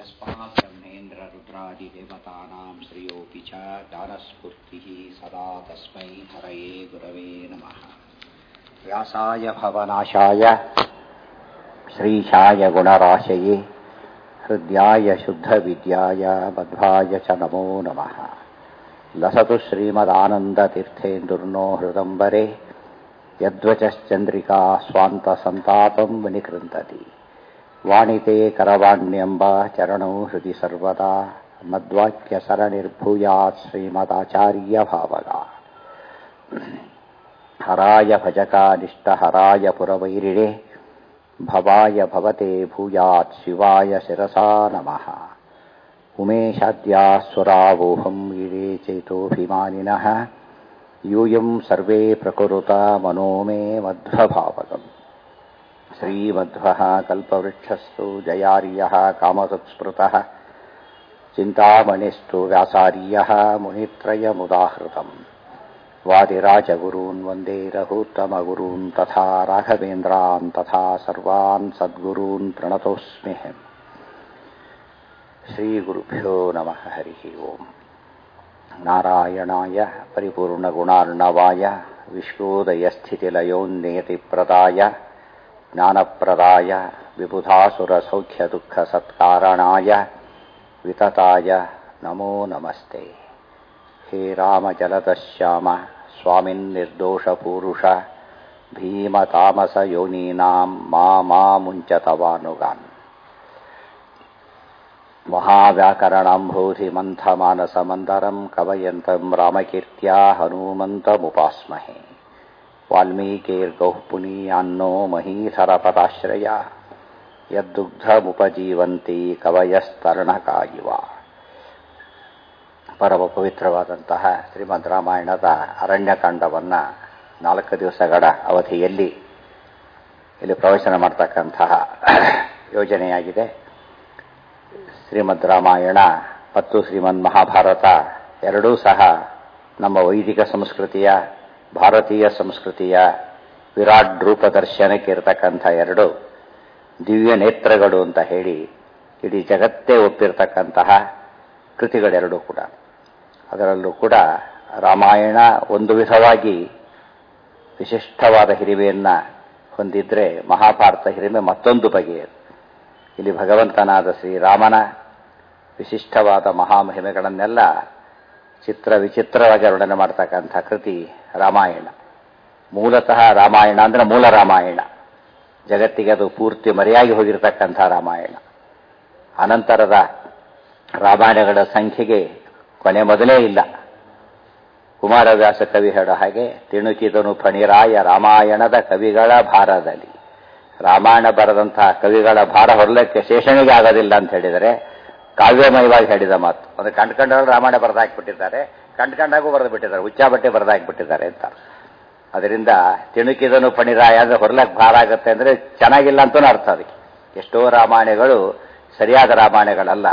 यस्मात् ब्रह्मेन्द्ररुद्रादिदेवतानां श्रियोऽपि च दानस्फूर्तिः सदा तस्मै हरये गुरवे नमः। व्यासाय भवनाशाय श्रीशाय गुणराशये हृद्याय शुद्धविद्याय मध्वाय च नमो नमः। लसतु श्रीमदानन्दतीर्थेन्दुर्नो हृदम्बरे यद्वचश्चन्द्रिका स्वान्तसन्तापं विनिकृन्तति। वाणिते करवाण्यम्ब चरणौ हृदि सर्वदा मद्वाक्यसरणिर्भूयात् श्रीमदाचार्यभावगा। हराय भजकानिष्टहराय पुरवैरिणे भवाय भवते भूयात् शिवाय शिरसा नमः। उमेशाद्यासुरावोहं ईडे चेतोऽभिमानिनः यूयं सर्वे प्रकुरुता मनो मे मध्वभावगम्। श्रीमध्वः कल्पवृक्षस्तु जयार्यः कामसुत्स्मृतः चिन्तामणिस्तु व्यासार्यः मुनित्रयमुदाहृतम्। वादिराजगुरून् वन्दे रघुत्तमगुरून् तथा राघवेन्द्रान् तथा सर्वान् सद्गुरून् प्रणतोऽस्मि। श्रीगुरुभ्यो नमः। हरिः ओम्। नारायणाय परिपूर्णगुणार्णवाय विश्वोदयस्थितिलयोन्नियतिप्रदाय ज्ञानप्रदाय विबुधासुरसौख्यदुःखसत्कारणाय वितताय नमो नमस्ते। हे रामजलदश्याम स्वामिन्निर्दोषपूरुष भीमतामसयोनीनां मामुञ्चतवानुगान्। महाव्याकरणाम्भोधिमन्थमानसमन्दरं कवयन्तं रामकीर्त्या हनूमन्तमुपास्महे। वाल्मीकिर्गौः पुनीयान्नो महीधरपदाश्रया ಯದ್ದುಗ್ಧಮುಪಜೀವಂತಿ ಕವಯಸ್ತರ್ಣಕಾಯಿವ. ಪರಮ ಪವಿತ್ರವಾದಂತಹ ಶ್ರೀಮದ್ ರಾಮಾಯಣದ ಅರಣ್ಯಕಾಂಡವನ್ನು 4 ದಿವಸಗಳ ಅವಧಿಯಲ್ಲಿ ಇಲ್ಲಿ ಪ್ರವಚನ ಮಾಡ್ತಕ್ಕಂತಹ ಯೋಜನೆಯಾಗಿದೆ. ಶ್ರೀಮದ್ ರಾಮಾಯಣ ಮತ್ತು ಶ್ರೀಮದ್ ಮಹಾಭಾರತ ಎರಡೂ ಸಹ ನಮ್ಮ ವೈದಿಕ ಸಂಸ್ಕೃತಿಯ, ಭಾರತೀಯ ಸಂಸ್ಕೃತಿಯ ವಿರಾಟ್ ರೂಪದರ್ಶನಕ್ಕೆ ಇರತಕ್ಕಂಥ ಎರಡು ದಿವ್ಯ ನೇತ್ರಗಳು ಅಂತ ಹೇಳಿ ಇಡೀ ಜಗತ್ತೇ ಒಪ್ಪಿರ್ತಕ್ಕಂತಹ ಕೃತಿಗಳೆರಡೂ ಕೂಡ. ಅದರಲ್ಲೂ ಕೂಡ ರಾಮಾಯಣ ಒಂದು ವಿಧವಾಗಿ ವಿಶಿಷ್ಟವಾದ ಹಿರಿಮೆಯನ್ನು ಹೊಂದಿದ್ರೆ, ಮಹಾಭಾರತ ಹಿರಿಮೆ ಮತ್ತೊಂದು ಬಗೆಯದು. ಇಲ್ಲಿ ಭಗವಂತನಾದ ಶ್ರೀರಾಮನ ವಿಶಿಷ್ಟವಾದ ಮಹಾಮಹಿಮೆಗಳನ್ನೆಲ್ಲ ಚಿತ್ರ ವಿಚಿತ್ರವಾಗಿ ವರ್ಣನೆ ಮಾಡ್ತಕ್ಕಂಥ ಕೃತಿ ರಾಮಾಯಣ. ಮೂಲತಃ ರಾಮಾಯಣ ಅಂದರೆ ಮೂಲ ರಾಮಾಯಣ, ಜಗತ್ತಿಗೆ ಅದು ಪೂರ್ತಿ ಮರೆಯಾಗಿ ಹೋಗಿರತಕ್ಕಂಥ ರಾಮಾಯಣ. ಅನಂತರದ ರಾಮಾಯಣಗಳ ಸಂಖ್ಯೆಗೆ ಕೊನೆ ಮೊದಲೇ ಇಲ್ಲ. ಕುಮಾರವ್ಯಾಸ ಕವಿ ಹೇಳೋ ಹಾಗೆ, ತಿಣುಕಿದನು ಫಣಿರಾಯ ರಾಮಾಯಣದ ಕವಿಗಳ ಭಾರದಲ್ಲಿ. ರಾಮಾಯಣ ಬರೆದಂತಹ ಕವಿಗಳ ಭಾರ ಹೊರಲಕ್ಕೆ ಶೇಷನಿಗೆ ಆಗೋದಿಲ್ಲ ಅಂತ ಹೇಳಿದರೆ ಕಾವ್ಯಮಯವಾಗಿ ಹೇಳಿದ ಮಾತು. ಒಂದು ಕಂಡ್ಕೊಂಡವರು ರಾಮಾಯಣ ಬರೆದಾಕ್ಬಿಟ್ಟಿದ್ದಾರೆ, ಕಂಡ್ಕೊಂಡಾಗೂ ಬರೆದು ಬಿಟ್ಟಿದ್ದಾರೆ, ಹುಚ್ಚಾಬಟ್ಟೆ ಬರೆದಾಕ್ಬಿಟ್ಟಿದ್ದಾರೆ ಅಂತ. ಅದರಿಂದ ತಿಣುಕಿದನು ಫಣಿರಾಯ ಅಂದರೆ ಹೊರಲಕ್ಕೆ ಭಾರ ಆಗುತ್ತೆ ಅಂದರೆ ಚೆನ್ನಾಗಿಲ್ಲ ಅಂತೂ ಅರ್ಥ. ಅದಕ್ಕೆ ಎಷ್ಟೋ ರಾಮಾಯಣಗಳು ಸರಿಯಾದ ರಾಮಾಯಣಗಳಲ್ಲ.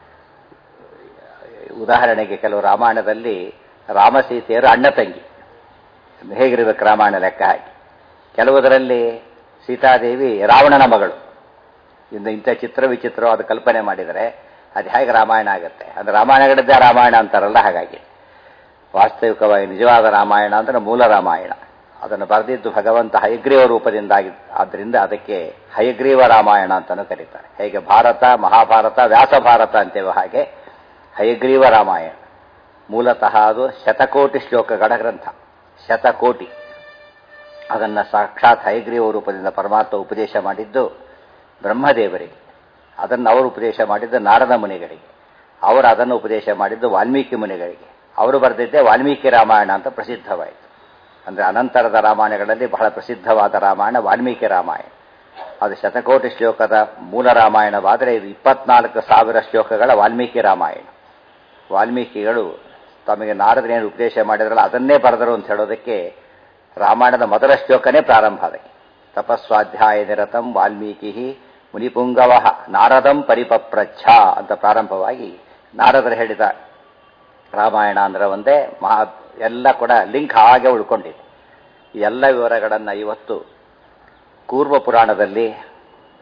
ಉದಾಹರಣೆಗೆ ಕೆಲವು ರಾಮಾಯಣದಲ್ಲಿ ರಾಮಸೀತೆಯರು ಅಣ್ಣ ತಂಗಿ, ಹೇಗಿರಬೇಕು ರಾಮಾಯಣ ಲೆಕ್ಕ ಹಾಕಿ. ಕೆಲವುದರಲ್ಲಿ ಸೀತಾದೇವಿ ರಾವಣನ ಮಗಳು. ಇಂಥ ಚಿತ್ರ ವಿಚಿತ್ರವಾದ ಕಲ್ಪನೆ ಮಾಡಿದರೆ ಅದು ಹೇಗೆ ರಾಮಾಯಣ ಆಗುತ್ತೆ? ಅಂದರೆ ರಾಮಾಯಣಗಳಿದ್ದೇ ರಾಮಾಯಣ ಅಂತಾರಲ್ಲ, ಹಾಗಾಗಿ ವಾಸ್ತವಿಕವಾಗಿ ನಿಜವಾದ ರಾಮಾಯಣ ಅಂದರೆ ಮೂಲ ರಾಮಾಯಣ. ಅದನ್ನು ಬರೆದಿದ್ದು ಭಗವಂತ ಹಯಗ್ರೀವ ರೂಪದಿಂದಾಗಿ, ಆದ್ದರಿಂದ ಅದಕ್ಕೆ ಹಯಗ್ರೀವ ರಾಮಾಯಣ ಅಂತಲೂ ಕರೀತಾರೆ. ಹೇಗೆ ಭಾರತ, ಮಹಾಭಾರತ, ವ್ಯಾಸ ಭಾರತ ಅಂತೇವೆ, ಹಾಗೆ ಹಯಗ್ರೀವ ರಾಮಾಯಣ. ಮೂಲತಃ ಅದು ಶತಕೋಟಿ ಶ್ಲೋಕಗಳ ಗ್ರಂಥ, ಶತಕೋಟಿ. ಅದನ್ನು ಸಾಕ್ಷಾತ್ ಹಯಗ್ರೀವ ರೂಪದಿಂದ ಪರಮಾತ್ಮ ಉಪದೇಶ ಮಾಡಿದ್ದು ಬ್ರಹ್ಮದೇವರಿಗೆ, ಅದನ್ನು ಅವರು ಉಪದೇಶ ಮಾಡಿದ್ದು ನಾರದ ಮುನಿಗಳಿಗೆ, ಅವರು ಅದನ್ನು ಉಪದೇಶ ಮಾಡಿದ್ದು ವಾಲ್ಮೀಕಿ ಮುನಿಗಳಿಗೆ. ಅವರು ಬರೆದಿದ್ದೇ ವಾಲ್ಮೀಕಿ ರಾಮಾಯಣ ಅಂತ ಪ್ರಸಿದ್ಧವಾಯಿತು. ಅಂದರೆ ಅನಂತರದ ರಾಮಾಯಣಗಳಲ್ಲಿ ಬಹಳ ಪ್ರಸಿದ್ಧವಾದ ರಾಮಾಯಣ ವಾಲ್ಮೀಕಿ ರಾಮಾಯಣ. ಅದು ಶತಕೋಟಿ ಶ್ಲೋಕದ ಮೂಲ ರಾಮಾಯಣವಾದರೆ ಇದು 24,000 ಶ್ಲೋಕಗಳ ವಾಲ್ಮೀಕಿ ರಾಮಾಯಣ. ವಾಲ್ಮೀಕಿಗಳು ತಮಗೆ ನಾರದನೇನು ಉಪದೇಶ ಮಾಡಿದ್ರಲ್ಲ ಅದನ್ನೇ ಬರೆದರು ಅಂತ ಹೇಳೋದಕ್ಕೆ ರಾಮಾಯಣದ ಮೊದಲ ಶ್ಲೋಕನೇ ಪ್ರಾರಂಭ. ಅದಕ್ಕೆ ತಪಸ್ವಾಧ್ಯಾಯ ನಿರತಂ ವಾಲ್ಮೀಕಿ ಮುನಿಪುಂಗವ ನಾರದಂ ಪರಿಪಪ್ರಚ್ಛ ಅಂತ ಪ್ರಾರಂಭವಾಗಿ ನಾರದರು ಹೇಳಿದ ರಾಮಾಯಣ ಅಂದರೆ ಒಂದೇ ಎಲ್ಲ ಕೂಡ ಲಿಂಕ್ ಹಾಗೆ ಉಳ್ಕೊಂಡಿದೆ. ಈ ಎಲ್ಲ ವಿವರಗಳನ್ನು ಇವತ್ತು ಕೂರ್ಮ ಪುರಾಣದಲ್ಲಿ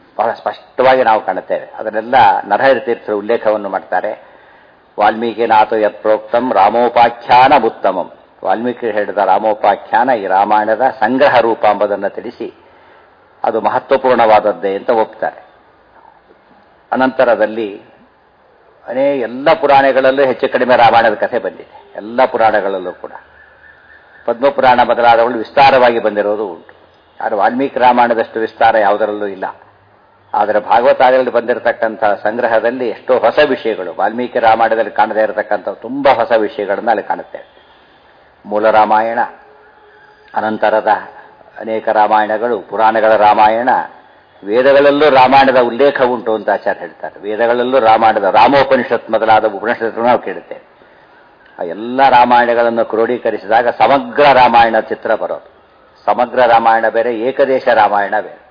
ಬಹಳ ಸ್ಪಷ್ಟವಾಗಿ ನಾವು ಕಾಣುತ್ತೇವೆ. ಅದನ್ನೆಲ್ಲ ನರಹರಿ ತೀರ್ಥರು ಉಲ್ಲೇಖವನ್ನು ಮಾಡ್ತಾರೆ. ವಾಲ್ಮೀಕಿನಾಥೋ ಯತ್ ಪ್ರೋಕ್ತಂ ರಾಮೋಪಾಖ್ಯಾನ ಉತ್ತಮಂ. ವಾಲ್ಮೀಕಿ ಹೇಳಿದ ರಾಮೋಪಾಖ್ಯಾನ ಈ ರಾಮಾಯಣದ ಸಂಗ್ರಹ ರೂಪ ಎಂಬುದನ್ನು ತಿಳಿಸಿ ಅದು ಮಹತ್ವಪೂರ್ಣವಾದದ್ದೇ ಅಂತ ಒಪ್ತಾರೆ. ಅನಂತರದಲ್ಲಿ ಎಲ್ಲ ಪುರಾಣಗಳಲ್ಲೂ ಹೆಚ್ಚು ಕಡಿಮೆ ರಾಮಾಯಣದ ಕಥೆ ಬಂದಿದೆ. ಎಲ್ಲ ಪುರಾಣಗಳಲ್ಲೂ ಕೂಡ ಪದ್ಮಪುರಾಣ ಮೊದಲಾದವುಗಳು ವಿಸ್ತಾರವಾಗಿ ಬಂದಿರೋದು ಉಂಟು. ಆದರೆ ವಾಲ್ಮೀಕಿ ರಾಮಾಯಣದಷ್ಟು ವಿಸ್ತಾರ ಯಾವುದರಲ್ಲೂ ಇಲ್ಲ. ಆದರೆ ಭಾಗವತಾದಿಗಳಲ್ಲಿ ಬಂದಿರತಕ್ಕಂಥ ಸಂಗ್ರಹದಲ್ಲಿ ಎಷ್ಟೋ ಹೊಸ ವಿಷಯಗಳು ವಾಲ್ಮೀಕಿ ರಾಮಾಯಣದಲ್ಲಿ ಕಾಣದೇ ಇರತಕ್ಕಂಥ ತುಂಬ ಹೊಸ ವಿಷಯಗಳನ್ನು ಅಲ್ಲಿ ಕಾಣುತ್ತೇವೆ. ಮೂಲ ರಾಮಾಯಣ, ಅನಂತರದ ಅನೇಕ ರಾಮಾಯಣಗಳು, ಪುರಾಣಗಳ ರಾಮಾಯಣ, ವೇದಗಳಲ್ಲೂ ರಾಮಾಯಣದ ಉಲ್ಲೇಖ ಉಂಟು ಅಂತ ಆಚಾರ್ಯ ಹೇಳ್ತಾರೆ. ವೇದಗಳಲ್ಲೂ ರಾಮಾಯಣದ ರಾಮೋಪನಿಷತ್ ಮೊದಲಾದ ಉಪನಿಷತ್ತನ್ನು ನಾವು ಕೇಳುತ್ತೇವೆ. ಆ ಎಲ್ಲ ರಾಮಾಯಣಗಳನ್ನು ಕ್ರೋಢೀಕರಿಸಿದಾಗ ಸಮಗ್ರ ರಾಮಾಯಣ ಚಿತ್ರ ಬರೋದು. ಸಮಗ್ರ ರಾಮಾಯಣ ಬೇರೆ, ಏಕದೇಶ ರಾಮಾಯಣ ಬೇರೆ.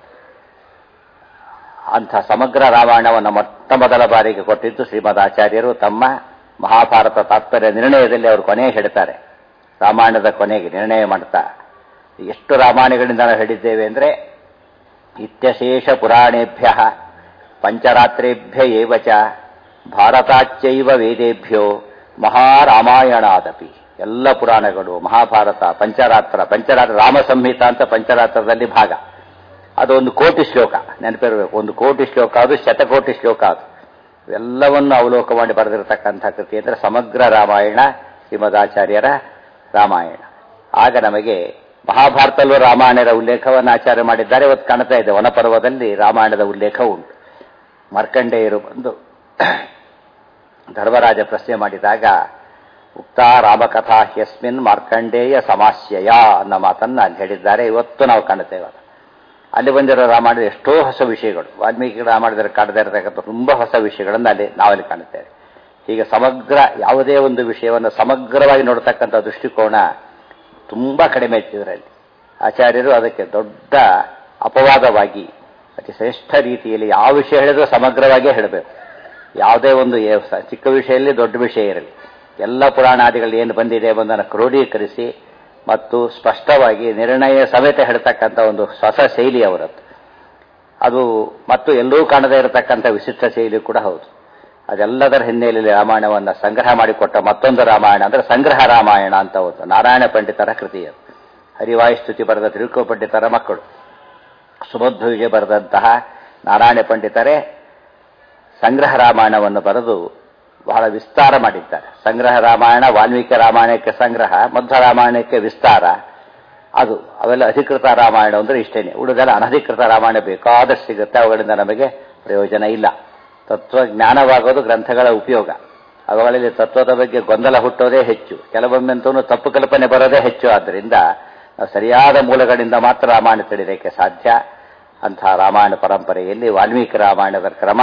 ಅಂಥ ಸಮಗ್ರ ರಾಮಾಯಣವನ್ನು ಮೊಟ್ಟ ಮೊದಲ ಬಾರಿಗೆ ಕೊಟ್ಟಿದ್ದು ಶ್ರೀಮದ್ ಆಚಾರ್ಯರು ತಮ್ಮ ಮಹಾಭಾರತ ತಾತ್ಪರ್ಯ ನಿರ್ಣಯದಲ್ಲಿ ಅವರು ಕೊನೆಗೆ ಹೇಳ್ತಾರೆ. ರಾಮಾಯಣದ ಕೊನೆಗೆ ನಿರ್ಣಯ ಮಾಡ್ತಾ ಎಷ್ಟು ರಾಮಾಯಣಗಳಿಂದ ನಾವು ಹೇಳಿದ್ದೇವೆ ಅಂದರೆ ಇತ್ಯಶೇಷ ಪುರಾಣೇಭ್ಯ ಪಂಚರಾತ್ರೇಭ್ಯ ಏವ ಚ ಭಾರತಾಚ್ಯೈವ ವೇದೇಭ್ಯೋ ಮಹಾರಾಮಾಯಣಾದಪಿ. ಎಲ್ಲ ಪುರಾಣಗಳು, ಮಹಾಭಾರತ, ಪಂಚರಾತ್ರ ರಾಮ ಸಂಹಿತ ಅಂತ ಪಂಚರಾತ್ರದಲ್ಲಿ ಭಾಗ. ಅದು 1 ಕೋಟಿ ಶ್ಲೋಕ, ನೆನಪಿರಬೇಕು. 1 ಕೋಟಿ ಶ್ಲೋಕ, ಅದು ಶತಕೋಟಿ ಶ್ಲೋಕ. ಅದು ಎಲ್ಲವನ್ನು ಅವಲೋಕ ಮಾಡಿ ಬರೆದಿರತಕ್ಕಂಥ ಕೃತಿ ಅಂದರೆ ಸಮಗ್ರ ರಾಮಾಯಣ, ಶ್ರೀಮದಾಚಾರ್ಯರ ರಾಮಾಯಣ. ಆಗ ನಮಗೆ ಮಹಾಭಾರತಲ್ಲೂ ರಾಮಾಯಣದ ಉಲ್ಲೇಖವನ್ನು ಆಚಾರ್ಯ ಮಾಡಿದ್ದಾರೆ. ಇವತ್ತು ಕಾಣ್ತಾ ಇದೆ, ವನಪರ್ವದಲ್ಲಿ ರಾಮಾಯಣದ ಉಲ್ಲೇಖ ಉಂಟು. ಮಾರ್ಕಂಡೇಯರು ಬಂದು ಧರ್ಮರಾಜ ಪ್ರಶ್ನೆ ಮಾಡಿದಾಗ ಉಕ್ತ ರಾಮಕಥಾ ಹ್ಯಸ್ಮಿನ್ ಮಾರ್ಕಂಡೇಯ ಸಮಾಸ್ಯಯ ಅನ್ನೋ ಮಾತನ್ನು ಅಲ್ಲಿ ಹೇಳಿದ್ದಾರೆ. ಇವತ್ತು ನಾವು ಕಾಣುತ್ತೇವೆ. ಅಲ್ಲಿ ಬಂದಿರೋ ರಾಮಾಯಣದ ಎಷ್ಟೋ ಹೊಸ ವಿಷಯಗಳು, ವಾಲ್ಮೀಕಿ ರಾಮಾಯಣದಲ್ಲಿ ಕಾಣದೇ ಇರತಕ್ಕಂಥ ತುಂಬ ಹೊಸ ವಿಷಯಗಳನ್ನು ನಾವಲ್ಲಿ ಕಾಣುತ್ತೇವೆ. ಹೀಗೆ ಸಮಗ್ರ ಯಾವುದೇ ಒಂದು ವಿಷಯವನ್ನು ಸಮಗ್ರವಾಗಿ ನೋಡ್ತಕ್ಕಂಥ ದೃಷ್ಟಿಕೋನ ತುಂಬ ಕಡಿಮೆ ಇತ್ತು ಇದರಲ್ಲಿ. ಆಚಾರ್ಯರು ಅದಕ್ಕೆ ದೊಡ್ಡ ಅಪವಾದವಾಗಿ ಅತಿ ಶ್ರೇಷ್ಠ ರೀತಿಯಲ್ಲಿ ಯಾವ ವಿಷಯ ಹೇಳಿದ್ರೂ ಸಮಗ್ರವಾಗಿಯೇ ಹೇಳಬೇಕು. ಯಾವುದೇ ಒಂದು ಚಿಕ್ಕ ವಿಷಯದಲ್ಲಿ ದೊಡ್ಡ ವಿಷಯ ಇರಲಿ, ಎಲ್ಲ ಪುರಾಣಾದಿಗಳು ಏನು ಬಂದಿದೆ ಎಂಬುದನ್ನು ಕ್ರೋಢೀಕರಿಸಿ ಮತ್ತು ಸ್ಪಷ್ಟವಾಗಿ ನಿರ್ಣಯ ಸಮೇತ ಹೇಳ್ತಕ್ಕಂಥ ಒಂದು ಹೊಸ ಶೈಲಿ ಅವರದ್ದು. ಅದು ಮತ್ತು ಎಲ್ಲೂ ಕಾಣದೇ ಇರತಕ್ಕಂಥ ವಿಶಿಷ್ಟ ಶೈಲಿ ಕೂಡ ಹೌದು. ಅದೆಲ್ಲದರ ಹಿನ್ನೆಲೆಯಲ್ಲಿ ರಾಮಾಯಣವನ್ನು ಸಂಗ್ರಹ ಮಾಡಿಕೊಟ್ಟ ಮತ್ತೊಂದು ರಾಮಾಯಣ ಅಂದರೆ ಸಂಗ್ರಹ ರಾಮಾಯಣ ಅಂತ ಒಂದು ನಾರಾಯಣ ಪಂಡಿತರ ಕೃತಿ. ಅದು ಹರಿವಾಯುಸ್ತುತಿ ಬರೆದ ತಿರುಕೋ ಪಂಡಿತರ ಮಕ್ಕಳು. ಸುಮಧ್ವಿಗೆ ಬರೆದಂತಹ ನಾರಾಯಣ ಪಂಡಿತರೇ ಸಂಗ್ರಹ ರಾಮಾಯಣವನ್ನು ಬರೆದು ಬಹಳ ವಿಸ್ತಾರ ಮಾಡಿದ್ದಾರೆ. ಸಂಗ್ರಹ ರಾಮಾಯಣ ವಾಲ್ಮೀಕಿ ರಾಮಾಯಣಕ್ಕೆ ಸಂಗ್ರಹ, ಮಧ್ವ ರಾಮಾಯಣಕ್ಕೆ ವಿಸ್ತಾರ. ಅವೆಲ್ಲ ಅಧಿಕೃತ ರಾಮಾಯಣ ಅಂದರೆ ಇಷ್ಟೇನೆ. ಉಳಿದೆಲ್ಲ ಅನಧಿಕೃತ ರಾಮಾಯಣ ಬೇಕಾದಷ್ಟು ಸಿಗುತ್ತೆ, ಅವುಗಳಿಂದ ನಮಗೆ ಪ್ರಯೋಜನ ಇಲ್ಲ. ತತ್ವಜ್ಞಾನವಾಗೋದು ಗ್ರಂಥಗಳ ಉಪಯೋಗ. ಅವುಗಳಲ್ಲಿ ತತ್ವದ ಬಗ್ಗೆ ಗೊಂದಲ ಹುಟ್ಟೋದೇ ಹೆಚ್ಚು, ಕೆಲವೊಮ್ಮೆಂತೂ ತಪ್ಪು ಕಲ್ಪನೆ ಬರೋದೇ ಹೆಚ್ಚು. ಆದ್ದರಿಂದ ನಾವು ಸರಿಯಾದ ಮೂಲಗಳಿಂದ ಮಾತ್ರ ರಾಮಾಯಣ ತಿಳಿಯೋಕ್ಕೆ ಸಾಧ್ಯ. ಅಂಥ ರಾಮಾಯಣ ಪರಂಪರೆಯಲ್ಲಿ ವಾಲ್ಮೀಕಿ ರಾಮಾಯಣದ ಕ್ರಮ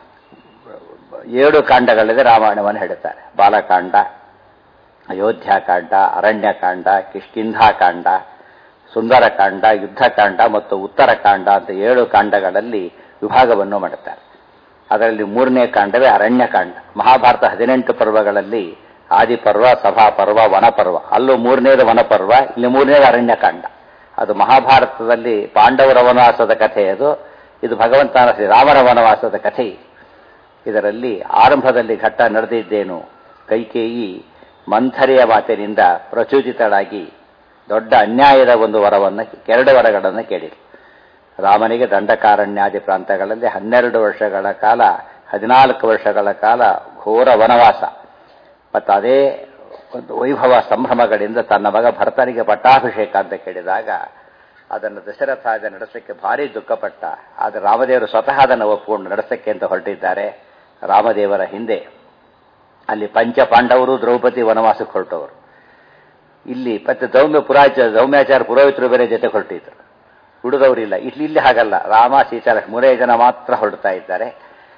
7 ಕಾಂಡಗಳಿದೆ. ರಾಮಾಯಣವನ್ನು ಹೇಳುತ್ತಾರೆ. ಬಾಲಕಾಂಡ, ಅಯೋಧ್ಯಾಕಾಂಡ, ಅರಣ್ಯಕಾಂಡ, ಕಿಷ್ಕಿಂಧಾಕಾಂಡ, ಸುಂದರಕಾಂಡ, ಯುದ್ಧಕಾಂಡ ಮತ್ತು ಉತ್ತರಕಾಂಡ ಅಂತ 7 ಕಾಂಡಗಳಲ್ಲಿ ವಿಭಾಗವನ್ನು ಮಾಡುತ್ತಾರೆ. ಅದರಲ್ಲಿ 3ನೇ ಕಾಂಡವೇ ಅರಣ್ಯಕಾಂಡ. ಮಹಾಭಾರತ 18 ಪರ್ವಗಳಲ್ಲಿ ಆದಿಪರ್ವ, ಸಭಾಪರ್ವ, ವನಪರ್ವ. ಅಲ್ಲೂ 3ನೇದು ವನಪರ್ವ, ಇಲ್ಲಿ 3ನೇದು ಅರಣ್ಯಕಾಂಡ. ಅದು ಮಹಾಭಾರತದಲ್ಲಿ ಪಾಂಡವರ ವನವಾಸದ ಕಥೆ. ಇದು ಭಗವಂತನ ಶ್ರೀರಾಮನ ವನವಾಸದ ಕಥೆ. ಇದರಲ್ಲಿ ಆರಂಭದಲ್ಲಿ ಘಟ್ಟ ನಡೆದಿದ್ದೇನು, ಕೈಕೇಯಿ ಮಂಥರೆಯ ಮಾತಿನಿಂದ ಪ್ರಚೋದಿತಳಾಗಿ ದೊಡ್ಡ ಅನ್ಯಾಯದ ಒಂದು ವರವನ್ನು 2 ವರಗಳನ್ನು ಕೇಳಿದರು. ರಾಮನಿಗೆ ದಂಡಕಾರಣ್ಯಾದಿ ಪ್ರಾಂತಗಳಲ್ಲಿ 12 ವರ್ಷಗಳ ಕಾಲ 14 ವರ್ಷಗಳ ಕಾಲ ಘೋರ ವನವಾಸ ಮತ್ತು ಅದೇ ಒಂದು ವೈಭವ ಸಂಭ್ರಮಗಳಿಂದ ತನ್ನ ಮಗ ಭರತನಿಗೆ ಪಟ್ಟಾಭಿಷೇಕ ಅಂತ ಕೇಳಿದಾಗ ಅದನ್ನು ದಶರಥ ನಡೆಸಕ್ಕೆ ಭಾರಿ ದುಃಖಪಟ್ಟ. ಆದರೆ ರಾಮದೇವರು ಸ್ವತಃ ಅದನ್ನು ಒಪ್ಪಿಕೊಂಡು ನಡೆಸಕ್ಕೆ ಅಂತ ಹೊರಟಿದ್ದಾರೆ. ರಾಮದೇವರ ಹಿಂದೆ ಅಲ್ಲಿ ಪಂಚಪಾಂಡವರು, ದ್ರೌಪದಿ ವನವಾಸಕ್ಕೆ ಹೊರಟವರು. ಇಲ್ಲಿ ಮತ್ತೆ ದೌಮ್ಯಾಚಾರ ಪುರೋಹಿತರು ಬೇರೆ ಜೊತೆ ಹೊರಟಿದ್ರು, ಉಳಿದವರಿಲ್ಲ. ಇಲ್ಲಿ ಹಾಗಲ್ಲ, ರಾಮ ಸೀತಾ 3 ಜನ ಮಾತ್ರ ಹೊರಡ್ತಾ ಇದ್ದಾರೆ.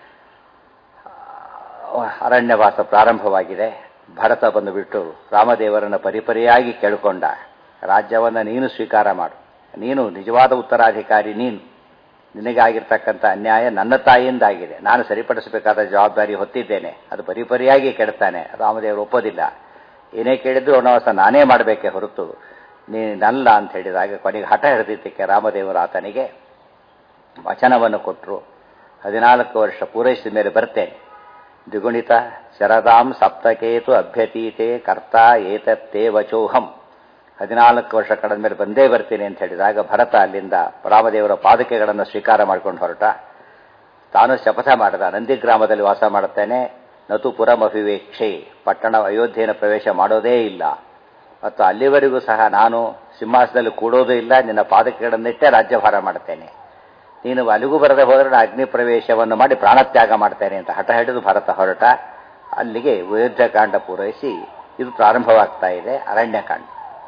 ಅರಣ್ಯವಾಸ ಪ್ರಾರಂಭವಾಗಿದೆ. ಭರತ ಬಂದುಬಿಟ್ಟು ರಾಮದೇವರನ್ನು ಪರಿಪರಿಯಾಗಿ ಕೇಳಿಕೊಂಡ. ರಾಜ್ಯವನ್ನು ನೀನು ಸ್ವೀಕಾರ ಮಾಡು, ನೀನು ನಿಜವಾದ ಉತ್ತರಾಧಿಕಾರಿ, ನಿನಗಾಗಿರ್ತಕ್ಕಂಥ ಅನ್ಯಾಯ ನನ್ನ ತಾಯಿಯಿಂದಾಗಿದೆ, ನಾನು ಸರಿಪಡಿಸಬೇಕಾದ ಜವಾಬ್ದಾರಿ ಹೊತ್ತಿದ್ದೇನೆ, ಅದು ಪರಿಪರಿಯಾಗಿ ಕೆಡ್ತಾನೆ. ರಾಮದೇವರು ಒಪ್ಪೋದಿಲ್ಲ. ಏನೇ ಕೇಳಿದ್ರು ವನವಾಸ ನಾನೇ ಮಾಡಬೇಕೇ ಹೊರತು ನೀನಲ್ಲ ಅಂತ ಹೇಳಿದಾಗ ಕೊನೆಗೆ ಹಠ ಹಿಡಿದಿದ್ದಕ್ಕೆ ರಾಮದೇವರು ಆತನಿಗೆ ವಚನವನ್ನು ಕೊಟ್ಟರು. 14 ವರ್ಷ ಪೂರೈಸಿದ ಮೇಲೆ ಬರ್ತೇನೆ. ದ್ವಿಗುಣಿತ ಶರದಾಂ ಸಪ್ತಕೇತು ಅಭ್ಯತೀತೆ ಕರ್ತ ಏತತ್ತೇ ವಚೋಹಂ. 14 ವರ್ಷ ಕಳೆದ ಮೇಲೆ ಬಂದೇ ಬರ್ತೀನಿ ಅಂತ ಹೇಳಿದಾಗ ಭರತ ಅಲ್ಲಿಂದ ರಾಮದೇವರ ಪಾದಕೆಗಳನ್ನು ಸ್ವೀಕಾರ ಮಾಡ್ಕೊಂಡು ಹೊರಟ. ತಾನು ಶಪಥ ಮಾಡಿದ, ನಂದಿಗ್ರಾಮದಲ್ಲಿ ವಾಸ ಮಾಡುತ್ತೇನೆ, ನತು ಪುರಮಭಿವೇಕ್ಷೆ, ಪಟ್ಟಣ ಅಯೋಧ್ಯೆಯನ್ನು ಪ್ರವೇಶ ಮಾಡೋದೇ ಇಲ್ಲ, ಮತ್ತು ಅಲ್ಲಿವರೆಗೂ ಸಹ ನಾನು ಸಿಂಹಾಸನದಲ್ಲಿ ಕೂಡೋದೂ ಇಲ್ಲ, ನಿನ್ನ ಪಾದಕೆಗಳನ್ನಿಟ್ಟೆ ರಾಜ್ಯಭಾರ ಮಾಡ್ತೇನೆ, ನೀನು ಅಲ್ಲಿಗೂ ಬರದೆ ಹೋದರೆ ನಾನು ಅಗ್ನಿ ಪ್ರವೇಶವನ್ನು ಮಾಡಿ ಪ್ರಾಣತ್ಯಾಗ ಮಾಡ್ತೇನೆ ಅಂತ ಹಠ ಹಿಡಿದು ಭರತ ಹೊರಟ. ಅಲ್ಲಿಗೆ ಅಯೋಧ್ಯಕಾಂಡ ಪೂರೈಸಿ ಇದು ಪ್ರಾರಂಭವಾಗ್ತಾ ಇದೆ ಅರಣ್ಯಕಾಂಡ.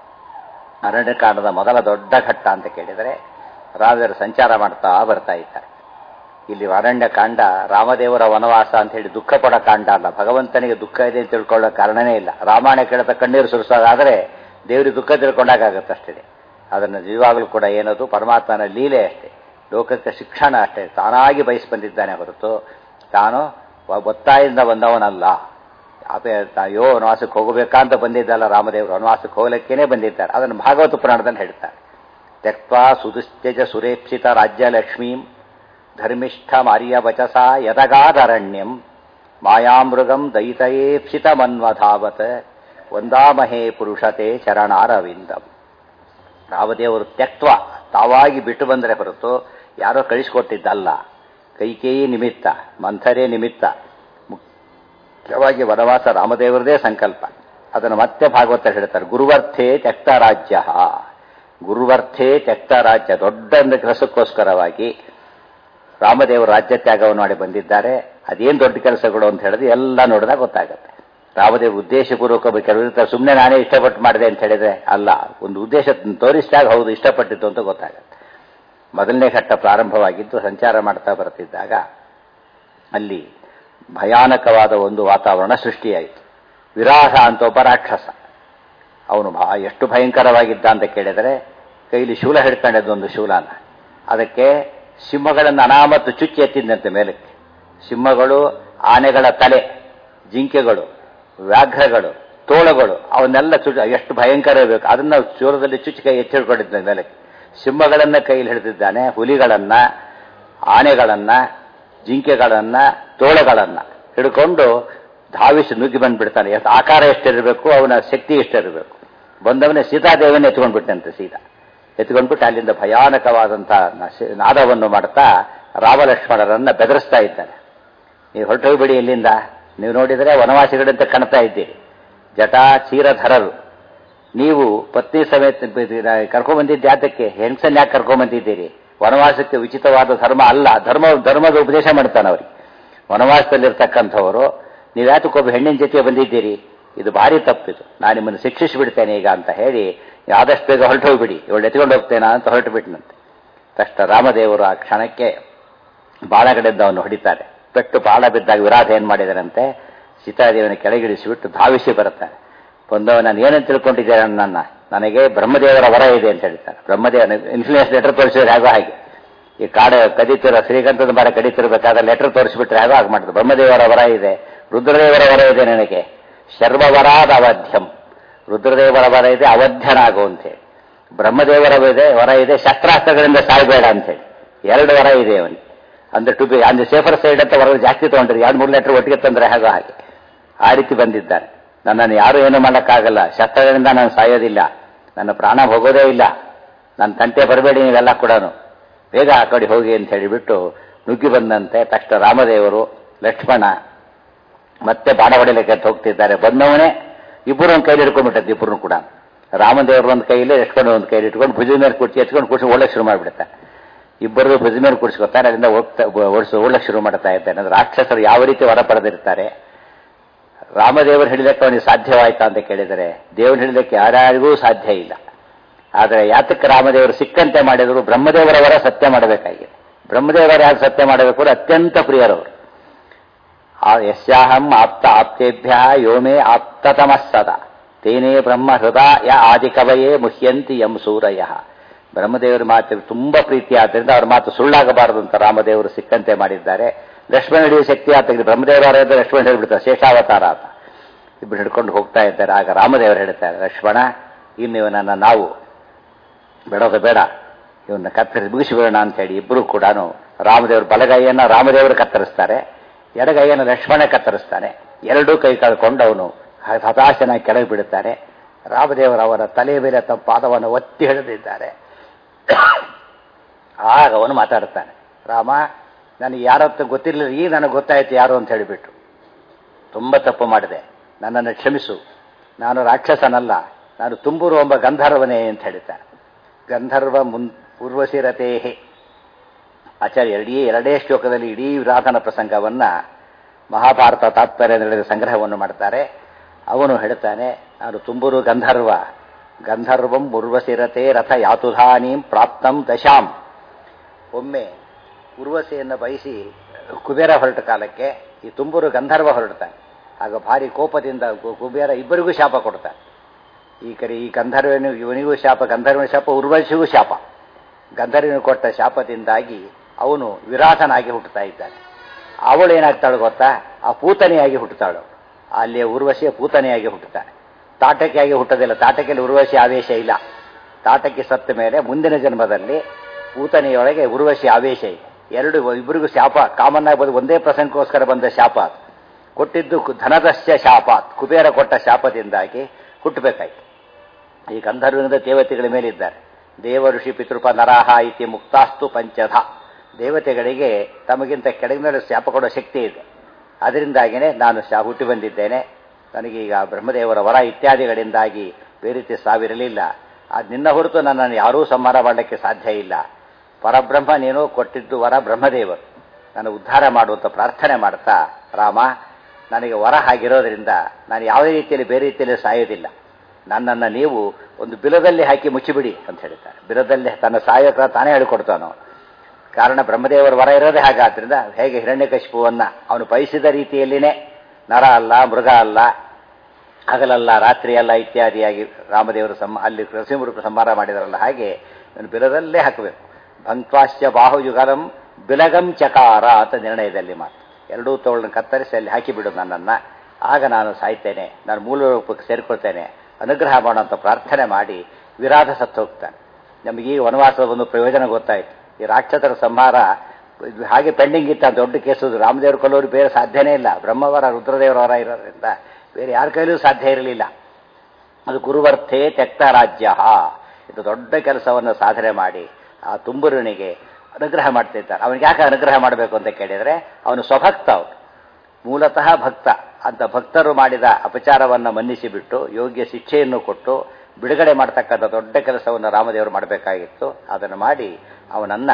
ಅರಣ್ಯಕಾಂಡದ ಮೊದಲ ದೊಡ್ಡ ಘಟ್ಟ ಅಂತ ಕೇಳಿದರೆ ರಾಜರು ಸಂಚಾರ ಮಾಡ್ತಾ ಬರ್ತಾ ಇದ್ದಾರೆ. ಇಲ್ಲಿ ಅರಣ್ಯಕಾಂಡ ರಾಮದೇವರ ವನವಾಸ ಅಂತ ಹೇಳಿ ದುಃಖ ಪಡೋ ಕಾಂಡ ಅಲ್ಲ. ಭಗವಂತನಿಗೆ ದುಃಖ ಇದೆ ಅಂತ ತಿಳ್ಕೊಳ್ಳೋ ಕಾರಣನೇ ಇಲ್ಲ. ರಾಮಾಯಣ ಕೇಳ್ತಾ ಕಣ್ಣೀರು ಸುರಿಸೋದಾದರೆ ದೇವರಿಗೆ ದುಃಖ ತಿಳ್ಕೊಂಡಾಗತ್ತಷ್ಟೇ. ಅದನ್ನು ಜೀವಾಗಲೂ ಕೂಡ ಏನದು ಪರಮಾತ್ಮನ ಲೀಲೆ ಅಷ್ಟೇ, ಲೋಕಕ್ಕೆ ಶಿಕ್ಷಣ ಅಷ್ಟೇ. ತಾನಾಗಿ ಬಯಸಿ ಬಂದಿದ್ದಾನೆ ಹೊರತು ತಾನು ಒತ್ತಾಯದಿಂದ ಬಂದವನಲ್ಲ. ಅಯ್ಯೋ ವನವಾಸಕ್ಕೆ ಹೋಗಬೇಕಂತ ಬಂದಿದ್ದಲ್ಲ ರಾಮದೇವರು, ವನವಾಸಕ್ಕೆ ಹೋಗಲಿಕ್ಕೇನೆ ಬಂದಿದ್ದಾರೆ. ಅದನ್ನು ಭಾಗವತ ಪುರಾಣದಲ್ಲಿ ಹೇಳ್ತಾರೆ. ತ್ಯಕ್ವಾ ಸುದುಶ್ಚಜ ಸುರೇಪ್ಸಿತ ರಾಜ್ಯಲಕ್ಷ್ಮೀಂ ಧರ್ಮಿಷ್ಠ ಮಾರ್ಯ ವಚಸ ಯದಗಾದರಣ್ಯಂ ಮಾಯಾಮೃಗಂ ದಯಿತಯೇಪ್ಸಿತ ಮನ್ವಧಾವತ್ ವಂದಾಮಹೇ ಪುರುಷತೆ ಚರಣಾರವಿಂದಂ. ರಾಮದೇವರು ತ್ಯಕ್ವ ತಾವಾಗಿ ಬಿಟ್ಟು ಬಂದರೆ ಹೊರತು ಯಾರೋ ಕಳಿಸಿಕೊಟ್ಟಿದ್ದಲ್ಲ. ಕೈಕೇಯಿ ನಿಮಿತ್ತ, ಮಂಥರೇ ನಿಮಿತ್ತ. ಮುಖ್ಯವಾಗಿ ವನವಾಸ ರಾಮದೇವರದೇ ಸಂಕಲ್ಪ. ಅದನ್ನು ಮತ್ತೆ ಭಾಗವತ ಹೇಳ್ತಾರೆ. ಗುರುವರ್ಥೇ ತ್ಯಕ್ತ ರಾಜ್ಯ, ಗುರುವರ್ಥೇ ತ್ಯಕ್ತ ರಾಜ್ಯ. ದೊಡ್ಡ ಕೆಲಸಕ್ಕೋಸ್ಕರವಾಗಿ ರಾಮದೇವರು ರಾಜ್ಯ ತ್ಯಾಗವನ್ನು ಮಾಡಿ ಬಂದಿದ್ದಾರೆ. ಅದೇನು ದೊಡ್ಡ ಕೆಲಸಗಳು ಅಂತ ಹೇಳಿದ್ರೆ ಎಲ್ಲ ನೋಡಿದಾಗ ಗೊತ್ತಾಗುತ್ತೆ. ರಾಮದೇವ್ ಉದ್ದೇಶಪೂರ್ವಕ ಕೆಲವರು ಸುಮ್ಮನೆ ನಾನೇ ಇಷ್ಟಪಟ್ಟು ಮಾಡಿದೆ ಅಂತ ಹೇಳಿದ್ರೆ ಅಲ್ಲ, ಒಂದು ಉದ್ದೇಶ ತೋರಿಸಿದಾಗ ಹೌದು ಇಷ್ಟಪಟ್ಟಿದ್ದು ಅಂತ ಗೊತ್ತಾಗುತ್ತೆ. ಮೊದಲನೇ ಘಟ್ಟ ಪ್ರಾರಂಭವಾಗಿದ್ದು ಸಂಚಾರ ಮಾಡ್ತಾ ಬರ್ತಿದ್ದಾಗ ಅಲ್ಲಿ ಭಯಾನಕವಾದ ಒಂದು ವಾತಾವರಣ ಸೃಷ್ಟಿಯಾಯಿತು. ವಿರಾಹ ಅಂತ ಒಬ್ಬ ರಾಕ್ಷಸ, ಅವನು ಎಷ್ಟು ಭಯಂಕರವಾಗಿದ್ದ ಅಂತ ಕೇಳಿದರೆ ಕೈಲಿ ಶೂಲ ಹಿಡ್ಕೊಂಡಿದ್ದೊಂದು ಶೂಲನ, ಅದಕ್ಕೆ ಸಿಂಹಗಳನ್ನು ಅನಾಮತ್ತು ಚುಚ್ಚಿ ಎತ್ತಿದ್ದಂತೆ ಮೇಲಕ್ಕೆ. ಸಿಂಹಗಳು, ಆನೆಗಳ ತಲೆ, ಜಿಂಕೆಗಳು, ವ್ಯಾಘ್ರಗಳು, ತೋಳಗಳು ಅವನ್ನೆಲ್ಲ ಎಷ್ಟು ಭಯಂಕರ ಇರಬೇಕು ಅದನ್ನ ಚೂರದಲ್ಲಿ ಚುಚ್ಚಿ ಕೈ ಎತ್ತಿಡ್ಕೊಂಡಿದ್ದ ಮೇಲಕ್ಕೆ. ಸಿಂಹಗಳನ್ನ ಕೈಲಿ ಹಿಡಿದಿದ್ದಾನೆ, ಹುಲಿಗಳನ್ನ, ಆನೆಗಳನ್ನ, ಜಿಂಕೆಗಳನ್ನ, ತೋಳಗಳನ್ನ ಹಿಡ್ಕೊಂಡು ಧಾವಿಸಿ ನುಗ್ಗಿ ಬಂದ್ಬಿಡ್ತಾನೆ. ಆಕಾರ ಎಷ್ಟಿರಬೇಕು, ಅವನ ಶಕ್ತಿ ಎಷ್ಟಿರಬೇಕು. ಬಂದವನೇ ಸೀತಾದೇವನ್ನೇ ಎತ್ಕೊಂಡ್ಬಿಟ್ಟಂತೆ. ಸೀತಾ ಎತ್ಕೊಂಡ್ಬಿಟ್ಟು ಅಲ್ಲಿಂದ ಭಯಾನಕವಾದಂಥ ನಾದವನ್ನು ಮಾಡ್ತಾ ರಾಮಲಕ್ಷ್ಮಣರನ್ನ ಬೆದರಿಸ್ತಾ ಇದ್ದಾನೆ. ನೀವು ಹೊರಟೋಗ್ಬಿಡಿ ಇಲ್ಲಿಂದ, ನೀವು ನೋಡಿದರೆ ವನವಾಸಿಗಳಂತೆ ಕಾಣ್ತಾ ಇದ್ದೀರಿ, ಜಟಾ ಚೀರಧರರು. ನೀವು ಪತ್ನಿ ಸಮೇತ ಕರ್ಕೊಂಡ್ಬಂದಿದ್ದೆ ಯಾತಕ್ಕೆ? ಹೆಂಗಸನ್ನ ಯಾಕೆ ಕರ್ಕೊಂಡ್ಬಂದಿದ್ದೀರಿ? ವನವಾಸಕ್ಕೆ ಉಚಿತವಾದ ಧರ್ಮ ಅಲ್ಲ. ಧರ್ಮದ ಉಪದೇಶ ಮಾಡ್ತಾನೆ ಅವ್ರಿಗೆ. ವನವಾಸದಲ್ಲಿರ್ತಕ್ಕಂಥವರು ನೀವು ಯಾತಕ್ಕೊಬ್ಬ ಹೆಣ್ಣಿನ ಜೊತೆ ಬಂದಿದ್ದೀರಿ, ಇದು ಭಾರಿ ತಪ್ಪಿದು, ನಾನು ನಿಮ್ಮನ್ನು ಶಿಕ್ಷಿಸಿಬಿಡ್ತೇನೆ ಈಗ ಅಂತ ಹೇಳಿ ಆದಷ್ಟು ಬೇಗ ಹೊರಟು ಹೋಗ್ಬಿಡಿ, ಇವಳು ಎತ್ಕೊಂಡು ಹೋಗ್ತೇನಾ ಅಂತ ಹೊರಟು ಬಿಟ್ಟನಂತೆ. ತಕ್ಷಣ ರಾಮದೇವರು ಆ ಕ್ಷಣಕ್ಕೆ ಬಾಣಗಳಿಂದ ಅವನು ಹೊಡಿತಾರೆ. ಪೆಟ್ಟು ಬಾಣ ಬಿದ್ದಾಗ ವಿರಾಧ ಏನ್ ಮಾಡಿದರಂತೆ, ಸೀತಾದೇವನ ಕೆಳಗಿಳಿಸಿಬಿಟ್ಟು ಧಾವಿಸಿ ಬರುತ್ತಾರೆ. ಬಂದವ ನಾನು ಏನಂತ ತಿಳ್ಕೊಂಡಿದ್ದೇನೆ, ನನಗೆ ಬ್ರಹ್ಮದೇವರ ವರ ಇದೆ ಅಂತ ಹೇಳ್ತಾರೆ. ಬ್ರಹ್ಮದೇವನ ಇನ್ಫ್ಲೂಯೆನ್ಸ್ ಲೆಟರ್ ತೋರಿಸಿದ್ರೆ ಹೇಗೋ ಹಾಗೆ, ಈ ಕಾಡ ಕದೀತಿರೋ ಶ್ರೀಗಂಧದ ಮರ ಕಡಿತಿರ್ಬೇಕಾದ್ರೆ ಲೆಟರ್ ತೋರಿಸ್ಬಿಟ್ರೆ ಹೇಗೋ ಹಾಗೆ ಮಾಡ್ತಾರೆ. ಬ್ರಹ್ಮದೇವರ ವರ ಇದೆ, ರುದ್ರದೇವರ ವರ ಇದೆ, ನನಗೆ ಶರ್ವವರಾದ ಅವಧ್ಯಂ. ರುದ್ರದೇವರ ವರ ಇದೆ, ಅವಧ್ಯನಾಗು ಅಂತೇಳಿ. ಬ್ರಹ್ಮದೇವರ ವರ ಇದೆ, ಶಸ್ತ್ರಾಸ್ತ್ರಗಳಿಂದ ಸಾಯ್ಬೇಡ ಅಂತೇಳಿ. 2 ವರ ಇದೆ ಅವನಿಗೆ. ಅಂದ್ರೆ ಟು ಬಿ ಅಂದ್ರೆ ಸೇಫರ್ ಸೈಡ್ ಅಂತ ವರ ಜಾಸ್ತಿ ತಗೊಂಡ್ರಿ, 2-3 ಲೆಟರ್ ಒಟ್ಟಿಗೆ ತಂದ್ರೆ ಹೇಗೋ ಹಾಗೆ. ಆ ರೀತಿ ಬಂದಿದ್ದಾನೆ. ನನ್ನನ್ನು ಯಾರು ಏನು ಮಾಡೋಕ್ಕಾಗಲ್ಲ, ಶಸ್ತ್ರಗಳಿಂದ ನಾನು ಸಾಯೋದಿಲ್ಲ, ನನ್ನ ಪ್ರಾಣ ಹೋಗೋದೇ ಇಲ್ಲ, ನನ್ನ ತಂಟೆ ಬರಬೇಡಿ ನೀವೆಲ್ಲ ಕೂಡ, ಬೇಗ ಆ ಕಡೆ ಹೋಗಿ ಅಂತ ಹೇಳಿಬಿಟ್ಟು ನುಗ್ಗಿ ಬಂದಂತೆ. ತಕ್ಷಣ ರಾಮದೇವರು, ಲಕ್ಷ್ಮಣ ಮತ್ತೆ ಬಾಣ ಹೊಡೆಯಲಿಕ್ಕೆ ಹೋಗ್ತಿದ್ದಾರೆ. ಬಂದವನೇ ಇಬ್ಬರು ಒಂದು ಕೈಲಿ ಹಿಡ್ಕೊಂಡ್ಬಿಟ್ಟದ್ದು. ಇಬ್ಬರು ಕೂಡ ರಾಮದೇವರು ಒಂದು ಕೈಲಿ, ಲಕ್ಷ್ಮಣ ಒಂದು ಕೈಲಿ ಇಟ್ಕೊಂಡು ಭುಜದ ಮೇಲೆ ಕುರ್ಚಿ ಎತ್ಕೊಂಡು ಕೂಡಿಸಿ ಓಡಕ್ಕೆ ಶುರು ಮಾಡಿಬಿಡ್ತಾರೆ. ಇಬ್ಬರು ಭುಜದ ಮೇಲೆ ಕೂಡಿಸ್ಕೊತಾರೆ, ಅದರಿಂದ ಓಡಕ್ಕೆ ಶುರು ಮಾಡ್ತಾ ಇದ್ದಾನೆ. ಅಂದ್ರೆ ರಾಕ್ಷಸರು ಯಾವ ರೀತಿ ವರ ಪಡೆದಿರ್ತಾರೆ. ರಾಮದೇವರು ಹಿಡಿದಕ್ಕೆ ಅವನಿಗೆ ಸಾಧ್ಯವಾಯ್ತಾ ಅಂತ ಕೇಳಿದರೆ ದೇವರು ಹಿಡಿದಕ್ಕೆ ಯಾರ್ಯಾರಿಗೂ ಸಾಧ್ಯ ಇಲ್ಲ. ಆದರೆ ಯಾತಕ್ಕೆ ರಾಮದೇವರು ಸಿಕ್ಕಂತೆ ಮಾಡಿದರು? ಬ್ರಹ್ಮದೇವರ ವರ ಸತ್ಯ ಮಾಡಬೇಕಾಗಿದೆ. ಬ್ರಹ್ಮದೇವರ ಯಾರು ಸತ್ಯ ಮಾಡಬೇಕು? ಅತ್ಯಂತ ಪ್ರಿಯರವರು. ಯಸ್ಯಾಹಂ ಆಪ್ತ ಆಪ್ತೇಭ್ಯ ಯೋಮೇ ಆಪ್ತತಮಸ್ಸದ ತೇನೇ ಬ್ರಹ್ಮ ಹೃದಯ ಆದಿಕವಯೇ ಮುಹ್ಯಂತಿ ಯಂ ಸೂರಯ. ಬ್ರಹ್ಮದೇವರ ಮಾತಿಗೆ ತುಂಬಾ ಪ್ರೀತಿ ಆದ್ದರಿಂದ ಅವ್ರ ಮಾತು ಸುಳ್ಳಾಗಬಾರದು ಅಂತ ರಾಮದೇವರು ಸಿಕ್ಕಂತೆ ಮಾಡಿದ್ದಾರೆ. ಲಕ್ಷ್ಮಣ ಹಿಡಿಯುವ ಶಕ್ತಿ ಆತಗೆ ಬ್ರಹ್ಮದೇವರ ಲಕ್ಷ್ಮಣ ಹೇಳಿಬಿಡ್ತಾರೆ, ಶೇಷಾವತಾರ ಅಂತ. ಇಬ್ಬರು ಹಿಡ್ಕೊಂಡು ಹೋಗ್ತಾ ಇದ್ದಾರೆ. ಆಗ ರಾಮದೇವರು ಹೇಳ್ತಾರೆ, ಲಕ್ಷ್ಮಣ, ಇನ್ನು ಇವನನ್ನ ನಾವು ಬಿಡೋದು ಬೇಡ, ಇವನ್ನ ಕತ್ತರಿಸಿ ಮುಗಿಸಿಬಿಡೋಣ ಅಂತ ಹೇಳಿ ಇಬ್ಬರು ಕೂಡ ರಾಮದೇವರು ಬಲಗೈಯನ್ನ ರಾಮದೇವರು ಕತ್ತರಿಸ್ತಾರೆ, ಎಡಗೈಯನ್ನು ಲಕ್ಷ್ಮಣ ಕತ್ತರಿಸ್ತಾನೆ. ಎರಡೂ ಕೈ ಕಳ್ಕೊಂಡು ಅವನು ಹತಾಶನಾಗಿ ಕೆಳಗೆ ಬಿಡುತ್ತಾನೆ. ರಾಮದೇವರು ಅವರ ತಲೆಯ ಮೇಲೆ ತಮ್ಮ ಪಾದವನ್ನು ಒತ್ತಿ ಹಿಡಿದಿದ್ದಾರೆ. ಆಗ ಅವನು ಮಾತಾಡ್ತಾನೆ, ರಾಮ ನನಗೆ ಯಾರತ್ತು ಗೊತ್ತಿರಲಿಲ್ಲ, ಈಗ ನನಗೆ ಗೊತ್ತಾಯ್ತು ಯಾರು ಅಂತ ಹೇಳಿಬಿಟ್ಟು, ತುಂಬ ತಪ್ಪು ಮಾಡಿದೆ, ನನ್ನನ್ನು ಕ್ಷಮಿಸು, ನಾನು ರಾಕ್ಷಸನಲ್ಲ, ನಾನು ತುಂಬೂರು ಎಂಬ ಗಂಧರ್ವನೇ ಅಂತ ಹೇಳ್ತಾನೆ. ಗಂಧರ್ವ ಪೂರ್ವಶಿರತೇಹೇ ಆಚಾರ್ಯ ಎರಡೇ ಶ್ಲೋಕದಲ್ಲಿ ಇಡೀ ವಿರಾಧನ ಪ್ರಸಂಗವನ್ನ ಮಹಾಭಾರತ ತಾತ್ಪರ್ಯ ನಡೆದ ಸಂಗ್ರಹವನ್ನು ಮಾಡ್ತಾರೆ. ಅವನು ಹೇಳ್ತಾನೆ, ನಾನು ತುಂಬೂರು ಗಂಧರ್ವ, ಗಂಧರ್ವಂ ಉರ್ವಶಿರತೆ ರಥ ಯಾತುಧಾನೀಂ ಪ್ರಾಪ್ತಂ ದಶಾಂ. ಒಮ್ಮೆ ಉರ್ವಶಿಯನ್ನು ಬಯಸಿ ಕುಬೇರ ಹೊರಟ ಕಾಲಕ್ಕೆ ಈ ತುಂಬೂರು ಗಂಧರ್ವ ಹೊರಡ್ತಾನೆ. ಆಗ ಭಾರಿ ಕೋಪದಿಂದ ಕುಬೇರ ಇಬ್ಬರಿಗೂ ಶಾಪ ಕೊಡ್ತಾನೆ. ಈ ಕಡೆ ಈ ಇವನಿಗೂ ಶಾಪ, ಗಂಧರ್ವನ ಶಾಪ, ಉರ್ವಶಿಗೂ ಶಾಪ. ಗಂಧರ್ವನಿಗೆ ಕೊಟ್ಟ ಶಾಪದಿಂದಾಗಿ ಅವನು ವಿರಾಧನಾಗಿ ಹುಟ್ಟುತ್ತಾ ಇದ್ದಾನೆ. ಅವಳು ಏನಾಗ್ತಾಳು ಗೊತ್ತಾ, ಆ ಪೂತನೆಯಾಗಿ ಹುಟ್ಟುತ್ತಾಳು. ಅಲ್ಲಿ ಉರ್ವಶಿಯ ಪೂತನೆಯಾಗಿ ಹುಟ್ಟುತ್ತಾನೆ. ತಾಟಕಿಯಾಗಿ ಹುಟ್ಟೋದಿಲ್ಲ, ತಾಟಕಿಯಲ್ಲಿ ಉರ್ವಶಿ ಆವೇಶ ಇಲ್ಲ. ತಾಟಕಿ ಸತ್ತ ಮೇಲೆ ಮುಂದಿನ ಜನ್ಮದಲ್ಲಿ ಪೂತನೆಯೊಳಗೆ ಉರ್ವಶಿ ಆವೇಶ ಇದೆ. ಇಬ್ಬರಿಗೂ ಶಾಪ ಕಾಮನ್ ಆಗ್ಬೋದು, ಒಂದೇ ಪ್ರಸಂಗಕ್ಕೋಸ್ಕರ ಬಂದ ಶಾಪ. ಕೊಟ್ಟಿದ್ದು ಧನದಸ್ಯ ಶಾಪಾತ್, ಕುಬೇರ ಕೊಟ್ಟ ಶಾಪದಿಂದಾಗಿ ಹುಟ್ಟಬೇಕಾಯ್ತು. ಈ ಗಂಧರ್ವನಿಂದ ದೇವತೆಗಳ ಮೇಲಿದ್ದಾರೆ. ದೇವ ಋಷಿ ಪಿತೃಪ ನರಾಹ ಇತಿ ಮುಕ್ತಾಸ್ತು ಪಂಚಧ. ದೇವತೆಗಳಿಗೆ ತಮಗಿಂತ ಕೆಳಗಿನ ಶಾಪ ಕೊಡೋ ಶಕ್ತಿ ಇದೆ. ಅದರಿಂದಾಗಿಯೇ ನಾನು ಹುಟ್ಟಿ ಬಂದಿದ್ದೇನೆ. ನನಗೀಗ ಬ್ರಹ್ಮದೇವರ ವರ ಇತ್ಯಾದಿಗಳಿಂದಾಗಿ ಬೇರೆ ರೀತಿ ಸಾವಿರಲಿಲ್ಲ. ಅದು ನಿನ್ನ ಹೊರತು ನನ್ನನ್ನು ಯಾರೂ ಸಂಹಾರ ಮಾಡಲಿಕ್ಕೆ ಸಾಧ್ಯ ಇಲ್ಲ. ಪರಬ್ರಹ್ಮ ನೀನು ಕೊಟ್ಟಿದ್ದು ವರ ಬ್ರಹ್ಮದೇವರು, ನಾನು ಉದ್ಧಾರ ಮಾಡುವಂತ ಪ್ರಾರ್ಥನೆ ಮಾಡ್ತಾ, ರಾಮ ನನಗೆ ವರ ಆಗಿರೋದ್ರಿಂದ ನಾನು ಯಾವುದೇ ರೀತಿಯಲ್ಲಿ ಬೇರೆ ರೀತಿಯಲ್ಲಿ ಸಾಯೋದಿಲ್ಲ. ನನ್ನನ್ನು ನೀವು ಒಂದು ಬಿಲದಲ್ಲಿ ಹಾಕಿ ಮುಚ್ಚಿಬಿಡಿ ಅಂತ ಹೇಳ್ತಾರೆ. ಬಿಲದಲ್ಲಿ ತನ್ನ ಸಾಯೋಕ್ರ ತಾನೇ ಹೇಳಿಕೊಡ್ತಾನೋ. ಕಾರಣ ಬ್ರಹ್ಮದೇವರ ವರ ಇರೋದೇ ಹಾಗಾದ್ರಿಂದ ಹೇಗೆ ಹಿರಣ್ಯಕಶಿಪುವನ್ನ ಅವನು ಬಯಸಿದ ರೀತಿಯಲ್ಲಿನೇ ನರ ಅಲ್ಲ, ಮೃಗ ಅಲ್ಲ, ಹಗಲಲ್ಲ, ರಾತ್ರಿ ಅಲ್ಲ ಇತ್ಯಾದಿಯಾಗಿ ರಾಮದೇವರು ಅಲ್ಲಿ ನರಸಿಂಹರು ಸಂಹಾರ ಮಾಡಿದಾರಲ್ಲ, ಹಾಗೆ ನಾನು ಬಿಲದಲ್ಲೇ ಹಾಕಬೇಕು. ಭಂಕ್ವಾಶ್ಯ ಬಾಹುಯುಗಲಂ ಬಿಲಗಂ ಚಕಾರ ಅಂತ ನಿರ್ಣಯದಲ್ಲಿ ಮಾತು. ಎರಡೂ ತೋಳನ್ನು ಕತ್ತರಿಸಿ ಅಲ್ಲಿ ಹಾಕಿಬಿಡು ನನ್ನನ್ನು, ಆಗ ನಾನು ಸಾಯ್ತೇನೆ, ನಾನು ಮೂಲ ರೂಪಕ್ಕೆ ಸೇರ್ಕೊಳ್ತೇನೆ, ಅನುಗ್ರಹ ಮಾಡುವಂಥ ಪ್ರಾರ್ಥನೆ ಮಾಡಿ ವಿರಾಧ ಸತ್ತು ಹೋಗ್ತಾನೆ. ನಮಗೀಗ ವನವಾಸದ ಒಂದು ಪ್ರಯೋಜನ ಗೊತ್ತಾಯಿತು. ಈ ರಾಕ್ಷಸರ ಸಂಹಾರ ಹಾಗೆ ಪೆಂಡಿಂಗ್ ಇತ್ತ ದೊಡ್ಡ ಕೇಸು. ರಾಮದೇವರು ಕೊಲ್ಲೋರು ಬೇರೆ ಸಾಧ್ಯನೇ ಇಲ್ಲ. ಬ್ರಹ್ಮವರ ರುದ್ರದೇವರವರ ಇರೋದ್ರಿಂದ ಬೇರೆ ಯಾರ ಕೈಲೂ ಸಾಧ್ಯ ಇರಲಿಲ್ಲ. ಅದು ಗುರುವರ್ಥೇ ತ್ಯಕ್ತ ರಾಜ್ಯ. ಇದು ದೊಡ್ಡ ಕೆಲಸವನ್ನು ಸಾಧನೆ ಮಾಡಿ ಆ ತುಂಬುರನಿಗೆ ಅನುಗ್ರಹ ಮಾಡ್ತಿರ್ತಾರೆ. ಅವನಿಗೆ ಯಾಕೆ ಅನುಗ್ರಹ ಮಾಡಬೇಕು ಅಂತ ಕೇಳಿದರೆ, ಅವನು ಸ್ವಭಕ್ತ, ಅವನು ಮೂಲತಃ ಭಕ್ತ. ಅಂತ ಭಕ್ತರು ಮಾಡಿದ ಅಪಚಾರವನ್ನು ಮನ್ನಿಸಿ ಬಿಟ್ಟು ಯೋಗ್ಯ ಶಿಕ್ಷೆಯನ್ನು ಕೊಟ್ಟು ಬಿಡುಗಡೆ ಮಾಡ್ತಕ್ಕಂಥ ದೊಡ್ಡ ಕೆಲಸವನ್ನು ರಾಮದೇವರು ಮಾಡಬೇಕಾಗಿತ್ತು. ಅದನ್ನು ಮಾಡಿ ಅವನನ್ನ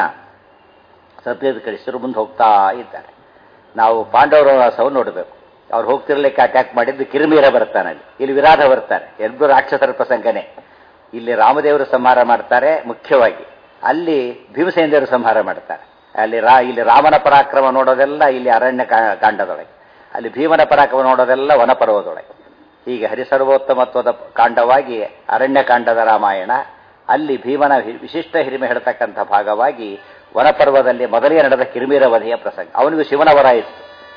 ಸತ್ಯದ ಕಳಿಸಿದ್ರು ಮುಂದೆ ಹೋಗ್ತಾ ಇದ್ದಾರೆ. ನಾವು ಪಾಂಡವರ ವಾಸವನ್ನು ನೋಡಬೇಕು. ಅವ್ರು ಹೋಗ್ತಿರ್ಲಿಕ್ಕೆ ಅಟ್ಯಾಕ್ ಮಾಡಿದ್ದು ಕಿರಿಮೀರ ಬರ್ತಾನೆ, ಇಲ್ಲಿ ವಿರಾಧ ಬರ್ತಾನೆ. ಎರಡು ರಾಕ್ಷಸರ ಪ್ರಸಂಗನೇ. ಇಲ್ಲಿ ರಾಮದೇವರು ಸಂಹಾರ ಮಾಡ್ತಾರೆ ಮುಖ್ಯವಾಗಿ, ಅಲ್ಲಿ ಭೀಮಸೇನದೇವರು ಸಂಹಾರ ಮಾಡ್ತಾರೆ. ಇಲ್ಲಿ ರಾಮನ ಪರಾಕ್ರಮ ನೋಡೋದೆಲ್ಲ ಇಲ್ಲಿ ಅರಣ್ಯ ಕಾಂಡದೊಳಗೆ, ಅಲ್ಲಿ ಭೀಮನ ಪರಾಕ್ರಮ ನೋಡೋದೆಲ್ಲ ವನಪರ್ವದೊಳಗೆ. ಹೀಗೆ ಹರಿಸರ್ವೋತ್ತಮತ್ವದ ಕಾಂಡವಾಗಿ ಅರಣ್ಯಕಾಂಡದ ರಾಮಾಯಣ, ಅಲ್ಲಿ ಭೀಮನ ವಿಶಿಷ್ಟ ಹಿರಿಮೆ ಹೇಳ್ತಕ್ಕಂಥ ಭಾಗವಾಗಿ ವನಪರ್ವದಲ್ಲಿ ಮೊದಲೇ ನಡೆದ ಕಿರಿಮೀರ ವಧೆಯ ಪ್ರಸಂಗ. ಅವನಿಗೂ ಶಿವನ ವರ ಇತ್ತು.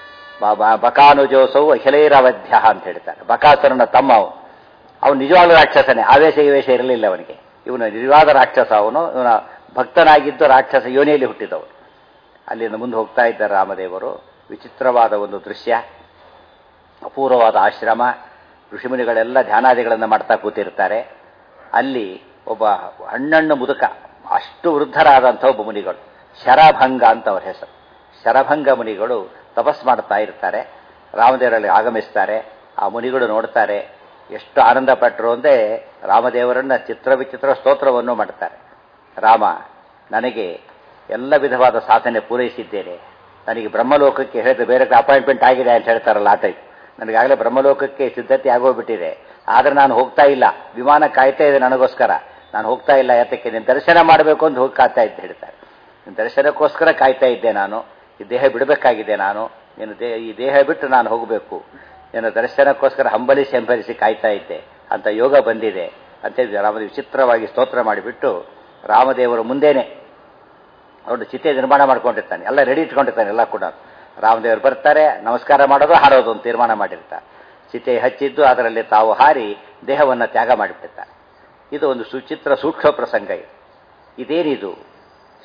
ಬಕಾನುಜೋಸವು ಅಖಿಲೈರವಧ್ಯ ಅಂತ ಹೇಳ್ತಾರೆ. ಬಕಾಸುರನ ತಮ್ಮ ಅವನು ನಿಜವಾದ ರಾಕ್ಷಸನೇ, ಆವೇಶ ವಿವೇಶ ಇರಲಿಲ್ಲ ಅವನಿಗೆ. ಇವನು ನಿಜವಾದ ರಾಕ್ಷಸ. ಇವನ ಭಕ್ತನಾಗಿದ್ದು ರಾಕ್ಷಸ ಯೋನಿಯಲ್ಲಿ ಹುಟ್ಟಿದವನು. ಅಲ್ಲಿಂದ ಮುಂದೆ ಹೋಗ್ತಾ ಇದ್ದಾರೆ ರಾಮದೇವರು. ವಿಚಿತ್ರವಾದ ಒಂದು ದೃಶ್ಯ, ಅಪೂರ್ವವಾದ ಆಶ್ರಮ. ಋಷಿಮುನಿಗಳೆಲ್ಲ ಧ್ಯಾನಾದಿಗಳನ್ನು ಮಾಡ್ತಾ ಕೂತಿರ್ತಾರೆ. ಅಲ್ಲಿ ಒಬ್ಬ ಹಣ್ಣಣ್ಣು ಮುದುಕ, ಅಷ್ಟು ವೃದ್ಧರಾದಂಥ ಒಬ್ಬ ಮುನಿಗಳು, ಶರಭಂಗ ಅಂತ ಅವರ ಹೆಸರು. ಶರಭಂಗ ಮುನಿಗಳು ತಪಸ್ ಮಾಡ್ತಾ ಇರ್ತಾರೆ. ರಾಮದೇವರಲ್ಲಿ ಆಗಮಿಸ್ತಾರೆ. ಆ ಮುನಿಗಳು ನೋಡ್ತಾರೆ. ಎಷ್ಟು ಆನಂದ ಪಟ್ಟರು ಅಂದರೆ ರಾಮದೇವರನ್ನ ವಿಚಿತ್ರ ಸ್ತೋತ್ರವನ್ನು ಮಾಡ್ತಾರೆ. ರಾಮ, ನನಗೆ ಎಲ್ಲ ವಿಧವಾದ ಸಾಧನೆ ಪೂರೈಸಿದ್ದೇನೆ. ನನಗೆ ಬ್ರಹ್ಮಲೋಕಕ್ಕೆ ಹೇಳಿದ ಬೇರೆ ಅಪಾಯಿಂಟ್ಮೆಂಟ್ ಆಗಿದೆ ಅಂತ ಹೇಳ್ತಾರಲ್ಲ, ಆ ಟೈಪ್. ನನಗಾಗಲೇ ಬ್ರಹ್ಮಲೋಕಕ್ಕೆ ಸಿದ್ಧತೆ ಆಗೋಗ್ಬಿಟ್ಟಿದೆ. ಆದರೆ ನಾನು ಹೋಗ್ತಾ ಇಲ್ಲ. ವಿಮಾನ ಕಾಯ್ತಾ ಇದೆ ನನಗೋಸ್ಕರ. ನಾನು ಹೋಗ್ತಾ ಇಲ್ಲ. ಯಾತಕ್ಕೆ? ನೀನು ದರ್ಶನ ಮಾಡಬೇಕು ಅಂತ ಹೋಗಿ ಕಾಯ್ತಾ ಇದ್ದೆ ಹೇಳ್ತಾರೆ. ನಿನ್ನ ದರ್ಶನಕ್ಕೋಸ್ಕರ ಕಾಯ್ತಾ ಇದ್ದೆ ನಾನು. ಈ ದೇಹ ಬಿಡಬೇಕಾಗಿದೆ ನಾನು. ಈ ದೇಹ ಬಿಟ್ಟು ನಾನು ಹೋಗಬೇಕು. ನಿನ್ನ ದರ್ಶನಕ್ಕೋಸ್ಕರ ಹಂಬಲಿಸಿ ಕಾಯ್ತಾ ಇದ್ದೆ ಅಂತ ಯೋಗ ಬಂದಿದೆ ಅಂತೇಳಿ ರಾಮದೇವ ವಿಚಿತ್ರವಾಗಿ ಸ್ತೋತ್ರ ಮಾಡಿಬಿಟ್ಟು ರಾಮದೇವರು ಮುಂದೇನೆ ದೊಡ್ಡ ಚಿತೆ ನಿರ್ಮಾಣ ಮಾಡ್ಕೊಂಡಿರ್ತಾನೆ. ಎಲ್ಲ ರೆಡಿ ಇಟ್ಕೊಂಡಿರ್ತಾನೆ. ಎಲ್ಲ ಕೂಡ ರಾಮದೇವರು ಬರ್ತಾರೆ, ನಮಸ್ಕಾರ ಮಾಡೋದು, ಹಾರೋದು ಅಂತ ತೀರ್ಮಾನ ಮಾಡಿರ್ತಾರೆ. ಚಿತೆ ಹಚ್ಚಿದ್ದು ಅದರಲ್ಲಿ ತಾವು ಹಾರಿ ದೇಹವನ್ನು ತ್ಯಾಗ ಮಾಡಿಬಿಟ್ಟಿರ್ತಾರೆ. ಇದು ಒಂದು ಸುಚಿತ್ರ ಸೂಕ್ಷ್ಮ ಪ್ರಸಂಗ. ಇದೇನಿದು?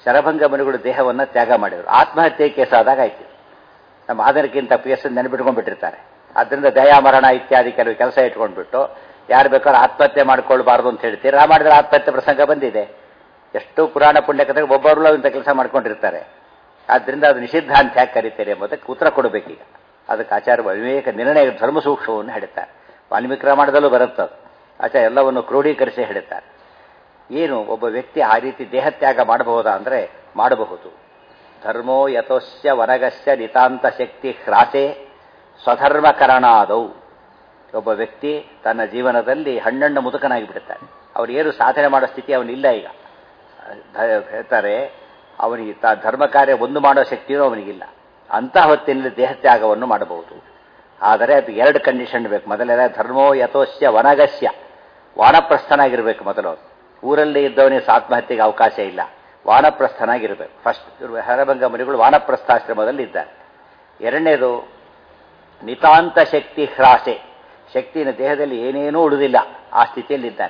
ಶರಭಂಗ ಮುನಿಗಳು ದೇಹವನ್ನು ತ್ಯಾಗ ಮಾಡಿದರು. ಆತ್ಮಹತ್ಯೆ ಕೇಸಾದಾಗ ಆಯ್ತು. ನಮ್ಮ ಆಧುನಿಕ್ಕಿಂತ PS ನೆನಪಿಟ್ಕೊಂಡ್ಬಿಟ್ಟಿರ್ತಾರೆ. ಆದ್ದರಿಂದ ದಯಾಮರಣ ಇತ್ಯಾದಿ ಕೆಲವು ಕೆಲಸ ಇಟ್ಕೊಂಡ್ಬಿಟ್ಟು ಯಾರು ಬೇಕಾದ್ರೂ ಆತ್ಮಹತ್ಯೆ ಮಾಡ್ಕೊಳ್ಬಾರ್ದು ಅಂತ ಹೇಳ್ತೀರಿ. ರಾಮಾಯಣದ ಆತ್ಮಹತ್ಯೆ ಪ್ರಸಂಗ ಬಂದಿದೆ. ಎಷ್ಟು ಪುರಾಣ ಪುಣ್ಯ ಕಥೆಗಳು ಒಬ್ಬರು ಇಂಥ ಕೆಲಸ ಮಾಡ್ಕೊಂಡಿರ್ತಾರೆ. ಆದ್ದರಿಂದ ಅದು ನಿಷಿದ್ಧ ಅಂತ ಯಾಕೆ ಕರೀತಾರೆ ಎಂಬುದಕ್ಕೆ ಉತ್ತರ ಕೊಡಬೇಕೀಗ. ಅದಕ್ಕೆ ಆಚಾರ್ಯ ವಿವೇಕ ನಿರ್ಣಯ ಧರ್ಮಸೂಕ್ಷ್ಮವನ್ನು ಹೇಳ್ತಾರೆ. ವಾಲ್ಮೀಕಿ ರಾಮಾಯಣದಲ್ಲೂ ಬರುತ್ತದು. ಆಚಾರ್ಯ ಎಲ್ಲವನ್ನು ಕ್ರೋಢೀಕರಿಸಿ ಹೇಳ್ತಾರೆ. ಏನು ಒಬ್ಬ ವ್ಯಕ್ತಿ ಆ ರೀತಿ ದೇಹತ್ಯಾಗ ಮಾಡಬಹುದಾ ಅಂದರೆ ಮಾಡಬಹುದು. ಧರ್ಮೋ ಯತೋಸ್ಯ ವನಗಸ್ಯ ನಿತಾಂತ ಶಕ್ತಿ ಹ್ರಾಸೆ ಸ್ವಧರ್ಮಕರಣಾದೌ. ಒಬ್ಬ ವ್ಯಕ್ತಿ ತನ್ನ ಜೀವನದಲ್ಲಿ ಹಣ್ಣಣ್ಣ ಮುದುಕನಾಗಿ ಬಿಡುತ್ತಾನೆ. ಅವ್ರು ಏನು ಸಾಧನೆ ಮಾಡೋ ಸ್ಥಿತಿ ಅವನಿಲ್ಲ. ಈಗ ಹೇಳ್ತಾರೆ ಅವನಿಗೆ ಧರ್ಮ ಕಾರ್ಯ ಒಂದು ಮಾಡೋ ಶಕ್ತಿಯೂ ಅವನಿಗಿಲ್ಲ. ಅಂತಹ ಹೊತ್ತಿನಲ್ಲಿ ದೇಹತ್ಯಾಗವನ್ನು ಮಾಡಬಹುದು. ಆದರೆ ಅದು ಎರಡು ಕಂಡೀಷನ್ ಬೇಕು. ಮೊದಲನೇ ಧರ್ಮೋ ಯಥೋಸ್ಯ ವನಗಸ್ಯ, ವಾನಪ್ರಸ್ಥನಾಗಿರ್ಬೇಕು ಮೊದಲು. ಊರಲ್ಲಿ ಇದ್ದವನಿಗೆ ಆತ್ಮಹತ್ಯೆಗೆ ಅವಕಾಶ ಇಲ್ಲ, ವಾನಪ್ರಸ್ಥನಾಗಿರ್ಬೇಕು. ಫಸ್ಟ್ ಹರಭಂಗ ಮುನಿಗಳು ವಾನಪ್ರಸ್ಥಾಶ್ರಮದಲ್ಲಿ ಇದ್ದಾರೆ. ಎರಡನೇದು ನಿತಾಂತ ಶಕ್ತಿ ಹ್ರಾಸೆ, ಶಕ್ತಿನ ದೇಹದಲ್ಲಿ ಏನೇನೂ ಉಳಿದಿಲ್ಲ, ಆ ಸ್ಥಿತಿಯಲ್ಲಿದ್ದಾನೆ.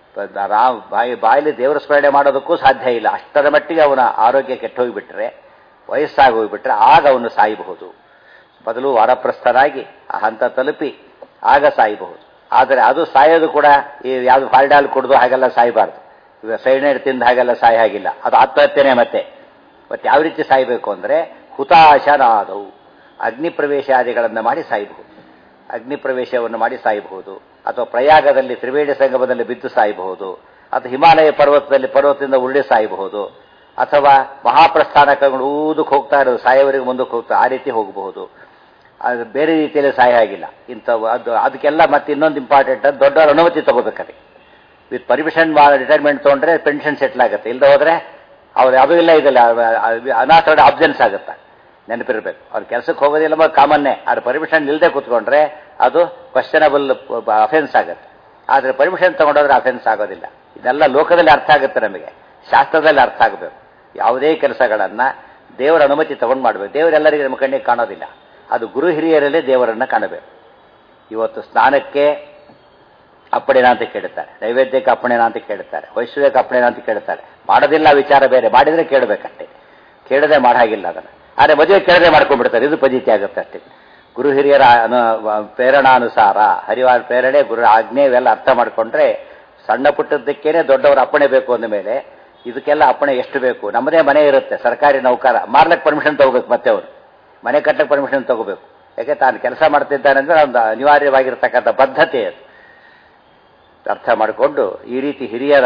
ಬಾಯಲ್ಲಿ ದೇವರ ಸ್ಮರಣೆ ಮಾಡೋದಕ್ಕೂ ಸಾಧ್ಯ ಇಲ್ಲ. ಅಷ್ಟರ ಮಟ್ಟಿಗೆ ಅವನ ಆರೋಗ್ಯ ಕೆಟ್ಟೋಗಿಬಿಟ್ರೆ, ವಯಸ್ಸಾಗಿ ಹೋಗಿಬಿಟ್ರೆ ಆಗ ಅವನು ಸಾಯಬಹುದು. ಮೊದಲು ವಾನಪ್ರಸ್ಥನಾಗಿ ಆ ಹಂತ ತಲುಪಿ ಆಗ ಸಾಯಬಹುದು. ಆದರೆ ಅದು ಸಾಯೋದು ಕೂಡ ಈ ಯಾವುದು ಫಾಲ್ಡಾಲ್ ಕುಡಿದು ಹಾಗೆಲ್ಲ ಸಾಯಬಾರ್ದು. ಈಗ ಸೈನೈಡ್ ತಿಂದ ಹಾಗೆಲ್ಲ ಸಾಯ ಹಾಗಿಲ್ಲ, ಅದು ಆತ್ಮಹತ್ಯೆನೇ. ಮತ್ತೆ ಯಾವ ರೀತಿ ಸಾಯಬೇಕು ಅಂದರೆ ಹುತಾಶನಾದವು, ಅಗ್ನಿ ಪ್ರವೇಶಾದಿಗಳನ್ನು ಮಾಡಿ ಸಾಯಬಹುದು. ಅಗ್ನಿ ಪ್ರವೇಶವನ್ನು ಮಾಡಿ ಸಾಯಬಹುದು, ಅಥವಾ ಪ್ರಯಾಗದಲ್ಲಿ ತ್ರಿವೇಣಿ ಸಂಗಮದಲ್ಲಿ ಬಿದ್ದು ಸಾಯಬಹುದು, ಅಥವಾ ಹಿಮಾಲಯ ಪರ್ವತದಿಂದ ಉರುಳಿ ಸಾಯಬಹುದು, ಅಥವಾ ಮಹಾಪ್ರಸ್ಥಾನ ಕೈಗೊಂಡು ಊದಕ್ಕೆ ಹೋಗ್ತಾ ಇರೋದು ಸಾಯವರೆಗೂ ಮುಂದಕ್ಕೆ ಹೋಗ್ತಾ ಆ ರೀತಿ ಹೋಗಬಹುದು. ಅದು ಬೇರೆ ರೀತಿಯಲ್ಲಿ ಸಾಯ ಆಗಿಲ್ಲ. ಅದಕ್ಕೆಲ್ಲ ಮತ್ತೆ ಇನ್ನೊಂದು ಇಂಪಾರ್ಟೆಂಟ್, ದೊಡ್ಡವರ ಅನುಮತಿ ತಗೋಬೇಕಾದ್ರೆ. ವಿತ್ ಪರ್ಮಿಷನ್ ರಿಟೈರ್ಮೆಂಟ್ ತೊಗೊಂಡ್ರೆ ಪೆನ್ಷನ್ ಸೆಟ್ಲ್ ಆಗುತ್ತೆ. ಇಲ್ಲದೆ ಹೋದ್ರೆ ಅವ್ರು ಅದು ಇಲ್ಲ, ಇದಲ್ಲ ಅನಾಥರ್ಡ್ ಅಬ್ಸೆನ್ಸ್ ಆಗುತ್ತೆ. ನೆನಪಿರ್ಬೇಕು, ಅವ್ರು ಕೆಲಸಕ್ಕೆ ಹೋಗೋದಿಲ್ಲ ಕಾಮನ್ನೇ. ಆದ್ರೆ ಪರ್ಮಿಷನ್ ಇಲ್ಲದೆ ಕೂತ್ಕೊಂಡ್ರೆ ಅದು ಕ್ವಶನಬಲ್ ಅಫೆನ್ಸ್ ಆಗುತ್ತೆ. ಆದರೆ ಪರ್ಮಿಷನ್ ತಗೊಂಡೋದ್ರೆ ಅಫೆನ್ಸ್ ಆಗೋದಿಲ್ಲ. ಇದೆಲ್ಲ ಲೋಕದಲ್ಲಿ ಅರ್ಥ ಆಗುತ್ತೆ, ನಮಗೆ ಶಾಸ್ತ್ರದಲ್ಲಿ ಅರ್ಥ ಆಗಬೇಕು. ಯಾವುದೇ ಕೆಲಸಗಳನ್ನ ದೇವರ ಅನುಮತಿ ತಗೊಂಡು ಮಾಡಬೇಕು. ದೇವರೆಲ್ಲರಿಗೆ ನಮ್ಮ ಕಣ್ಣಿಗೆ ಕಾಣೋದಿಲ್ಲ, ಅದು ಗುರು ಹಿರಿಯರಲ್ಲೇ ದೇವರನ್ನ ಕಾಣಬೇಕು. ಇವತ್ತು ಸ್ನಾನಕ್ಕೆ ಅಪ್ಪಣೆನ ಅಂತ ಕೇಳುತ್ತಾರೆ, ನೈವೇದ್ಯಕ್ಕೆ ಅಪ್ಪಣೆನ ಅಂತ ಕೇಳುತ್ತಾರೆ, ವೈಶ್ವಕ್ಕೆ ಅಪ್ಪಣೆನ ಅಂತ ಕೇಳುತ್ತಾರೆ. ಮಾಡೋದಿಲ್ಲ ವಿಚಾರ ಬೇರೆ, ಮಾಡಿದ್ರೆ ಕೇಳಬೇಕಷ್ಟೇ, ಕೇಳದೆ ಮಾಡಾಗಿಲ್ಲ ಅದನ್ನು. ಆದರೆ ಮದುವೆ ಕೇಳದೆ ಮಾಡ್ಕೊಂಡ್ಬಿಡ್ತಾರೆ, ಇದು ಪದ್ಧತಿ ಆಗುತ್ತೆ ಅಷ್ಟೇ. ಗುರು ಹಿರಿಯರ ಪ್ರೇರಣಾನುಸಾರ ಹರಿವಾರ ಪ್ರೇರಣೆ, ಗುರು ಆಜ್ಞೆ ಇವೆಲ್ಲ ಅರ್ಥ ಮಾಡಿಕೊಂಡ್ರೆ ಸಣ್ಣ ಪುಟ್ಟದ್ದಕ್ಕೇನೆ ದೊಡ್ಡವರ ಅಪ್ಪಣೆ ಬೇಕು ಅಂದ ಮೇಲೆ ಇದಕ್ಕೆಲ್ಲ ಅಪ್ಪಣೆ ಎಷ್ಟು ಬೇಕು. ನಮ್ಮದೇ ಮನೆ ಇರುತ್ತೆ, ಸರ್ಕಾರಿ ನೌಕರ, ಮಾರ್ಲಕ್ಕೆ ಪರ್ಮಿಷನ್ ತಗೋಬೇಕು. ಮತ್ತೆ ಅವರು ಮನೆ ಕಟ್ಟಕ್ಕೆ ಪರ್ಮಿಷನ್ ತಗೋಬೇಕು. ಯಾಕೆ ತಾನು ಕೆಲಸ ಮಾಡ್ತಿದ್ದಾನೆ ಅಂದ್ರೆ ಒಂದು ಅನಿವಾರ್ಯವಾಗಿರ್ತಕ್ಕಂಥ ಬದ್ಧತೆ ಅದು. ಅರ್ಥ ಮಾಡಿಕೊಂಡು ಈ ರೀತಿ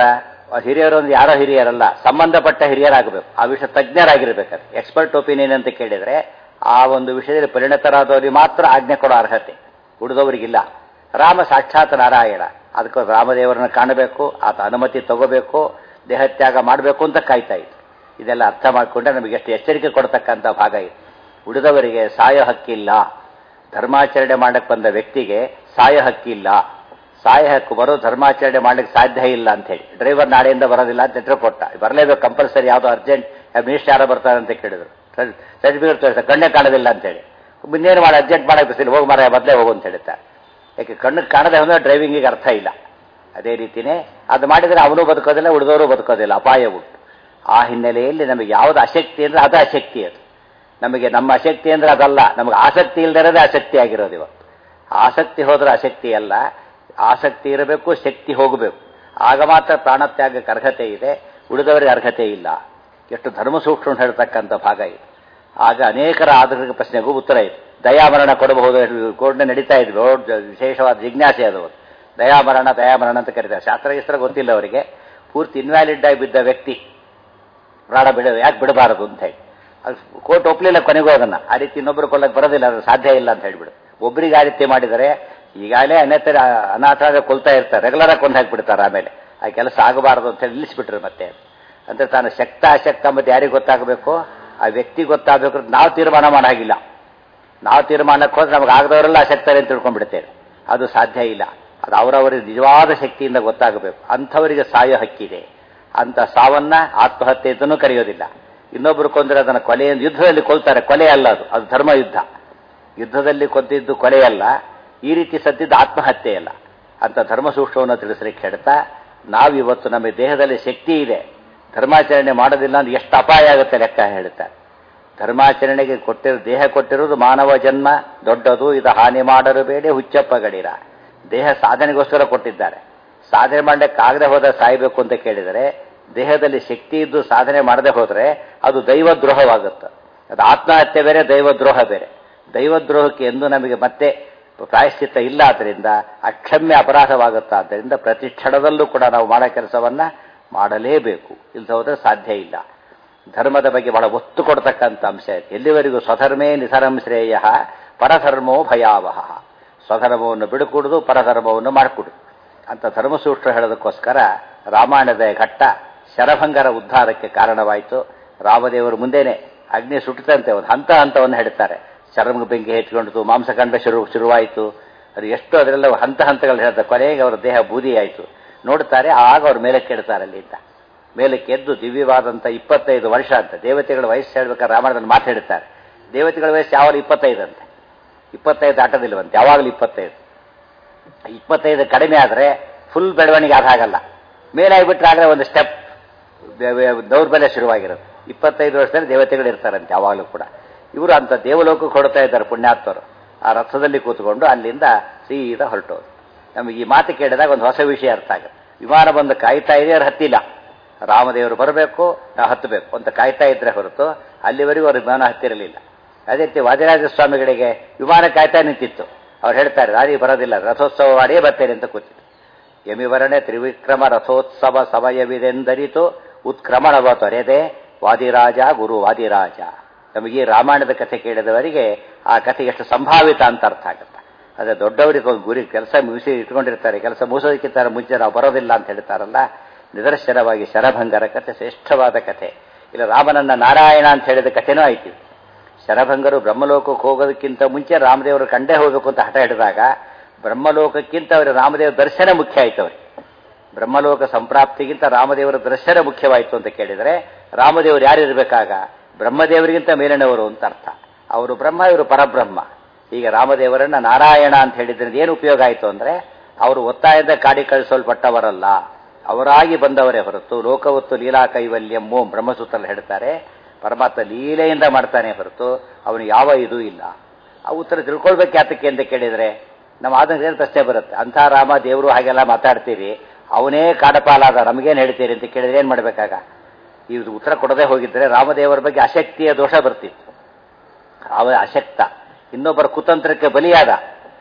ಹಿರಿಯರು ಅಂದ್ರೆ ಯಾರೋ ಹಿರಿಯರಲ್ಲ, ಸಂಬಂಧಪಟ್ಟ ಹಿರಿಯರಾಗಬೇಕು. ಆ ವಿಷಯ ತಜ್ಞರಾಗಿರ್ಬೇಕಾದ್ರೆ. ಎಕ್ಸ್ಪರ್ಟ್ ಒಪಿನಿಯನ್ ಅಂತ ಕೇಳಿದ್ರೆ ಆ ಒಂದು ವಿಷಯದಲ್ಲಿ ಪರಿಣತರಾದವರಿಗೆ ಮಾತ್ರ ಆಜ್ಞೆ ಕೊಡೋ ಅರ್ಹತೆ, ಉಳಿದವರಿಗಿಲ್ಲ. ರಾಮ ಸಾಕ್ಷಾತ್ ನಾರಾಯಣ, ಅದಕ್ಕೆ ರಾಮದೇವರನ್ನ ಕಾಣಬೇಕು, ಆತ ಅನುಮತಿ ತಗೋಬೇಕು, ದೇಹತ್ಯಾಗ ಮಾಡಬೇಕು ಅಂತ ಕಾಯ್ತಾ ಇತ್ತು. ಇದೆಲ್ಲ ಅರ್ಥ ಮಾಡಿಕೊಂಡ್ರೆ ನಮಗೆ ಎಷ್ಟು ಎಚ್ಚರಿಕೆ ಕೊಡ್ತಕ್ಕಂಥ ಭಾಗ ಇದೆ. ಉಳಿದವರಿಗೆ ಸಾಯೋ ಹಕ್ಕಿಲ್ಲ. ಧರ್ಮಾಚರಣೆ ಮಾಡಕ್ಕೆ ಬಂದ ವ್ಯಕ್ತಿಗೆ ಸಾಯೋ ಹಕ್ಕಿಲ್ಲ. ಸಾಯ ಹಕ್ಕು ಬರೋ ಧರ್ಮಾಚರಣೆ ಮಾಡ್ಲಿಕ್ಕೆ ಸಾಧ್ಯ ಇಲ್ಲ ಅಂತ ಹೇಳಿ ಡ್ರೈವರ್ ನಾಳೆಯಿಂದ ಬರೋದಿಲ್ಲ ಅಂತ ಹೆಸರು ಕೊಟ್ಟ. ಬರಲೇಬೇಕು ಕಂಪಲ್ಸರಿ, ಯಾವುದೋ ಅರ್ಜೆಂಟ್ ಮಿನಿಸ್ಟರ್ ಯಾರೋ ಬರ್ತಾರೆ ಅಂತ ಕೇಳಿದ್ರು. ಸರ್ಟಿಫಿಕೇಟ್ ತೋರಿಸ ಕಣ್ಣೇ ಕಾಣೋದಿಲ್ಲ ಅಂತ ಹೇಳಿ, ಇನ್ನೇನು ಮಾಡಿ ಅರ್ಜೆಂಟ್ ಮಾಡಕ್ಕೆ ಬಿಸಿಲು ಹೋಗಿ ಮಾರ ಮೊದಲೇ ಹೋಗು ಅಂತ ಹೇಳ್ತಾರೆ. ಯಾಕೆ ಕಣ್ಣಿಗೆ ಕಾಣದೆ ಹೋದ್ರೆ ಡ್ರೈವಿಂಗಿಗೆ ಅರ್ಥ ಇಲ್ಲ. ಅದೇ ರೀತಿಯೇ ಅದು ಮಾಡಿದರೆ ಅವನು ಬದುಕೋದಿಲ್ಲ, ಉಳಿದವರು ಬದುಕೋದಿಲ್ಲ, ಅಪಾಯ ಉಂಟು. ಆ ಹಿನ್ನೆಲೆಯಲ್ಲಿ ನಮಗೆ ಯಾವುದು ಅಶಕ್ತಿ ಅಂದರೆ ಅದು ಅಶಕ್ತಿ. ಅದು ನಮಗೆ ನಮ್ಮ ಅಶಕ್ತಿ ಅಂದರೆ ಅದಲ್ಲ, ನಮಗೆ ಆಸಕ್ತಿ ಇಲ್ಲದಿರೋದೇ ಅಶಕ್ತಿ ಆಗಿರೋದು. ಇವತ್ತು ಆಸಕ್ತಿ ಹೋದ್ರೆ ಅಶಕ್ತಿ ಅಲ್ಲ, ಆಸಕ್ತಿ ಇರಬೇಕು, ಶಕ್ತಿ ಹೋಗಬೇಕು. ಆಗ ಮಾತ್ರ ಪ್ರಾಣತ್ಯಾಗಕ್ಕೆ ಅರ್ಹತೆ ಇದೆ, ಉಳಿದವರಿಗೆ ಅರ್ಹತೆ ಇಲ್ಲ. ಎಷ್ಟು ಧರ್ಮಸೂಕ್ಷ್ಮ ಹೇಳ್ತಕ್ಕಂಥ ಭಾಗ ಇದೆ. ಆಗ ಅನೇಕರ ಆಧುನಿಕ ಪ್ರಶ್ನೆಗೂ ಉತ್ತರ ಇದೆ. ದಯಾಮರಣ ಕೊಡಬಹುದು, ಕೋರ್ಟ್ನ ನಡೀತಾ ಇದ್ವಿ, ವಿಶೇಷವಾದ ಜಿಜ್ಞಾಸೆ ಅದು. ದಯಾಮರಣ ಅಂತ ಕರೀತಾರೆ. ಶಾಸ್ತ್ರ ಗೊತ್ತಿಲ್ಲ ಅವರಿಗೆ. ಪೂರ್ತಿ ಇನ್ವ್ಯಾಲಿಡ್ ಆಗಿ ಬಿದ್ದ ವ್ಯಕ್ತಿ ಪ್ರಾಣ ಯಾಕೆ ಬಿಡಬಾರದು ಅಂತ ಹೇಳಿ ಅದು ಕೋರ್ಟ್ ಒಪ್ಪಲಿಲ್ಲ ಕೊನೆಗೂ ಅದನ್ನ. ಆ ರೀತಿ ಇನ್ನೊಬ್ಬರು ಕೊಲ್ಲಕ್ಕೆ ಬರೋದಿಲ್ಲ, ಅದು ಸಾಧ್ಯ ಇಲ್ಲ ಅಂತ ಹೇಳ್ಬಿಡು. ಒಬ್ಬರಿಗೆ ಆ ರೀತಿ ಮಾಡಿದರೆ ಈಗಾಗಲೇ ಅನಾಥ ಕೊಲ್ತಾ ಇರ್ತಾರೆ, ರೆಗ್ಯುಲರ್ ಆಗಿ ಕೊಂದು ಹಾಕಿಬಿಡ್ತಾರೆ. ಆಮೇಲೆ ಆ ಕೆಲಸ ಆಗಬಾರದು ಅಂತ ಹೇಳಿ ನಿಲ್ಲಿಸ್ಬಿಟ್ರು. ಮತ್ತೆ ಅಂದ್ರೆ ತಾನು ಶಕ್ತ ಅಶಕ್ತ ಮತ್ತೆ ಯಾರಿಗೆ ಗೊತ್ತಾಗಬೇಕು, ಆ ವ್ಯಕ್ತಿ ಗೊತ್ತಾಗಬೇಕು. ನಾವು ತೀರ್ಮಾನ ಮಾಡಾಗಿಲ್ಲ. ನಾವು ತೀರ್ಮಾನಕ್ಕೆ ಹೋದ್ರೆ ನಮಗೆ ಆಗದವರೆಲ್ಲ ಅಶಕ್ತರೇ ಅಂತ ತಿಳ್ಕೊಂಡ್ಬಿಡ್ತೇವೆ. ಅದು ಸಾಧ್ಯ ಇಲ್ಲ. ಅದು ಅವರವರಿಗೆ ನಿಜವಾದ ಶಕ್ತಿಯಿಂದ ಗೊತ್ತಾಗಬೇಕು. ಅಂಥವರಿಗೆ ಸಾಯೋ ಹಕ್ಕಿದೆ. ಅಂತ ಸಾವನ್ನ ಆತ್ಮಹತ್ಯೆ ಅಂತನೂ ಕರೆಯೋದಿಲ್ಲ. ಇನ್ನೊಬ್ಬರು ಕೊಂದರೆ ಅದನ್ನು ಕೊಲೆ, ಯುದ್ಧದಲ್ಲಿ ಕೊಲ್ತಾರೆ, ಕೊಲೆ ಅಲ್ಲ ಅದು, ಅದು ಧರ್ಮ ಯುದ್ಧ. ಯುದ್ಧದಲ್ಲಿ ಕೊಂದಿದ್ದು ಕೊಲೆಯಲ್ಲ, ಈ ರೀತಿ ಸತ್ತಿದ್ದು ಆತ್ಮಹತ್ಯೆ ಅಲ್ಲ. ಅಂತ ಧರ್ಮ ಸೂಕ್ಷ್ಮವನ್ನು ತಿಳಿಸ್ಲಿಕ್ಕೆ ಹೇಳ್ತಾ, ನಾವಿವತ್ತು ನಮ್ಮ ದೇಹದಲ್ಲಿ ಶಕ್ತಿ ಇದೆ, ಧರ್ಮಾಚರಣೆ ಮಾಡೋದಿಲ್ಲ ಅಂದ್ರೆ ಎಷ್ಟು ಅಪಾಯ ಆಗುತ್ತೆ ಲೆಕ್ಕ ಹೇಳ್ತಾರೆ. ಧರ್ಮಾಚರಣೆಗೆ ದೇಹ ಕೊಟ್ಟಿರೋದು ಮಾನವ ಜನ್ಮ ದೊಡ್ಡದು, ಇದು ಹಾನಿ ಮಾಡಲು ಬೇಡ ಹುಚ್ಚಪ್ಪ ಗಡೀರ. ದೇಹ ಸಾಧನೆಗೋಸ್ಕರ ಕೊಟ್ಟಿದ್ದಾರೆ. ಸಾಧನೆ ಮಾಡಲಿಕ್ಕಾಗದೆ ಹೋದ ಸಾಯಬೇಕು ಅಂತ ಕೇಳಿದರೆ, ದೇಹದಲ್ಲಿ ಶಕ್ತಿ ಇದ್ದು ಸಾಧನೆ ಮಾಡದೆ ಹೋದರೆ ಅದು ದೈವದ್ರೋಹವಾಗುತ್ತೆ. ಅದು ಆತ್ಮಹತ್ಯೆ ಬೇರೆ, ದೈವದ್ರೋಹ ಬೇರೆ. ದೈವದ್ರೋಹಕ್ಕೆ ಎಂದು ನಮಗೆ ಮತ್ತೆ ಪ್ರಾಯಶ್ಚಿತ್ತ ಇಲ್ಲ. ಆದ್ದರಿಂದ ಅಕ್ಷಮ್ಯ ಅಪರಾಧವಾಗುತ್ತಾ. ಆದ್ದರಿಂದ ಪ್ರತಿ ಕ್ಷಣದಲ್ಲೂ ಕೂಡ ನಾವು ಮಾಡೋ ಕೆಲಸವನ್ನ ಮಾಡಲೇಬೇಕು. ಇಲ್ಲದೆ ಹೋದರೆ ಸಾಧ್ಯ ಇಲ್ಲ. ಧರ್ಮದ ಬಗ್ಗೆ ಬಹಳ ಒತ್ತು ಕೊಡ್ತಕ್ಕಂಥ ಅಂಶ ಇದೆ. ಎಲ್ಲಿವರೆಗೂ ಸ್ವಧರ್ಮೇ ನಿಧರ್ಮ ಶ್ರೇಯ ಪರಧರ್ಮೋ ಭಯಾವಹ. ಸ್ವಧರ್ಮವನ್ನು ಬಿಡುಕೂಡುದು, ಪರಧರ್ಮವನ್ನು ಮಾಡಿಕೊಡುದು ಅಂತ ಧರ್ಮಸೂತ್ರ ಹೇಳೋದಕ್ಕೋಸ್ಕರ ರಾಮಾಯಣದ ಘಟ್ಟ ಶರಭಂಗರ ಉದ್ಧಾರಕ್ಕೆ ಕಾರಣವಾಯಿತು. ರಾಮದೇವರು ಮುಂದೆನೆ ಅಗ್ನಿ ಸುಟ್ಟಿತಂತೆ ಒಂದು ಹಂತವನ್ನು ಹೇಳ್ತಾರೆ. ಚರ್ಮ ಬೆಂಕಿ ಹೆಚ್ಚಿಕೊಂಡಿತು, ಮಾಂಸಖಂಡ ಶುರುವಾಯಿತು. ಅದು ಎಷ್ಟು ಅದರೆಲ್ಲ ಹಂತಗಳು ಹೇಳ್ತಾರೆ. ಕೊನೆಗೆ ಅವರ ದೇಹ ಬೂದಿಯಾಯಿತು. ನೋಡ್ತಾರೆ, ಆಗ ಅವ್ರ ಮೇಲಕ್ಕೆ ಇಡ್ತಾರೆ. ಅಲ್ಲಿಂದ ಮೇಲಕ್ಕೆ ಎದ್ದು ದಿವ್ಯವಾದಂಥ 25 ವರ್ಷ ಅಂತ ದೇವತೆಗಳ ವಯಸ್ಸು ಹೇಳ್ಬೇಕಾದ್ರೆ ರಾಮಾಯಣದಲ್ಲಿ ಮಾತು ಹೇಳ್ತಾರೆ. ದೇವತೆಗಳ ವಯಸ್ಸು ಯಾವಾಗ 25 ಅಂತೆ. 25 ದಾಟದಿಲ್ವಂತೆ, ಯಾವಾಗಲೂ 25 ಕಡಿಮೆ ಆದರೆ ಫುಲ್ ಬೆಳವಣಿಗೆ ಆದಾಗಲ್ಲ. ಮೇಲಾಗಿಬಿಟ್ರೆ ಆಗಲೇ ಒಂದು ಸ್ಟೆಪ್ ದೌರ್ಬಲ್ಯ ಶುರುವಾಗಿರುತ್ತೆ. 25 ವರ್ಷದಲ್ಲಿ ದೇವತೆಗಳು ಇರ್ತಾರಂತೆ ಯಾವಾಗಲೂ ಕೂಡ. ಇವರು ಅಂತ ದೇವಲೋಕಕ್ಕೆ ಹೊರಡ್ತಾ ಇದ್ದಾರೆ ಪುಣ್ಯಾತ್ಮರು. ಆ ರಥದಲ್ಲಿ ಕೂತ್ಕೊಂಡು ಅಲ್ಲಿಂದ ಸೀದಾ ಹೊರಟೋದು. ನಮಗೆ ಈ ಮಾತು ಕೇಳಿದಾಗ ಒಂದು ಹೊಸ ವಿಷಯ ಅರ್ಥ ಆಗುತ್ತೆ. ವಿಮಾನ ಬಂದು ಕಾಯ್ತಾ ಇದೆ, ಅವ್ರು ಹತ್ತಿಲ್ಲ. ರಾಮದೇವರು ಬರಬೇಕು, ನಾವು ಹತ್ತಬೇಕು ಅಂತ ಕಾಯ್ತಾ ಇದ್ರೆ ಹೊರತು ಅಲ್ಲಿವರೆಗೂ ಅವ್ರ ವಿಮಾನ ಹತ್ತಿರಲಿಲ್ಲ. ಅದೇ ರೀತಿ ವಾದಿರಾಜ ಸ್ವಾಮಿಗಳಿಗೆ ವಿಮಾನ ಕಾಯ್ತಾ ನಿಂತಿತ್ತು. ಅವ್ರು ಹೇಳ್ತಾರೆ, ದಾರಿ ಬರೋದಿಲ್ಲ, ರಥೋತ್ಸವ ಮಾಡಿಯೇ ಬರ್ತೇನೆ ಅಂತ ಕೂತಿತ್ತು. ಯಮಿವರಣೆ ತ್ರಿವಿಕ್ರಮ ರಥೋತ್ಸವ ಸಮಯವಿದೆಂದರಿತು ಉತ್ಕ್ರಮಣವ ತೊರೆದೆ ವಾದಿರಾಜ ಗುರು ವಾದಿರಾಜ. ನಮಗೆ ರಾಮಾಯಣದ ಕಥೆ ಕೇಳಿದವರಿಗೆ ಆ ಕಥೆ ಎಷ್ಟು ಸಂಭಾವಿತ ಅಂತ ಅರ್ಥ ಆಗುತ್ತೆ. ಅದೇ ದೊಡ್ಡವರಿಗೆ ಒಂದು ಗುರಿ ಕೆಲಸ ಮುಗಿಸಿ ಇಟ್ಕೊಂಡಿರ್ತಾರೆ. ಕೆಲಸ ಮುಗಿಸೋದಕ್ಕಿಂತ ಮುಂಚೆ ನಾವು ಬರೋದಿಲ್ಲ ಅಂತ ಹೇಳ್ತಾರಲ್ಲ, ನಿದರ್ಶನವಾಗಿ ಶರಭಂಗರ ಕಥೆ ಶ್ರೇಷ್ಠವಾದ ಕಥೆ. ಇಲ್ಲ ರಾಮನನ್ನ ನಾರಾಯಣ ಅಂತ ಹೇಳಿದ ಕಥೆನೂ ಆಯ್ತು. ಶರಭಂಗರು ಬ್ರಹ್ಮಲೋಕಕ್ಕೆ ಹೋಗೋದಕ್ಕಿಂತ ಮುಂಚೆ ರಾಮದೇವರು ಕಂಡೇ ಹೋಗಬೇಕು ಅಂತ ಹಠ ಹಿಡಿದಾಗ ಬ್ರಹ್ಮಲೋಕಕ್ಕಿಂತ ಅವರ ರಾಮದೇವರ ದರ್ಶನ ಮುಖ್ಯ ಆಯ್ತು. ಅವರಿಗೆ ಬ್ರಹ್ಮಲೋಕ ಸಂಪ್ರಾಪ್ತಿಗಿಂತ ರಾಮದೇವರ ದರ್ಶನ ಮುಖ್ಯವಾಯಿತು ಅಂತ ಕೇಳಿದರೆ ರಾಮದೇವರು ಯಾರಿರಬೇಕಾಗ? ಬ್ರಹ್ಮದೇವರಿಗಿಂತ ಮೇಲಿನವರು ಅಂತ ಅರ್ಥ. ಅವರು ಬ್ರಹ್ಮ, ಇವರು ಪರಬ್ರಹ್ಮ. ಈಗ ರಾಮದೇವರನ್ನ ನಾರಾಯಣ ಅಂತ ಹೇಳಿದ್ರಿಂದ ಏನು ಉಪಯೋಗ ಆಯಿತು ಅಂದರೆ, ಅವರು ಒತ್ತಾಯದ ಕಾಡಿ ಕಳಿಸಲ್ಪಟ್ಟವರಲ್ಲ, ಅವರಾಗಿ ಬಂದವರೇ ಹೊರತು ಲೋಕವತ್ತು ಲೀಲಾ ಕೈವಲ್ಯಂ ಓಂ ಬ್ರಹ್ಮಸೂತ್ರದಲ್ಲಿ ಹೇಳ್ತಾರೆ. ಪರಮಾತ್ಮ ಲೀಲೆಯಿಂದ ಮಾಡ್ತಾನೆ ಹೊರತು ಅವನು ಯಾವ ಇದೂ ಇಲ್ಲ. ಆ ಉತ್ತರ ತಿಳ್ಕೊಳ್ಬೇಕು ಯಾತಕ್ಕೆ ಅಂತ ಕೇಳಿದರೆ ನಮ್ಮ ಆದಂಗೆ ಏನು ಪ್ರಶ್ನೆ ಬರುತ್ತೆ. ಅಂಥ ರಾಮ ದೇವರು ಹಾಗೆಲ್ಲ ಮಾತಾಡ್ತೀರಿ, ಅವನೇ ಕಾಡಪಾಲಾದ, ನಮಗೇನು ಹೇಳ್ತೀರಿ ಅಂತ ಕೇಳಿದ್ರೆ ಏನು ಮಾಡಬೇಕಾಗ? ಇದು ಉತ್ತರ ಕೊಡದೆ ಹೋಗಿದ್ರೆ ರಾಮದೇವರ ಬಗ್ಗೆ ಅಶಕ್ತಿಯ ದೋಷ ಬರ್ತಿತ್ತು. ಅವ ಅಶಕ್ತ, ಇನ್ನೊಬ್ಬರ ಕುತಂತ್ರಕ್ಕೆ ಬಲಿಯಾದ.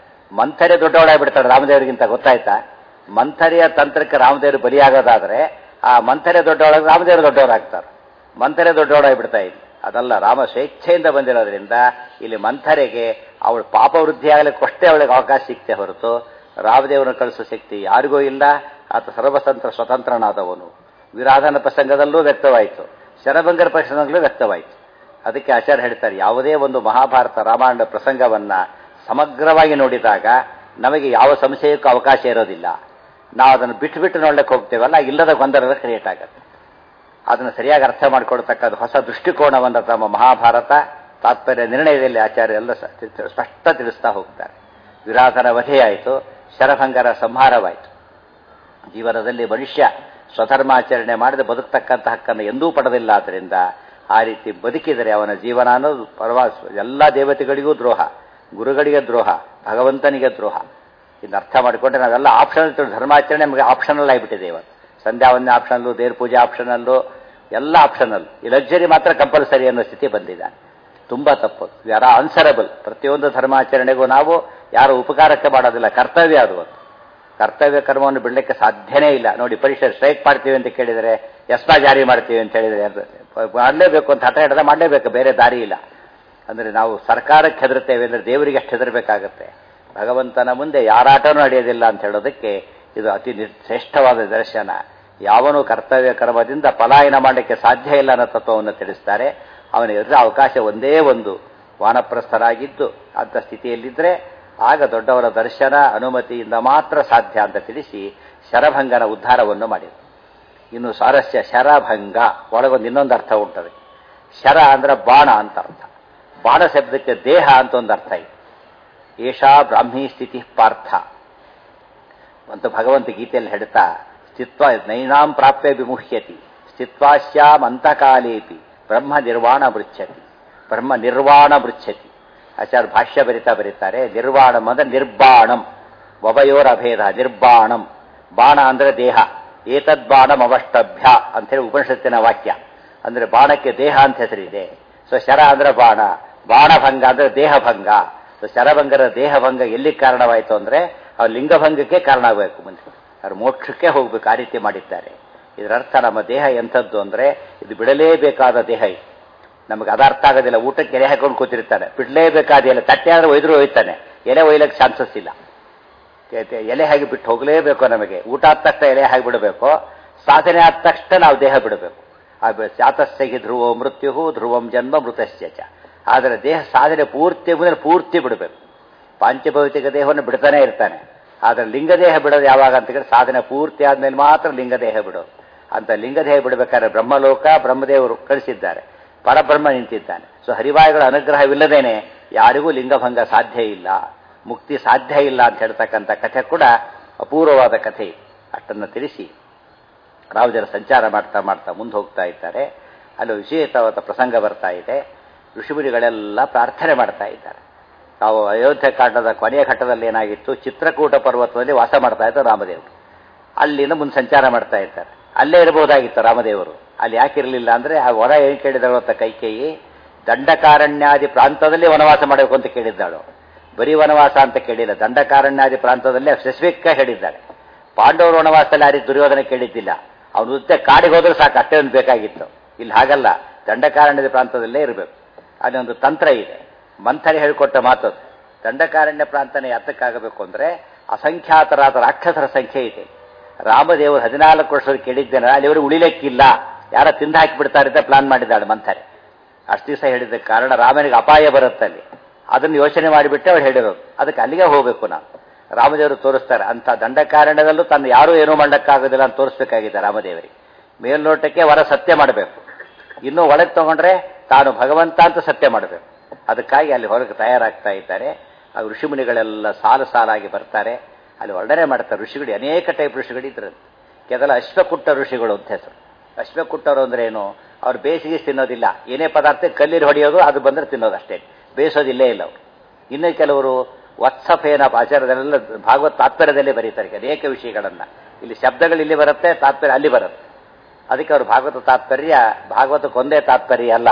ಮಂಥರೆ ದೊಡ್ಡವಳಾಗ್ಬಿಡ್ತಾಳೆ ರಾಮದೇವರಿಗಿಂತ, ಗೊತ್ತಾಯ್ತಾ? ಮಂಥರೆಯ ತಂತ್ರಕ್ಕೆ ರಾಮದೇವರು ಬಲಿಯಾಗೋದಾದ್ರೆ ಆ ಮಂಥರೆ ದೊಡ್ಡವಳಾಗ ರಾಮದೇವರು ದೊಡ್ಡವರಾಗ್ತಾರೆ. ಮಂಥರೆ ದೊಡ್ಡವಳಾಗ್ಬಿಡ್ತಾ ಇಲ್ಲಿ. ಅದಲ್ಲ, ರಾಮ ಸ್ವೇಚ್ಛೆಯಿಂದ ಬಂದಿರೋದ್ರಿಂದ ಇಲ್ಲಿ ಮಂಥರೆಗೆ ಅವಳು ಪಾಪ ವೃದ್ಧಿ ಆಗಲಿಕ್ಕಷ್ಟೇ ಅವಳಿಗೆ ಅವಕಾಶ ಸಿಕ್ತೆ ಹೊರತು ರಾಮದೇವರನ್ನು ಕಳಿಸೋ ಶಕ್ತಿ ಯಾರಿಗೂ ಇಲ್ಲ. ಆತ ಸರ್ವತಂತ್ರ ಸ್ವತಂತ್ರನಾದವನು. ವಿರಾಧನ ಪ್ರಸಂಗದಲ್ಲೂ ವ್ಯಕ್ತವಾಯಿತು, ಶರಭಂಗರ ಪ್ರಸಂಗದಲ್ಲೂ ವ್ಯಕ್ತವಾಯಿತು. ಅದಕ್ಕೆ ಆಚಾರ್ಯ ಹೇಳ್ತಾರೆ, ಯಾವುದೇ ಒಂದು ಮಹಾಭಾರತ ರಾಮಾಯಣ ಪ್ರಸಂಗವನ್ನ ಸಮಗ್ರವಾಗಿ ನೋಡಿದಾಗ ನಮಗೆ ಯಾವ ಸಂಶಯಕ್ಕೂ ಅವಕಾಶ ಇರೋದಿಲ್ಲ. ನಾವು ಅದನ್ನು ಬಿಟ್ಟು ನೋಡ್ಲಿಕ್ಕೆ ಹೋಗ್ತೇವಲ್ಲ, ಇಲ್ಲದ ಗೊಂದಲ ಕ್ರಿಯೇಟ್ ಆಗುತ್ತೆ. ಅದನ್ನು ಸರಿಯಾಗಿ ಅರ್ಥ ಮಾಡಿಕೊಡ್ತಕ್ಕಂಥ ಹೊಸ ದೃಷ್ಟಿಕೋನವನ್ನು ತಮ್ಮ ಮಹಾಭಾರತ ತಾತ್ಪರ್ಯ ನಿರ್ಣಯದಲ್ಲಿ ಆಚಾರ್ಯ ಎಲ್ಲ ಸ್ಪಷ್ಟ ತಿಳಿಸ್ತಾ ಹೋಗ್ತಾರೆ. ವಿರಾಧನ ವಧೆಯಾಯಿತು, ಶರಭಂಗರ ಸಂಹಾರವಾಯಿತು. ಜೀವನದಲ್ಲಿ ಮನುಷ್ಯ ಸ್ವಧರ್ಮಾಚರಣೆ ಮಾಡದೆ ಬದುಕ್ತಕ್ಕಂಥ ಹಕ್ಕನ್ನು ಎಂದೂ ಪಡೆದಿಲ್ಲ. ಆದ್ದರಿಂದ ಆ ರೀತಿ ಬದುಕಿದರೆ ಅವನ ಜೀವನ ಅನ್ನೋದು ಎಲ್ಲ ದೇವತೆಗಳಿಗೂ ದ್ರೋಹ, ಗುರುಗಳಿಗೆ ದ್ರೋಹ, ಭಗವಂತನಿಗೆ ದ್ರೋಹ. ಇನ್ನು ಅರ್ಥ ಮಾಡಿಕೊಂಡ್ರೆ ನಾವೆಲ್ಲ ಆಪ್ಷನಲ್, ಧರ್ಮಾಚರಣೆ ನಮಗೆ ಆಪ್ಷನಲ್ ಆಗಿಬಿಟ್ಟಿದೆ. ಇವತ್ತು ಸಂಧ್ಯಾವಂದನೆ ಆಪ್ಷನಲ್ಲು, ದೇವ್ರ ಪೂಜೆ ಆಪ್ಷನಲ್ಲು, ಎಲ್ಲ ಆಪ್ಷನಲ್. ಈ ಲಕ್ಸರಿ ಮಾತ್ರ ಕಂಪಲ್ಸರಿ ಅನ್ನೋ ಸ್ಥಿತಿ ಬಂದಿದೆ. ತುಂಬಾ ತಪ್ಪು. ಯಾರ ಆನ್ಸರಬಲ್. ಪ್ರತಿಯೊಂದು ಧರ್ಮಾಚರಣೆಗೂ ನಾವು ಯಾರು ಉಪಕಾರಕ್ಕೆ ಮಾಡೋದಿಲ್ಲ, ಕರ್ತವ್ಯ ಅದು. ಕರ್ತವ್ಯ ಕರ್ಮವನ್ನು ಬಿಡಲಿಕ್ಕೆ ಸಾಧ್ಯನೇ ಇಲ್ಲ. ನೋಡಿ, ಪರೀಕ್ಷೆ ಸ್ಟ್ರೈಕ್ ಮಾಡ್ತೀವಿ ಅಂತ ಕೇಳಿದರೆ ಎಸ್ಮಾ ಜಾರಿ ಮಾಡ್ತೀವಿ ಅಂತ ಹೇಳಿದರೆ ಮಾಡಲೇಬೇಕು ಅಂತ ಹಠ ಹಿಡಿದ ಮಾಡಲೇಬೇಕು, ಬೇರೆ ದಾರಿ ಇಲ್ಲ. ಅಂದರೆ ನಾವು ಸರ್ಕಾರಕ್ಕೆ ಹೆದರ್ತೇವೆ ಅಂದರೆ ದೇವರಿಗೆ ಅಷ್ಟು ಹೆದರಬೇಕಾಗತ್ತೆ. ಭಗವಂತನ ಮುಂದೆ ಯಾರಾಟನೂ ನಡೆಯೋದಿಲ್ಲ ಅಂತ ಹೇಳೋದಕ್ಕೆ ಇದು ಅತಿ ಶ್ರೇಷ್ಠವಾದ ದರ್ಶನ. ಯಾವನೂ ಕರ್ತವ್ಯ ಕರ್ಮದಿಂದ ಪಲಾಯನ ಮಾಡಲಿಕ್ಕೆ ಸಾಧ್ಯ ಇಲ್ಲ ಅನ್ನೋ ತತ್ವವನ್ನು ತಿಳಿಸ್ತಾರೆ. ಅವನಿಗೆ ಅವಕಾಶ ಒಂದೇ ಒಂದು, ವಾನಪ್ರಸ್ಥರಾಗಿದ್ದು ಅಂಥ ಸ್ಥಿತಿಯಲ್ಲಿದ್ದರೆ ಆಗ ದೊಡ್ಡವರ ದರ್ಶನ ಅನುಮತಿಯಿಂದ ಮಾತ್ರ ಸಾಧ್ಯ ಅಂತ ತಿಳಿಸಿ ಶರಭಂಗನ ಉದ್ಧಾರವನ್ನು ಮಾಡಿದರು. ಇನ್ನು ಸ್ವಾರಸ್ಯ, ಶರಭಂಗ ಒಳಗೊಂದು ಇನ್ನೊಂದು ಅರ್ಥ ಉಂಟದೆ. ಶರ ಅಂದ್ರೆ ಬಾಣ ಅಂತ ಅರ್ಥ. ಬಾಣ ಶಬ್ದಕ್ಕೆ ದೇಹ ಅಂತ ಒಂದು ಅರ್ಥ ಇದೆ. ಏಷಾ ಬ್ರಾಹ್ಮೀ ಸ್ಥಿತಿ ಪಾರ್ಥ ಅಂತ ಭಗವಂತ ಗೀತೆಯಲ್ಲಿ ಹೇಳ್ತಾ, ಸ್ಥಿತ್ವ ನೈನಾಂ ಪ್ರಾಪ್ಯ ವಿಮುಹ್ಯತಿ, ಸ್ಥಿತ್ವಾಶ್ಯಾಮ್ ಅಂತಕಾಲೇಪಿ ಬ್ರಹ್ಮ ನಿರ್ವಾಣ ಬೃಚ್ಛತಿ. ಬ್ರಹ್ಮ ನಿರ್ವಾಣ ಬೃಚ್ಛತಿ. ಆಚಾರ್ಯ ಭಾಷ್ಯ ಬರೀತಾರೆ ನಿರ್ವಾಣಂ ಅಂದ್ರೆ ನಿರ್ಬಾಣಂ, ಒಬಯೋರ ಅಭೇದ. ನಿರ್ಬಾಣಂ, ಬಾಣ ಅಂದ್ರೆ ದೇಹ. ಏತದ್ಬಾಣಂ ಅವಷ್ಟಭ್ಯ ಅಂತೇಳಿ ಉಪನಿಷತ್ತಿನ ವಾಕ್ಯ. ಅಂದ್ರೆ ಬಾಣಕ್ಕೆ ದೇಹ ಅಂತ ಹೆಸರಿದೆ. ಸೊ ಶರ ಅಂದ್ರೆ ಬಾಣ, ಬಾಣಭಂಗ ಅಂದ್ರೆ ದೇಹಭಂಗ. ಸೊ ಶರಭಂಗರ ದೇಹಭಂಗ ಎಲ್ಲಿ ಕಾರಣವಾಯಿತು ಅಂದ್ರೆ ಅವ್ರ ಲಿಂಗಭಂಗಕ್ಕೆ ಕಾರಣ ಆಗಬೇಕು. ಮುಂದೆ ಅವ್ರು ಮೋಕ್ಷಕ್ಕೆ ಹೋಗ್ಬೇಕು. ಆ ರೀತಿ ಮಾಡಿದ್ದಾರೆ. ಇದರ ಅರ್ಥ ನಮ್ಮ ದೇಹ ಎಂಥದ್ದು ಅಂದ್ರೆ ಇದು ಬಿಡಲೇಬೇಕಾದ ದೇಹ. ಇದು ನಮಗೆ ಅದು ಅರ್ಥ ಆಗೋದಿಲ್ಲ. ಊಟಕ್ಕೆ ಎಲೆ ಹಾಕೊಂಡು ಕೂತಿರ್ತಾನೆ, ಬಿಡಲೇಬೇಕಾದ ಎಲೆ. ತಟ್ಟೆ ಆದ್ರೆ ಒಯ್ದ್ರು ಒಯ್ತಾನೆ, ಎಲೆ ಒಯ್ಲಕ್ಕೆ ಚಾನ್ಸಸ್ ಇಲ್ಲ. ಎಲೆ ಹಾಗೆ ಬಿಟ್ಟು ಹೋಗಲೇಬೇಕು. ನಮಗೆ ಊಟ ಆದ ತಕ್ಷಣ ಎಲೆ ಹಾಗೆ ಬಿಡಬೇಕು. ಸಾಧನೆ ಆದ ತಕ್ಷಣ ನಾವು ದೇಹ ಬಿಡಬೇಕು. ಜಾತಸ್ಸಗಿ ಧ್ರುವೋ ಮೃತ್ಯು ಧ್ರುವಂ ಜನ್ಮ ಮೃತಶ್ಚ. ಆದರೆ ದೇಹ ಸಾಧನೆ ಪೂರ್ತಿ ಮುಂದೆ ಪೂರ್ತಿ ಬಿಡಬೇಕು. ಪಾಂಚಭೌತಿಕ ದೇಹವನ್ನು ಬಿಡ್ತಾನೆ ಇರ್ತಾನೆ. ಆದರೆ ಲಿಂಗದೇಹ ಬಿಡೋದು ಯಾವಾಗ ಅಂತ ಹೇಳಿದ್ರೆ ಸಾಧನೆ ಪೂರ್ತಿ ಆದ್ಮೇಲೆ ಮಾತ್ರ ಲಿಂಗದೇಹ ಬಿಡೋದು. ಅಂತ ಲಿಂಗದೇಹ ಬಿಡಬೇಕಾದ್ರೆ ಬ್ರಹ್ಮಲೋಕ ಬ್ರಹ್ಮದೇವರು ಕಳಿಸಿದ್ದಾರೆ, ಪರಬ್ರಹ್ಮ ನಿಂತಿದ್ದಾನೆ. ಸೊ ಹರಿವಾಯುಗಳ ಅನುಗ್ರಹವಿಲ್ಲದೇನೆ ಯಾರಿಗೂ ಲಿಂಗಭಂಗ ಸಾಧ್ಯ ಇಲ್ಲ, ಮುಕ್ತಿ ಸಾಧ್ಯ ಇಲ್ಲ ಅಂತ ಹೇಳ್ತಕ್ಕಂಥ ಕಥೆ ಕೂಡ ಅಪೂರ್ವವಾದ ಕಥೆ. ಅಷ್ಟನ್ನು ತಿಳಿಸಿ ರಾಮಜರ ಸಂಚಾರ ಮಾಡ್ತಾ ಮಾಡ್ತಾ ಮುಂದೆ ಹೋಗ್ತಾ ಇದ್ದಾರೆ. ಅಲ್ಲಿ ವಿಶೇಷವಾದ ಪ್ರಸಂಗ ಬರ್ತಾ ಇದೆ. ಋಷಿಮುನಿಗಳೆಲ್ಲ ಪ್ರಾರ್ಥನೆ ಮಾಡ್ತಾ ಇದ್ದಾರೆ. ನಾವು ಅಯೋಧ್ಯ ಕಾಂಡದ ಕೊನೆಯ ಘಟ್ಟದಲ್ಲಿ ಏನಾಗಿತ್ತು, ಚಿತ್ರಕೂಟ ಪರ್ವತದಲ್ಲಿ ವಾಸ ಮಾಡ್ತಾ ಇದ್ದಾರೆ ರಾಮದೇವರು. ಅಲ್ಲಿಂದ ಮುಂದೆ ಸಂಚಾರ ಮಾಡ್ತಾ ಇದ್ದಾರೆ. ಅಲ್ಲೇ ಇರಬಹುದಾಗಿತ್ತು ರಾಮದೇವರು. ಅಲ್ಲಿ ಯಾಕಿರಲಿಲ್ಲ ಅಂದ್ರೆ ಆ ವರ ಏನು ಕೇಳಿದಳು ಅಂತ ಕೈಕೇಯಿ, ದಂಡಕಾರಣ್ಯಾದಿ ಪ್ರಾಂತದಲ್ಲಿ ವನವಾಸ ಮಾಡಬೇಕು ಅಂತ ಕೇಳಿದ್ದಾಳು. ಬರೀ ವನವಾಸ ಅಂತ ಕೇಳಿಲ್ಲ, ದಂಡಕಾರಣ್ಯಾದಿ ಪ್ರಾಂತದಲ್ಲೇ ಸ್ಪೆಸಿಫಿಕ್ ಆಗಿ ಹೇಳಿದ್ದಾಳೆ. ಪಾಂಡವರು ವನವಾಸದಲ್ಲಿ ಯಾರಿಗೆ ದುರ್ಯೋಧನ ಕೇಳಿದ್ದಿಲ್ಲ. ಅವನು ಉದ್ದ ಕಾಡಿಗೆ ಹೋದ್ರೆ ಸಾಕು, ಅಷ್ಟೇ ಒಂದು ಬೇಕಾಗಿತ್ತು. ಇಲ್ಲಿ ಹಾಗಲ್ಲ, ದಂಡಕಾರಣ್ಯದ ಪ್ರಾಂತದಲ್ಲೇ ಇರಬೇಕು. ಅಲ್ಲಿ ಒಂದು ತಂತ್ರ ಇದೆ, ಮಂಥರಿ ಹೇಳಿಕೊಟ್ಟ ಮಾತು. ದಂಡಕಾರಣ್ಯ ಪ್ರಾಂತನೇ ಯಾತಕ್ಕಾಗಬೇಕು ಅಂದ್ರೆ ಅಸಂಖ್ಯಾತರಾದ ರಾಕ್ಷಸರ ಸಂಖ್ಯೆ ಇದೆ. ರಾಮದೇವರು 14 ವರ್ಷದಲ್ಲಿ ಕೇಳಿದ್ದೇನೆ, ಅಲ್ಲಿವರು ಉಳಿಲಿಕ್ಕಿಲ್ಲ, ಯಾರ ತಿಂದು ಹಾಕಿಬಿಡ್ತಾರೆ ಅಂತ ಪ್ಲಾನ್ ಮಾಡಿದ್ದಾಳೆ ಮಂಥರಿ. ಅಷ್ಟು ದಿವಸ ಹೇಳಿದ ಕಾರಣ ರಾಮನಿಗೆ ಅಪಾಯ ಬರುತ್ತಲ್ಲಿ. ಅದನ್ನು ಯೋಚನೆ ಮಾಡಿಬಿಟ್ಟೆ ಅವ್ರು ಹೇಳಿರೋದು. ಅದಕ್ಕೆ ಅಲ್ಲಿಗೆ ಹೋಗಬೇಕು ನಾವು. ರಾಮದೇವರು ತೋರಿಸ್ತಾರೆ ಅಂತ ದಂಡಕಾರಣ್ಯದಲ್ಲೂ ತನ್ನ ಯಾರೂ ಏನೂ ಮಾಡಕ್ಕಾಗೋದಿಲ್ಲ ಅಂತ ತೋರಿಸ್ಬೇಕಾಗಿದೆ ರಾಮದೇವರಿಗೆ. ಮೇಲ್ನೋಟಕ್ಕೆ ವರ ಸತ್ಯ ಮಾಡಬೇಕು, ಇನ್ನೂ ಒಳಗೆ ತಗೊಂಡ್ರೆ ತಾನು ಭಗವಂತ ಅಂತ ಸತ್ಯ ಮಾಡಬೇಕು. ಅದಕ್ಕಾಗಿ ಅಲ್ಲಿ ಹೊರಗೆ ತಯಾರಾಗ್ತಾ ಇದ್ದಾರೆ. ಆ ಋಷಿಮುನಿಗಳೆಲ್ಲ ಸಾಲು ಸಾಲಾಗಿ ಬರ್ತಾರೆ. ಅಲ್ಲಿ ವರ್ಣನೆ ಮಾಡ್ತಾರೆ. ಋಷಿಗಳು ಅನೇಕ ಟೈಪ್ ಋಷಿಗಳಿದ್ರಂತೆ. ಕೆಲ ಅಶ್ವಕುಟ್ಟ ಋಷಿಗಳು ಅಂತ ಹೆಸರು. ಅಶ್ವಕುಟ್ಟರು ಅಂದ್ರೆ ಏನು, ಅವ್ರು ಬೇಸಿಗೆ ತಿನ್ನೋದಿಲ್ಲ. ಏನೇ ಪದಾರ್ಥ ಕಲ್ಲಿಗೆ ಹೊಡೆಯೋದು, ಅದು ಬಂದ್ರೆ ತಿನ್ನೋದು ಅಷ್ಟೇ, ಬೇಯಿಸೋದಿಲ್ಲೇ ಇಲ್ಲ ಅವರು. ಇನ್ನು ಕೆಲವರು ವತ್ಸಫೇನ ಆಚಾರದಲ್ಲೆಲ್ಲ ಭಾಗವತ್ ತಾತ್ಪರ್ಯದಲ್ಲೇ ಬರೀತಾರೆ ಅನೇಕ ವಿಷಯಗಳನ್ನ. ಇಲ್ಲಿ ಶಬ್ದಗಳು ಇಲ್ಲಿ ಬರುತ್ತೆ, ತಾತ್ಪರ್ಯ ಅಲ್ಲಿ ಬರುತ್ತೆ. ಅದಕ್ಕೆ ಅವರು ಭಾಗವತ ತಾತ್ಪರ್ಯ ಭಾಗವತಕ್ಕೊಂದೇ ತಾತ್ಪರ್ಯ ಅಲ್ಲ.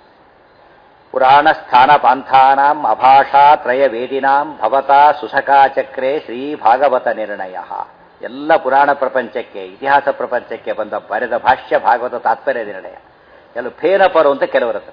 ಪುರಾಣ ಸ್ಥಾನ ಪಾಂಥಾನಾಂ ಅಭಾಷಾ ತ್ರಯ ವೇದಿನಾಂ ಭವತಾ ಸುಸಕಾಚಕ್ರೆ ಶ್ರೀ ಭಾಗವತ ನಿರ್ಣಯ. ಎಲ್ಲ ಪುರಾಣ ಪ್ರಪಂಚಕ್ಕೆ, ಇತಿಹಾಸ ಪ್ರಪಂಚಕ್ಕೆ ಬಂದ ಬರೆದ ಭಾಷ್ಯ ಭಾಗವತ ತಾತ್ಪರ್ಯ ನಿರ್ಣಯ. ಕೆಲವು ಫೇನಪರು ಅಂತ ಕೆಲವರತ್ತ.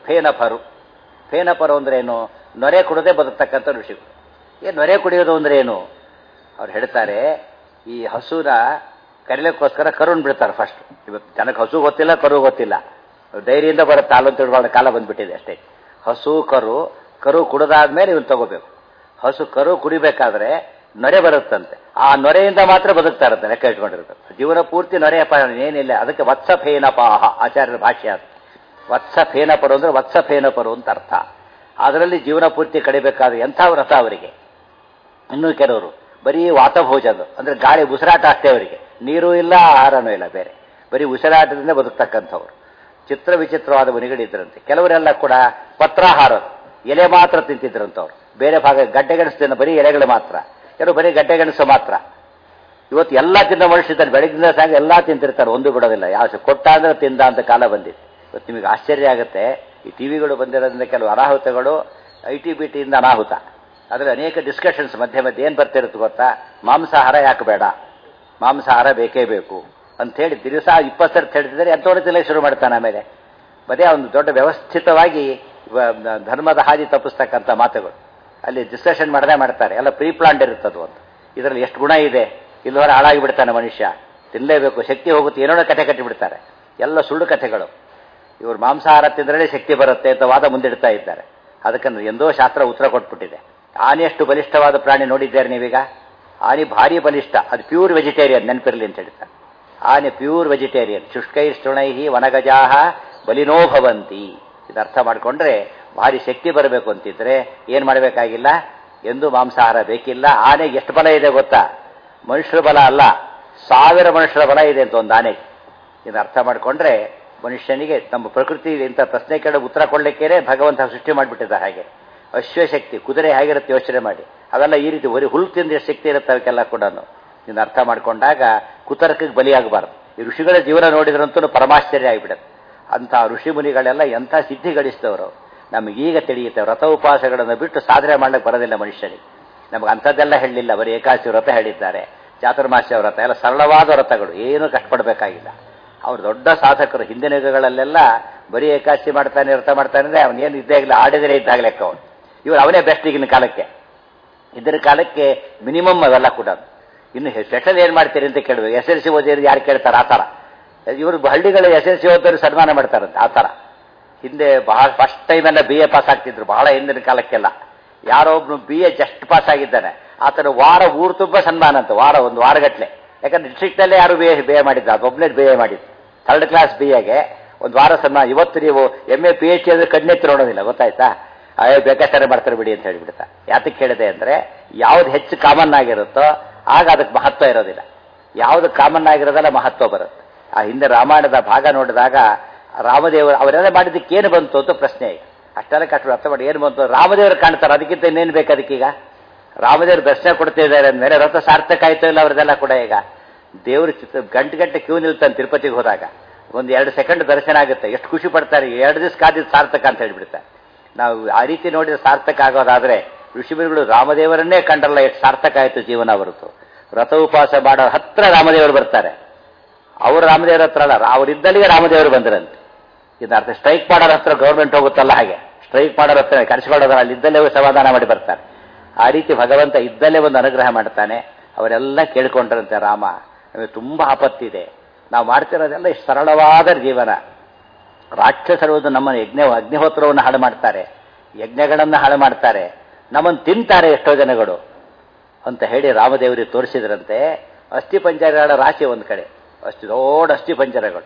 ಫೇನಪರು ಅಂದ್ರೆ ಏನು, ನೊರೆ ಕುಡದೆ ಬದುಕ್ತಕ್ಕಂಥ ಋಷಿಗಳು. ನೊರೆ ಕುಡಿಯೋದು ಅಂದ್ರೆ ಏನು ಅವ್ರು ಹೇಳ್ತಾರೆ. ಈ ಹಸುನ ಕರಿಲಿಕ್ಕೋಸ್ಕರ ಕರುನ್ ಬಿಡ್ತಾರೆ ಫಸ್ಟ್. ಇವತ್ತು ಜನಕ್ಕೆ ಹಸು ಗೊತ್ತಿಲ್ಲ, ಕರು ಗೊತ್ತಿಲ್ಲ. ಧೈರ್ಯದಿಂದ ಬರುತ್ತೆ, ಹಾಲು ಅಂತ ತಿಳ್ಕೊಳ್ಳೋ ಕಾಲ ಬಂದ್ಬಿಟ್ಟಿದೆ ಅಷ್ಟೇ. ಹಸು ಕರು ಕುಡಿದಾದ್ಮೇಲೆ ಇವನು ತಗೋಬೇಕು. ಹಸು ಕರು ಕುಡಿಬೇಕಾದ್ರೆ ನೊರೆ ಬರುತ್ತಂತೆ. ಆ ನೊರೆಯಿಂದ ಮಾತ್ರ ಬದುಕ್ತಾ ಇರುತ್ತೆ, ಲೆಕ್ಕ ಇಟ್ಕೊಂಡಿರುತ್ತೆ. ಜೀವನ ಪೂರ್ತಿ ನೊರೆ ಏನಿಲ್ಲ. ಅದಕ್ಕೆ ವತ್ಸಫೇನಪಾಹ ಆಚಾರ್ಯರ ಭಾಷ್ಯ. ವತ್ಸಫೇನಪರು ಅಂದ್ರೆ ವತ್ಸಫೇನಪರು ಅಂತ ಅರ್ಥ. ಅದರಲ್ಲಿ ಜೀವನ ಪೂರ್ತಿ ಕಡಿಬೇಕಾದ್ರೆ ಎಂಥ ವ್ರತ ಅವರಿಗೆ. ಇನ್ನೂ ಕೆಲವರು ಬರೀ ವಾತಭೋಜದು ಅಂದ್ರೆ ಗಾಳಿ ಉಸಿರಾಟ ಅಷ್ಟೇ ಅವರಿಗೆ, ನೀರು ಇಲ್ಲ, ಆಹಾರನೂ ಇಲ್ಲ, ಬೇರೆ ಬರೀ ಉಸಿರಾಟದಿಂದ ಬದುಕ್ತಕ್ಕಂಥವ್ರು. ಚಿತ್ರ ವಿಚಿತ್ರವಾದ ಮುನಿಗಳಿದ್ರಂತೆ. ಕೆಲವರೆಲ್ಲ ಕೂಡ ಪತ್ರಾಹಾರ, ಎಲೆ ಮಾತ್ರ ತಿಂತಿದ್ರಂತವ್ರು. ಬೇರೆ ಭಾಗ ಗಡ್ಡೆಗೆಣಸು ಬರೀ ಎಲೆಗಳು ಮಾತ್ರ. ಕೆಲವು ಬರೀ ಗಡ್ಡೆಗೆಣಸು ಮಾತ್ರ. ಇವತ್ತು ಎಲ್ಲ ತಿಂದ ಮನುಷ್ಯರಿದ್ದಾರೆ, ಬೆಳಗಿನ ಸಾಗ ಎಲ್ಲ ತಿಂತಿರ್ತಾರೆ, ಒಂದು ಬಿಡೋದಿಲ್ಲ. ಯಾವ ಕೊಟ್ಟ ಅಂದ್ರೆ ತಿಂದ ಅಂತ ಕಾಲ ಬಂದಿದೆ. ಇವತ್ತು ನಿಮಗೆ ಆಶ್ಚರ್ಯ ಆಗುತ್ತೆ, ಈ ಟಿವಿಗಳು ಬಂದಿರೋದ್ರಿಂದ ಕೆಲವು ಅನಾಹುತಗಳು ITBTಯಿಂದ ಅನಾಹುತ. ಅದರಲ್ಲಿ ಅನೇಕ ಡಿಸ್ಕಷನ್ಸ್ ಮಧ್ಯೆ ಮಧ್ಯೆ ಏನು ಬರ್ತಿರುತ್ತೆ ಗೊತ್ತಾ, ಮಾಂಸಾಹಾರ ಯಾಕೆ ಬೇಡ, ಮಾಂಸಾಹಾರ ಬೇಕೇ ಬೇಕು ಅಂಥೇಳಿ ದಿವಸ 20 ಸರ್ತಿ ಹೇಳ್ತಿದ್ದಾರೆ. ಎಂತೋಡತಿಲ್ಲ ಶುರು ಮಾಡ್ತಾನೆ. ಆಮೇಲೆ ಮದೇ ಒಂದು ದೊಡ್ಡ ವ್ಯವಸ್ಥಿತವಾಗಿ ಧರ್ಮದ ಹಾದಿ ತಪ್ಪಿಸ್ತಕ್ಕಂಥ ಮಾತುಗಳು ಅಲ್ಲಿ ಡಿಸ್ಕಷನ್ ಮಾಡದೇ ಮಾಡ್ತಾರೆ. ಎಲ್ಲ ಪ್ರೀ ಪ್ಲಾಂಡ್ ಇರುತ್ತದು ಅಂತ. ಇದರಲ್ಲಿ ಎಷ್ಟು ಗುಣ ಇದೆ, ಇಲ್ಲವರ ಹಾಳಾಗಿ ಬಿಡ್ತಾನೆ ಮನುಷ್ಯ, ತಿನ್ನಲೇಬೇಕು, ಶಕ್ತಿ ಹೋಗುತ್ತೆ, ಏನೋ ಕಥೆ ಕಟ್ಟಿಬಿಡ್ತಾರೆ. ಎಲ್ಲ ಸುಳ್ಳು ಕಥೆಗಳು. ಇವರು ಮಾಂಸಾಹಾರ ತಿಂದ್ರೇ ಶಕ್ತಿ ಬರುತ್ತೆ ಅಂತ ವಾದ ಮುಂದಿಡ್ತಾ ಇದ್ದಾರೆ. ಅದಕ್ಕೆ ಎಂದೋ ಶಾಸ್ತ್ರ ಉತ್ತರ ಕೊಟ್ಬಿಟ್ಟಿದೆ. ಆನೆಯಷ್ಟು ಬಲಿಷ್ಠವಾದ ಪ್ರಾಣಿ ನೋಡಿದ್ದಾರೆ ನೀವೀಗ? ಆನೆ ಭಾರಿ ಬಲಿಷ್ಠ, ಅದು ಪ್ಯೂರ್ ವೆಜಿಟೇರಿಯನ್, ನೆನಪಿರಲಿ ಅಂತ ಹೇಳ್ತಾರೆ. ಆನೆ ಪ್ಯೂರ್ ವೆಜಿಟೇರಿಯನ್. ಶುಷ್ಕೈರ್ಷ್ಟುಣೈಹಿ ವನಗಜಾಹ ಬಲಿನೋ ಭವಂತಿ. ಇದು ಅರ್ಥ ಮಾಡಿಕೊಂಡ್ರೆ ಭಾರಿ ಶಕ್ತಿ ಬರಬೇಕು ಅಂತಿದ್ರೆ ಏನು ಮಾಡಬೇಕಾಗಿಲ್ಲ, ಎಂದೂ ಮಾಂಸಾಹಾರ ಬೇಕಿಲ್ಲ. ಆನೆಗೆ ಎಷ್ಟು ಬಲ ಇದೆ ಗೊತ್ತಾ? ಮನುಷ್ಯರ ಬಲ ಅಲ್ಲ, 1000 ಮನುಷ್ಯರ ಬಲ ಇದೆ ಅಂತ ಒಂದು ಆನೆಗೆ. ಇದನ್ನು ಅರ್ಥ ಮಾಡಿಕೊಂಡ್ರೆ ಮನುಷ್ಯನಿಗೆ ನಮ್ಮ ಪ್ರಕೃತಿ ಇಂಥ ಪ್ರಶ್ನೆ ಕೇಳೋ ಉತ್ತರ ಕೊಡಲಿಕ್ಕೇನೆ ಭಗವಂತ ಸೃಷ್ಟಿ ಮಾಡಿಬಿಟ್ಟಿದ್ದ. ಹಾಗೆ ಅಶ್ವಶಕ್ತಿ, ಕುದುರೆ ಹೇಗಿರುತ್ತೆ ಯೋಚನೆ ಮಾಡಿ. ಅವೆಲ್ಲ ಈ ರೀತಿ ಬರೀ ಹುಲ್ಲು ತಿಂದ ಶಕ್ತಿ ಇರುತ್ತೆ ಅವಕ್ಕೆಲ್ಲ ಕೂಡ. ಇದನ್ನು ಅರ್ಥ ಮಾಡಿಕೊಂಡಾಗ ಕುತರ್ಕಕ್ಕೆ ಬಲಿಯಾಗಬಾರ್ದು. ಈ ಋಷಿಗಳ ಜೀವನ ನೋಡಿದ್ರಂತೂ ಪರಮಾಶ್ಚರ್ಯ ಆಗಿಬಿಡುತ್ತೆ. ಅಂಥ ಋಷಿ ಮುನಿಗಳೆಲ್ಲ ಎಂಥ ಸಿದ್ಧಿ ಗಳಿಸ್ತವರು ನಮಗೀಗ ತಿಳಿಯುತ್ತೆ. ವ್ರತ ಉಪವಾಸಗಳನ್ನು ಬಿಟ್ಟು ಸಾಧನೆ ಮಾಡ್ಲಿಕ್ಕೆ ಬರೋದಿಲ್ಲ ಮನುಷ್ಯನಿಗೆ. ನಮಗೆ ಅಂಥದ್ದೆಲ್ಲ ಹೇಳಲಿಲ್ಲ. ಬರೀ ಏಕಾದಶಿ ವ್ರತ ಹೇಳಿದ್ದಾರೆ, ಚಾತುರ್ಮಾಸ್ಯ ವ್ರತ ಎಲ್ಲ ಸರಳವಾದ ವ್ರತಗಳು, ಏನೂ ಕಷ್ಟಪಡಬೇಕಾಗಿಲ್ಲ. ಅವ್ರು ದೊಡ್ಡ ಸಾಧಕರು. ಹಿಂದಿನ ಯುಗಗಳಲ್ಲೆಲ್ಲ ಬರೀ ಏಕಾದಶಿ ಮಾಡ್ತಾನೆ ವ್ರತ ಮಾಡ್ತಾನೆ ಅಂದರೆ ಅವನೇನು ಇದ್ದಾಗಲೇ ಆಡಿದರೆ ಇದ್ದಾಗ ಲೆಕ್ಕ ಅವನು. ಇವರು ಅವನೇ ಬೆಸ್ಟ್ ಈಗಿನ ಕಾಲಕ್ಕೆ. ಇದರ ಕಾಲಕ್ಕೆ ಮಿನಿಮಮ್ ಅವೆಲ್ಲ ಕೂಡ. ಇನ್ನು ಸ್ಪೆಷಲ್ ಏನು ಮಾಡ್ತೀರಿ ಅಂತ ಕೇಳಬೇಕು. ಎಸ್ ಎಲ್ ಸಿ ಓದಿದ್ರು ಯಾರು ಕೇಳ್ತಾರೆ? ಆ ಥರ ಇವರು ಹಳ್ಳಿಗಳ ಎಸ್ ಎಲ್ ಸಿ ಓದೋರು ಸನ್ಮಾನ ಮಾಡ್ತಾರಂತೆ. ಆ ಥರ ಹಿಂದೆ ಬಹಳ ಫಸ್ಟ್ ಟೈಮೆಲ್ಲ ಬಿ ಎ ಪಾಸ್ ಆಗ್ತಿದ್ರು, ಬಹಳ ಹಿಂದಿನ ಕಾಲಕ್ಕೆಲ್ಲ. ಯಾರೋ ಒಬ್ನು ಬಿ ಎ ಜಸ್ಟ್ ಪಾಸ್ ಆಗಿದ್ದಾನೆ, ಆತನ ವಾರ ಊರು ತುಂಬ ಸನ್ಮಾನ ಅಂತ, ಒಂದು ವಾರಗಟ್ಟಲೆ. ಯಾಕಂದ್ರೆ ಡಿಸ್ಟ್ರಿಕ್ಟಲ್ಲೇ ಯಾರು ಬಿ ಎ ಮಾಡಿದ್ದು, ಅದೊಬ್ಬನೇ ಬಿ ಎ ಮಾಡಿದ್ದು. 3rd ಕ್ಲಾಸ್ ಬಿ ಎಗೆ ಒಂದು ವಾರ ಸನ್ಮಾನ. ಇವತ್ತು ನೀವು MA PhD ಅಂದ್ರೆ ಕಣ್ಣೆತ್ತಿ ನೋಡೋದಿಲ್ಲ, ಗೊತ್ತಾಯ್ತಾ? ಬೇಕಾಚಾರ ಮಾಡ್ತಾರೆ ಬಿಡಿ ಅಂತ ಹೇಳಿಬಿಡ್ತಾ. ಯಾತಕ್ಕೆ ಹೇಳಿದೆ ಅಂದರೆ ಯಾವ್ದು ಹೆಚ್ಚು ಕಾಮನ್ ಆಗಿರುತ್ತೋ ಆಗ ಅದಕ್ಕೆ ಮಹತ್ವ ಇರೋದಿಲ್ಲ. ಯಾವುದು ಕಾಮನ್ ಆಗಿರೋದಲ್ಲ ಮಹತ್ವ ಬರುತ್ತೆ. ಆ ಹಿಂದೆ ರಾಮಾಯಣದ ಭಾಗ ನೋಡಿದಾಗ ರಾಮದೇವರು ಅವರೆಲ್ಲ ಮಾಡಿದ್ದಕ್ಕೆ ಏನು ಬಂತು ಅಂತ ಪ್ರಶ್ನೆ. ಈಗ ಅಷ್ಟೆಲ್ಲ ಕಷ್ಟ ಅರ್ಥ ಮಾಡಿ ಏನು ಬಂತು? ರಾಮದೇವರು ಕಾಣ್ತಾರೆ, ಅದಕ್ಕಿಂತ ಇನ್ನೇನು ಬೇಕು ಅದಕ್ಕೀಗ? ರಾಮದೇವರು ದರ್ಶನ ಕೊಡ್ತಿದ್ದಾರೆ ಅಂದಮೇಲೆ ರಥ ಸಾರ್ಥಕ ಆಯ್ತೋ ಇಲ್ಲ ಅವ್ರದ್ದೆಲ್ಲ ಕೂಡ. ಈಗ ದೇವರು ಗಂಟೆ ಕ್ಯೂ ನಿಲ್ತಾನೆ ತಿರುಪತಿಗೆ ಹೋದಾಗ. ಒಂದು 2 ಸೆಕೆಂಡ್ ದರ್ಶನ ಆಗುತ್ತೆ, ಎಷ್ಟು ಖುಷಿ ಪಡ್ತಾರೆ. 2 ದಿವಸ ಕಾದಿದ್ದು ಸಾರ್ಥಕ ಅಂತ ಹೇಳ್ಬಿಡ್ತಾರೆ. ನಾವು ಆ ರೀತಿ ನೋಡಿದ್ರೆ ಸಾರ್ಥಕ ಆಗೋದಾದ್ರೆ ಋಷಿಮುನಿಗಳು ರಾಮದೇವರನ್ನೇ ಕಂಡ್ರಲ್ಲ, ಎಷ್ಟು ಸಾರ್ಥಕ ಆಯಿತು ಜೀವನ ಹೊರತು. ವ್ರತ ಉಪವಾಸ ಮಾಡೋ ಹತ್ರ ರಾಮದೇವರು ಬರ್ತಾರೆ. ಅವರು ರಾಮದೇವರ ಹತ್ರ ಅಲ್ಲ, ಅವರಿದ್ದಲ್ಲಿಗೆ ರಾಮದೇವರು ಬಂದರಂತೆ. ಇದರ್ಥ ಸ್ಟ್ರೈಕ್ ಮಾಡೋರ ಹತ್ರ ಗೌರ್ಮೆಂಟ್ ಹೋಗುತ್ತಲ್ಲ, ಹಾಗೆ ಸ್ಟ್ರೈಕ್ ಮಾಡೋರ ಹತ್ರ ಕರೆಸಿಕೊಳ್ಳೋದ್ರ ಅಲ್ಲಿ ಇದ್ದಲ್ಲೇ ಸಮಾಧಾನ ಮಾಡಿ ಬರ್ತಾರೆ. ಆ ರೀತಿ ಭಗವಂತ ಇದ್ದಲ್ಲೇ ಒಂದು ಅನುಗ್ರಹ ಮಾಡ್ತಾನೆ. ಅವರೆಲ್ಲ ಕೇಳ್ಕೊಂಡ್ರಂತೆ, ರಾಮ ನಮಗೆ ತುಂಬ ಆಪತ್ತಿದೆ, ನಾವು ಮಾಡ್ತಿರೋದೆಲ್ಲ ಇಷ್ಟು ಸರಳವಾದ ಜೀವನ. ರಾಕ್ಷಸರು ನಮ್ಮನ್ನು ಅಗ್ನಿಹೋತ್ರವನ್ನು ಹಾಳು ಮಾಡ್ತಾರೆ, ಯಜ್ಞಗಳನ್ನು ಹಾಳು ಮಾಡ್ತಾರೆ, ನಮ್ಮನ್ನು ತಿಂತಾರೆ ಎಷ್ಟೋ ಜನಗಳು ಅಂತ ಹೇಳಿ ರಾಮದೇವರಿಗೆ ತೋರಿಸಿದ್ರಂತೆ. ಅಸ್ಥಿಪಂಜರಗಳ ರಾಶಿ ಒಂದು ಕಡೆ, ಅಷ್ಟು ದೊಡ್ಡ ಅಸ್ಥಿಪಂಜರಗಳು.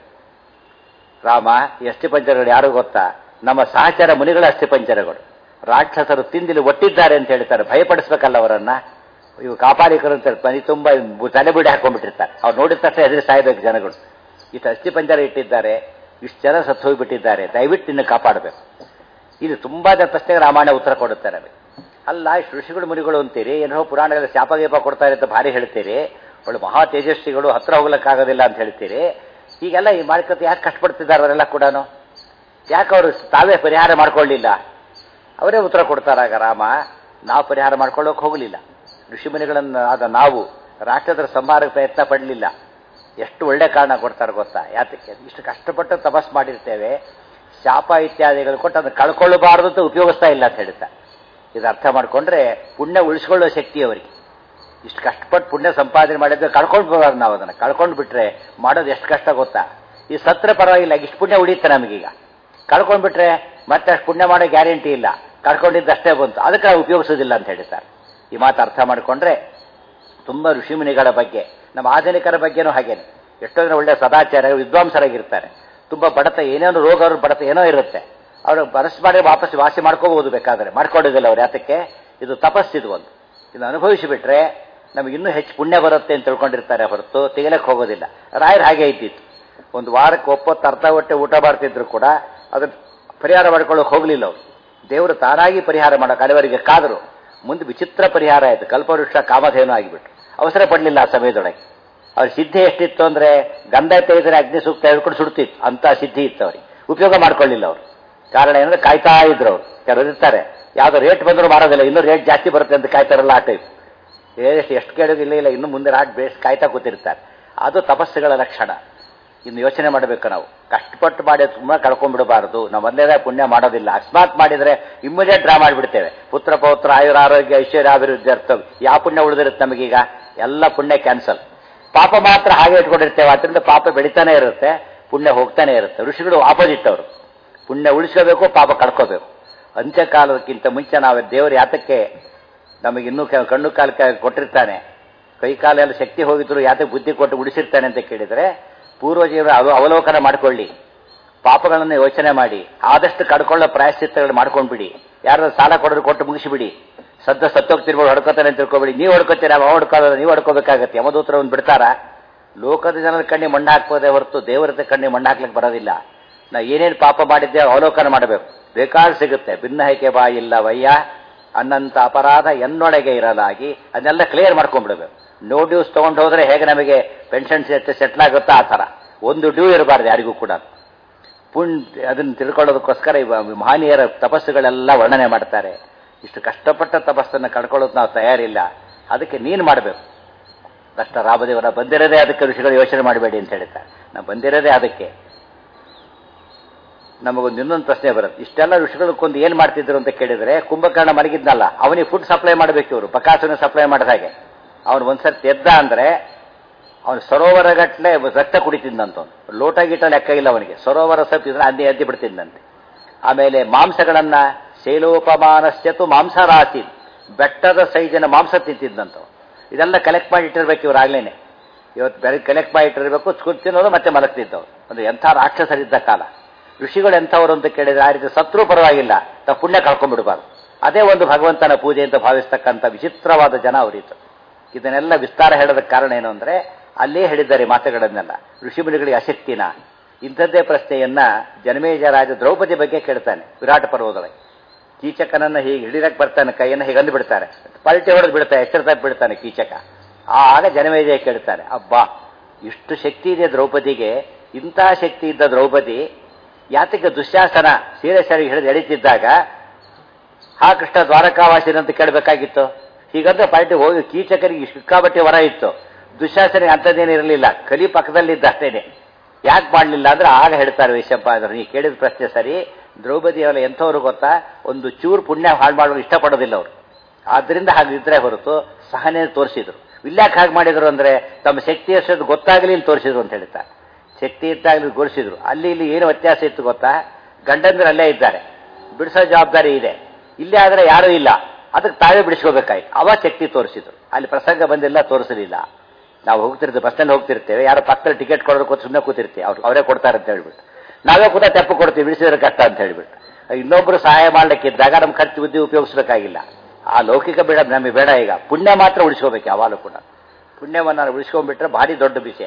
ರಾಮ ಈ ಅಸ್ಥಿಪಂಜರಗಳು ಯಾರು ಗೊತ್ತಾ? ನಮ್ಮ ಸಹಚರ ಮುನಿಗಳ ಅಸ್ಥಿಪಂಜರಗಳು. ರಾಕ್ಷಸರು ತಿಂದಿಲ್ಲಿ ಒಟ್ಟಿದ್ದಾರೆ ಅಂತ ಹೇಳ್ತಾರೆ, ಭಯಪಡಿಸ್ಬೇಕಲ್ಲ ಅವರನ್ನ. ಇವು ಕಾಪಾಲಿಕರು ಅಂತ ಮನೆ ತುಂಬ ತಲೆಬಿಡಿ ಹಾಕೊಂಡ್ಬಿಟ್ಟಿರ್ತಾರೆ. ಅವ್ರು ನೋಡಿದ ತಕ್ಷಣ ಎದುರು ಸಾಯ್ಬೇಕು ಜನಗಳು. ಇಷ್ಟು ಅಸ್ಥಿಪಂಜರ ಇಟ್ಟಿದ್ದಾರೆ, ಇಷ್ಟು ಜನ ಸತ್ತು ಹೋಗಿಬಿಟ್ಟಿದ್ದಾರೆ, ದಯವಿಟ್ಟು ಇನ್ನು ಕಾಪಾಡಬೇಕು. ಇದು ತುಂಬಾ ಪ್ರಶ್ನೆಗೆ ರಾಮಾಯಣ ಉತ್ತರ ಕೊಡುತ್ತೆ ನಮಗೆ. ಅಲ್ಲ, ಇಷ್ಟು ಋಷಿಗಳು ಮುನಿಗಳು ಅಂತೀರಿ, ಏನೋ ಪುರಾಣಗಳಲ್ಲಿ ಶಾಪಗೀಪ ಕೊಡ್ತಾರೆ ಅಂತ ಭಾರಿ ಹೇಳ್ತೀರಿ, ಒಳ್ಳೆ ಮಹಾ ತೇಜಸ್ವಿಗಳು, ಹತ್ರ ಹೋಗ್ಲಿಕ್ಕಾಗೋದಿಲ್ಲ ಅಂತ ಹೇಳ್ತೀರಿ. ಹೀಗೆಲ್ಲ ಈ ಮಾಡ್ಕೊತ ಯಾಕೆ ಕಷ್ಟಪಡ್ತಿದ್ದಾರೆ ಅವರೆಲ್ಲ ಕೂಡ? ಯಾಕೆ ಅವರು ತಾವೇ ಪರಿಹಾರ ಮಾಡ್ಕೊಳ್ಳಿಲ್ಲ? ಅವರೇ ಉತ್ತರ ಕೊಡ್ತಾರಾಗ. ರಾಮ ನಾವು ಪರಿಹಾರ ಮಾಡ್ಕೊಳ್ಳೋಕೆ ಹೋಗಲಿಲ್ಲ, ಋಷಿಮುನಿಗಳನ್ನು ಆದ ನಾವು ರಾಕ್ಷಸರ ಸಂಹಾರಕ್ಕೆ ಪ್ರಯತ್ನ ಪಡಲಿಲ್ಲ. ಎಷ್ಟು ಒಳ್ಳೆ ಕಾರಣ ಕೊಡ್ತಾರೆ ಗೊತ್ತಾ? ಯಾತಕ್ಕೆ? ಇಷ್ಟು ಕಷ್ಟಪಟ್ಟು ತಪಸ್ ಮಾಡಿರ್ತೇವೆ, ಶಾಪ ಇತ್ಯಾದಿಗಳು ಕೊಟ್ಟು ಅದನ್ನು ಕಳ್ಕೊಳ್ಳಬಾರದು ಅಂತ ಉಪಯೋಗಿಸ್ತಾ ಇಲ್ಲ ಅಂತ ಹೇಳ್ತಾರೆ. ಇದು ಅರ್ಥ ಮಾಡಿಕೊಂಡ್ರೆ ಪುಣ್ಯ ಉಳಿಸ್ಕೊಳ್ಳೋ ಶಕ್ತಿ ಅವರಿಗೆ. ಇಷ್ಟು ಕಷ್ಟಪಟ್ಟು ಪುಣ್ಯ ಸಂಪಾದನೆ ಮಾಡಿದ್ರೆ ಕಳ್ಕೊಂಡ್ಬಾರ್ದು. ನಾವು ಅದನ್ನು ಕಳ್ಕೊಂಡು ಬಿಟ್ರೆ ಮಾಡೋದು ಎಷ್ಟು ಕಷ್ಟ ಗೊತ್ತಾ? ಈ ಸತ್ರ ಪರವಾಗಿಲ್ಲ, ಇಷ್ಟು ಪುಣ್ಯ ಉಳಿಯುತ್ತೆ ನಮಗೀಗ. ಕಳ್ಕೊಂಡ್ಬಿಟ್ರೆ ಮತ್ತೆ ಅಷ್ಟು ಪುಣ್ಯ ಮಾಡೋ ಗ್ಯಾರಂಟಿ ಇಲ್ಲ, ಕಳ್ಕೊಂಡಿದ್ದಷ್ಟೇ ಬಂತು, ಅದಕ್ಕೆ ನಾವು ಉಪಯೋಗಿಸೋದಿಲ್ಲ ಅಂತ ಹೇಳ್ತಾರೆ. ಈ ಮಾತು ಅರ್ಥ ಮಾಡಿಕೊಂಡ್ರೆ ತುಂಬ ಋಷಿಮುನಿಗಳ ಬಗ್ಗೆ, ನಮ್ಮ ಆಧುನಿಕರ ಬಗ್ಗೆನೂ ಹಾಗೇನೆ. ಎಷ್ಟೋ ಜನ ಒಳ್ಳೆ ಸದಾಚಾರ ವಿದ್ವಾಂಸರಾಗಿರ್ತಾರೆ, ತುಂಬ ಬಡತ, ಏನೇನೋ ರೋಗ ಅವ್ರ ಬಡತ ಏನೋ ಇರುತ್ತೆ, ಅವರು ಮನಸ್ಸು ಮಾಡಿ ವಾಪಸ್ ವಾಸಿ ಮಾಡ್ಕೋಬಹುದು, ಬೇಕಾದರೆ ಮಾಡ್ಕೊಂಡಿದ್ದಿಲ್ಲ ಅವ್ರು. ಯಾತಕ್ಕೆ? ಇದು ತಪಸ್ಸಿದು ಒಂದು. ಇದನ್ನು ಅನುಭವಿಸಿಬಿಟ್ರೆ ನಮಗೆ ಇನ್ನೂ ಹೆಚ್ಚು ಪುಣ್ಯ ಬರುತ್ತೆ ಅಂತ ತಿಳ್ಕೊಂಡಿರ್ತಾರೆ ಹೊರತು ತೆಗಿಲಕ್ಕೆ ಹೋಗೋದಿಲ್ಲ. ರಾಯರು ಹಾಗೆ ಇದ್ದಿತ್ತು. ಒಂದು ವಾರಕ್ಕೆ ಒಪ್ಪತ್ತು ಅರ್ಧ ಹೊಟ್ಟೆ ಊಟ ಮಾಡ್ತಿದ್ರು ಕೂಡ ಅದನ್ನು ಪರಿಹಾರ ಮಾಡ್ಕೊಳ್ಳೋಕೆ ಹೋಗಲಿಲ್ಲ ಅವರು. ದೇವರು ತಾನಾಗಿ ಪರಿಹಾರ ಮಾಡೋಕೆ ಅಲ್ಲಿವರೆಗೆ ಕಾದರು. ಮುಂದೆ ವಿಚಿತ್ರ ಪರಿಹಾರ ಆಯಿತು. ಕಲ್ಪವೃಕ್ಷ ಕಾಮಧೇನು ಆಗಿಬಿಟ್ರು. ಅವಸರ ಪಡಲಿಲ್ಲ ಆ ಸಮಯದೊಳಗೆ. ಅವ್ರ ಸಿದ್ಧಿ ಎಷ್ಟಿತ್ತು ಅಂದರೆ ಗಂಧ ತೆಗೆದರೆ ಅಗ್ನಿ ಸೂಕ್ತ ಹೇಳ್ಕೊಂಡು ಸುಡ್ತಿತ್ತು, ಅಂತ ಸಿದ್ಧಿ ಇತ್ತು ಅವ್ರಿಗೆ. ಉಪಯೋಗ ಮಾಡ್ಕೊಳ್ಳಿಲ್ಲ ಅವರು. ಕಾರಣ ಏನಂದ್ರೆ ಕಾಯ್ತಾ ಇದ್ರು ಅವರು. ಕೆಲವರು ಇರ್ತಾರೆ, ಯಾವುದೋ ರೇಟ್ ಬಂದರೂ ಮಾರೋದಿಲ್ಲ, ಇನ್ನೂ ರೇಟ್ ಜಾಸ್ತಿ ಬರುತ್ತೆ ಅಂತ ಕಾಯ್ತಾರಲ್ಲ, ಆ ಟೈಪ್. ಎಷ್ಟು ಕೇಳೋದಿಲ್ಲ, ಇಲ್ಲ ಇನ್ನು ಮುಂದೆ ರಾಟ್ ಬೇಸ್ ಕಾಯ್ತಾ ಕೂತಿರ್ತಾರೆ. ಅದು ತಪಸ್ಸುಗಳ ಲಕ್ಷಣ. ಇನ್ನು ಯೋಚನೆ ಮಾಡಬೇಕು ನಾವು. ಕಷ್ಟಪಟ್ಟು ಮಾಡಿ ತುಂಬ ಕಳ್ಕೊಂಡ್ಬಿಡಬಾರದು. ನಾವು ಮೊದಲೇ ಪುಣ್ಯ ಮಾಡೋದಿಲ್ಲ. ಅಕಸ್ಮಾತ್ ಮಾಡಿದರೆ ಇಮ್ಮಿಡಿಯೇಟ್ ಡ್ರಾ ಮಾಡಿಬಿಡ್ತೇವೆ. ಪುತ್ರ ಪೌತ್ರ ಆಯುರ ಆರೋಗ್ಯ ಐಶ್ವರ್ಯ ಅಭಿವೃದ್ಧಿ ಅರ್ಥ ಯಾವ ಪುಣ್ಯ ಉಳಿದಿರುತ್ತೆ ನಮಗೀಗ? ಎಲ್ಲ ಪುಣ್ಯ ಕ್ಯಾನ್ಸಲ್. ಪಾಪ ಮಾತ್ರ ಹಾಗೆ ಇಟ್ಕೊಂಡಿರ್ತೇವೆ. ಅದರಿಂದ ಪಾಪ ಬೆಳಿತಾನೆ ಇರುತ್ತೆ, ಪುಣ್ಯ ಹೋಗ್ತಾನೆ ಇರುತ್ತೆ. ಋಷಿಗಳು ಆಪೋಸಿಟ್ ಅವರು. ಪುಣ್ಯ ಉಳಿಸ್ಕೋಬೇಕು, ಪಾಪ ಕಳ್ಕೋಬೇಕು. ಅಂತ್ಯಕಾಲಕ್ಕಿಂತ ಮುಂಚೆ ನಾವು ದೇವರು ಯಾತಕ್ಕೆ ನಮಗೆ ಇನ್ನೂ ಕಣ್ಣು ಕಾಲು ಕೊಟ್ಟಿರ್ತಾನೆ, ಕೈ ಕಾಲೆಲ್ಲ ಶಕ್ತಿ ಹೋಗಿದ್ರು ಯಾತಕ್ಕೆ ಬುದ್ಧಿ ಕೊಟ್ಟು ಉಳಿಸಿರ್ತಾನೆ ಅಂತ ಕೇಳಿದರೆ, ಪೂರ್ವಜೀವನ ಅವಲೋಕನ ಮಾಡಿಕೊಳ್ಳಿ, ಪಾಪಗಳನ್ನು ಯೋಚನೆ ಮಾಡಿ, ಆದಷ್ಟು ಕಡ್ಕೊಳ್ಳೋ ಪ್ರಾಯಶ್ಚಿತ್ತಗಳು ಮಾಡ್ಕೊಂಡ್ಬಿಡಿ. ಯಾರು ಸಾಲ ಕೊಡೋರು ಕೊಟ್ಟು ಮುಗಿಸಿಬಿಡಿ. ಸತ್ತೋಗ್ತಿರ್ಬೋದು, ಹೊಡ್ಕೋತಾನೆ ಅಂತ ತಿಳ್ಕೊಬೇಡಿ. ನೀವು ಹೊಡ್ಕೋತೀರ, ಅವ ಹೊಡ್ಕೊಳ್ಳೋದು ನೀವು ಹೊಡ್ಕೋಬೇಕಾಗತ್ತೆ. ಯಮದೂತರ ಒಂದು ಬಿಡ್ತಾರ? ಲೋಕದ ಜನರ ಕಣ್ಣಿಗೆ ಮಣ್ಣು ಹಾಕ್ಬೋದೇ ಹೊರತು ದೇವರದ ಕಣ್ಣಿಗೆ ಮಣ್ಣು ಹಾಕ್ಲಿಕ್ಕೆ ಬರೋದಿಲ್ಲ. ನಾವು ಏನೇನು ಪಾಪ ಮಾಡಿದ್ದೇವೆ ಅವಲೋಕನ ಮಾಡಬೇಕು. ಬೇಕಾದ್ರೆ ಸಿಗುತ್ತೆ. ಭಿನ್ನಹೈಕೆ ಬಾಯಿಲ್ಲ ವಯ್ಯ ಅನ್ನಂತ ಅಪರಾಧ ಎನ್ನೊಳಗೆ ಇರಲಾಗಿ ಅದನ್ನೆಲ್ಲ ಕ್ಲಿಯರ್ ಮಾಡ್ಕೊಂಡ್ಬಿಡ್ಬೇಕು. ನೋ ಡ್ಯೂಸ್ ತೊಗೊಂಡು ಹೋದ್ರೆ ಹೇಗೆ ನಮಗೆ ಪೆನ್ಷನ್ ಸೆಟ್ಲ್ ಆಗುತ್ತೋ ಆ ಥರ ಒಂದು ಡ್ಯೂ ಇರಬಾರ್ದು ಯಾರಿಗೂ ಕೂಡ. ಅದನ್ನು ತಿಳ್ಕೊಳ್ಳೋದಕ್ಕೋಸ್ಕರ ಮಹನೀಯರ ತಪಸ್ಸುಗಳೆಲ್ಲ ವರ್ಣನೆ ಮಾಡ್ತಾರೆ. ಇಷ್ಟು ಕಷ್ಟಪಟ್ಟ ತಪಸ್ಸನ್ನು ಕಳ್ಕೊಳ್ಳೋದು ನಾವು ತಯಾರಿಲ್ಲ, ಅದಕ್ಕೆ ನೀನು ಮಾಡಬೇಕು. ಕಷ್ಟ ರಾಮದೇವರ ಬಂದಿರೋದೇ ಅದಕ್ಕೆ, ಋಷಿಗಳು ಯೋಚನೆ ಮಾಡಬೇಡಿ ಅಂತ ಹೇಳ್ತಾರೆ. ನಾವು ಬಂದಿರೋದೇ ಅದಕ್ಕೆ. ನಮಗೊಂದು ಇನ್ನೊಂದು ಪ್ರಶ್ನೆ ಬರುತ್ತೆ, ಇಷ್ಟೆಲ್ಲ ಋಷಿಗಳಕ್ಕೊಂದು ಏನು ಮಾಡ್ತಿದ್ರು ಅಂತ ಕೇಳಿದರೆ, ಕುಂಭಕರ್ಣ ಮಲಗಿದ್ನಲ್ಲ ಅವನಿಗೆ ಫುಡ್ ಸಪ್ಲೈ ಮಾಡಬೇಕು ಇವರು, ಬಕಾಸುರನ ಸಪ್ಲೈ ಮಾಡಿದ ಹಾಗೆ. ಅವನು ಒಂದ್ಸರ್ತಿ ಎದ್ದ ಅಂದರೆ ಅವನು ಸರೋವರಗಟ್ಟಲೆ ರಕ್ತ ಕುಡಿತಿದ್ದಂತವನು, ಲೋಟ ಗೀಟ ಲೆಕ್ಕ ಇಲ್ಲ ಅವನಿಗೆ. ಸರೋವರ ಸಪ್ಪಿದ್ರೆ ಅದೇ ಎದ್ದಿ ಬಿಡ್ತಿದ್ದಂತೆ. ಆಮೇಲೆ ಮಾಂಸಗಳನ್ನ ಶೈಲೋಪಮಾನಸ್ಯತು ಮಾಂಸರಾತಿ, ಬೆಟ್ಟದ ಸೈಜಿನ ಮಾಂಸ ತಿಂತಿದ್ದಂತವ್. ಇದೆಲ್ಲ ಕಲೆಕ್ಟ್ ಮಾಡಿ ಇಟ್ಟಿರ್ಬೇಕು ಇವರಾಗ್ಲೇನೆ. ಇವತ್ತು ಬೆಳಗ್ಗೆ ಕಲೆಕ್ಟ್ ಮಾಡಿ ಇಟ್ಟಿರ್ಬೇಕು, ತಿನ್ನೋದು ಮತ್ತೆ ಮಲಗ್ತಿದ್ದವು. ಒಂದು ಎಂಥ ರಾಕ್ಷಸರಿದ್ದ ಕಾಲ. ಋಷಿಗಳು ಎಂಥವರು ಅಂತ ಕೇಳಿದ್ರೆ, ಆ ರೀತಿ ಸತ್ರೂ ಪರವಾಗಿಲ್ಲ, ತಾವು ಪುಣ್ಯ ಕಳ್ಕೊಂಡ್ಬಿಡ್ಬಾರ್ದು. ಅದೇ ಒಂದು ಭಗವಂತನ ಪೂಜೆ ಅಂತ ಭಾವಿಸ್ತಕ್ಕಂಥ ವಿಚಿತ್ರವಾದ ಜನ ಅವರಿತ್ತು. ಇದನ್ನೆಲ್ಲ ವಿಸ್ತಾರ ಹೇಳೋದಕ್ಕೆ ಕಾರಣ ಏನು ಅಂದರೆ, ಅಲ್ಲೇ ಹೇಳಿದ್ದಾರೆ ಮಾತುಗಳನ್ನೆಲ್ಲ. ಋಷಿಮುನಿಗಳಿಗೆ ಅಶಕ್ತಿನ ಇಂಥದ್ದೇ ಪ್ರಶ್ನೆಯನ್ನ ಜನಮೇಜ ರಾಜ ದ್ರೌಪದಿ ಬಗ್ಗೆ ಕೇಳ್ತಾನೆ ವಿರಾಟ ಪರ್ವದೊಳಗೆ. ಕೀಚಕನನ್ನ ಹೀಗೆ ಹಿಡಿದಕ್ಕೆ ಬರ್ತಾನೆ, ಕೈಯನ್ನು ಹೀಗೆ ಅಂದು ಬಿಡ್ತಾರೆ, ಪಲ್ಟಿ ಹೊಡೆದು ಬಿಡ್ತಾನೆ, ಎಚ್ಚರದಾಗಿ ಬಿಡ್ತಾನೆ ಕೀಚಕ. ಆಗ ಜನಮೇಜಯ ಕೇಳ್ತಾನೆ, ಅಬ್ಬಾ ಇಷ್ಟು ಶಕ್ತಿ ಇದೆ ದ್ರೌಪದಿಗೆ, ಇಂಥ ಶಕ್ತಿ ಇದ್ದ ದ್ರೌಪದಿ ಯಾತಕ್ಕೆ ದುಶ್ಯಾಸನ ಸೀರೆ ಸರಿ ಹಿಡಿದು ಎಳಿತಿದ್ದಾಗ ಹಾ ಕೃಷ್ಣ ದ್ವಾರಕಾವಾಸಿನಂತ ಕೇಳಬೇಕಾಗಿತ್ತು. ಹೀಗಂದ್ರೆ ಪಾರ್ಟಿ ಹೋಗಿ ಕೀಚಕರಿಗೆ ಸಿಕ್ಕಾಬಟ್ಟೆ ವರ ಇತ್ತು, ದುಶ್ಯಾಸನಿಗೆ ಅಂಥದ್ದೇನು ಇರಲಿಲ್ಲ, ಕಲಿ ಪಕ್ಕದಲ್ಲಿದ್ದ ಅಷ್ಟೇನೆ. ಯಾಕೆ ಮಾಡಲಿಲ್ಲ ಅಂದ್ರೆ ಆಗ ಹೇಳ್ತಾರೆ ವೈಶಂಪ ಅಂದ್ರೆ, ನೀವು ಕೇಳಿದ ಪ್ರಶ್ನೆ ಸರಿ. ದ್ರೌಪದಿ ಅವರ ಎಂಥವ್ರು ಗೊತ್ತಾ, ಒಂದು ಚೂರು ಪುಣ್ಯ ಹಾಳು ಮಾಡೋದು ಇಷ್ಟಪಡೋದಿಲ್ಲ ಅವರು. ಆದ್ರಿಂದ ಹಾಗಿದ್ರೆ ಹೊರತು ಸಹನೆ ತೋರಿಸಿದ್ರು. ಇಲ್ಲಾಕೆ ಹಾಗೆ ಮಾಡಿದ್ರು ಅಂದ್ರೆ, ತಮ್ಮ ಶಕ್ತಿ ಎಷ್ಟೊಂದು ಗೊತ್ತಾಗಲಿ ಇಲ್ಲಿ ತೋರಿಸಿದ್ರು ಅಂತ ಹೇಳ್ತಾರೆ. ಶಕ್ತಿ ಇದ್ದಾಗಲಿ ಗೋಳಿಸಿದ್ರು. ಅಲ್ಲಿ ಇಲ್ಲಿ ಏನು ವ್ಯತ್ಯಾಸ ಇತ್ತು ಗೊತ್ತಾ, ಗಂಡಂದ್ರೆ ಅಲ್ಲೇ ಇದ್ದಾರೆ, ಬಿಡಿಸೋ ಜವಾಬ್ದಾರಿ ಇದೆ. ಇಲ್ಲೇ ಆದರೆ ಯಾರೂ ಇಲ್ಲ, ಅದಕ್ಕೆ ತಾವೇ ಬಿಡಿಸ್ಕೋಬೇಕಾಯ್ತು. ಅವಾಗ ಶಕ್ತಿ ತೋರಿಸಿದ್ರು. ಅಲ್ಲಿ ಪ್ರಸಂಗ ಬಂದಿಲ್ಲ, ತೋರಿಸಲಿಲ್ಲ. ನಾವು ಹೋಗ್ತಿರ್ತೇವೆ, ಬಸ್ನಲ್ಲಿ ಹೋಗ್ತಿರ್ತೇವೆ, ಯಾರೋ ಪಕ್ಕದಲ್ಲಿ ಟಿಕೆಟ್ ಕೊಡೋದಕ್ಕೆ ಸುಮ್ಮನೆ ಕೂತಿರ್ತೀವಿ, ಅವರೇ ಕೊಡ್ತಾರೆ ಅಂತ ಹೇಳ್ಬಿಟ್ಟು ನಾವೇ ಕೂಡ ತೆಪ್ಪು ಕೊಡ್ತೀವಿ, ಬಿಡಿಸಿದ್ರೆ ಕಷ್ಟ ಅಂತ ಹೇಳ್ಬಿಟ್ಟು. ಇನ್ನೊಬ್ರು ಸಹಾಯ ಮಾಡ್ಲಿಕ್ಕಿದ್ದಾಗ ನಮ್ಮ ಖರ್ಚು ಬುದ್ಧಿ ಉಪಯೋಗಿಸ್ಬೇಕಾಗಿಲ್ಲ. ಆ ಲೌಕಿಕ ಬೇಡ, ನಮಗೆ ಬೇಡ. ಈಗ ಪುಣ್ಯ ಮಾತ್ರ ಉಳಿಸ್ಕೋಬೇಕು ಯಾವಾಗಲೂ ಕೂಡ. ಪುಣ್ಯವನ್ನು ಉಳಿಸ್ಕೊಂಡ್ಬಿಟ್ರೆ ಭಾರಿ ದೊಡ್ಡ ವಿಷಯ.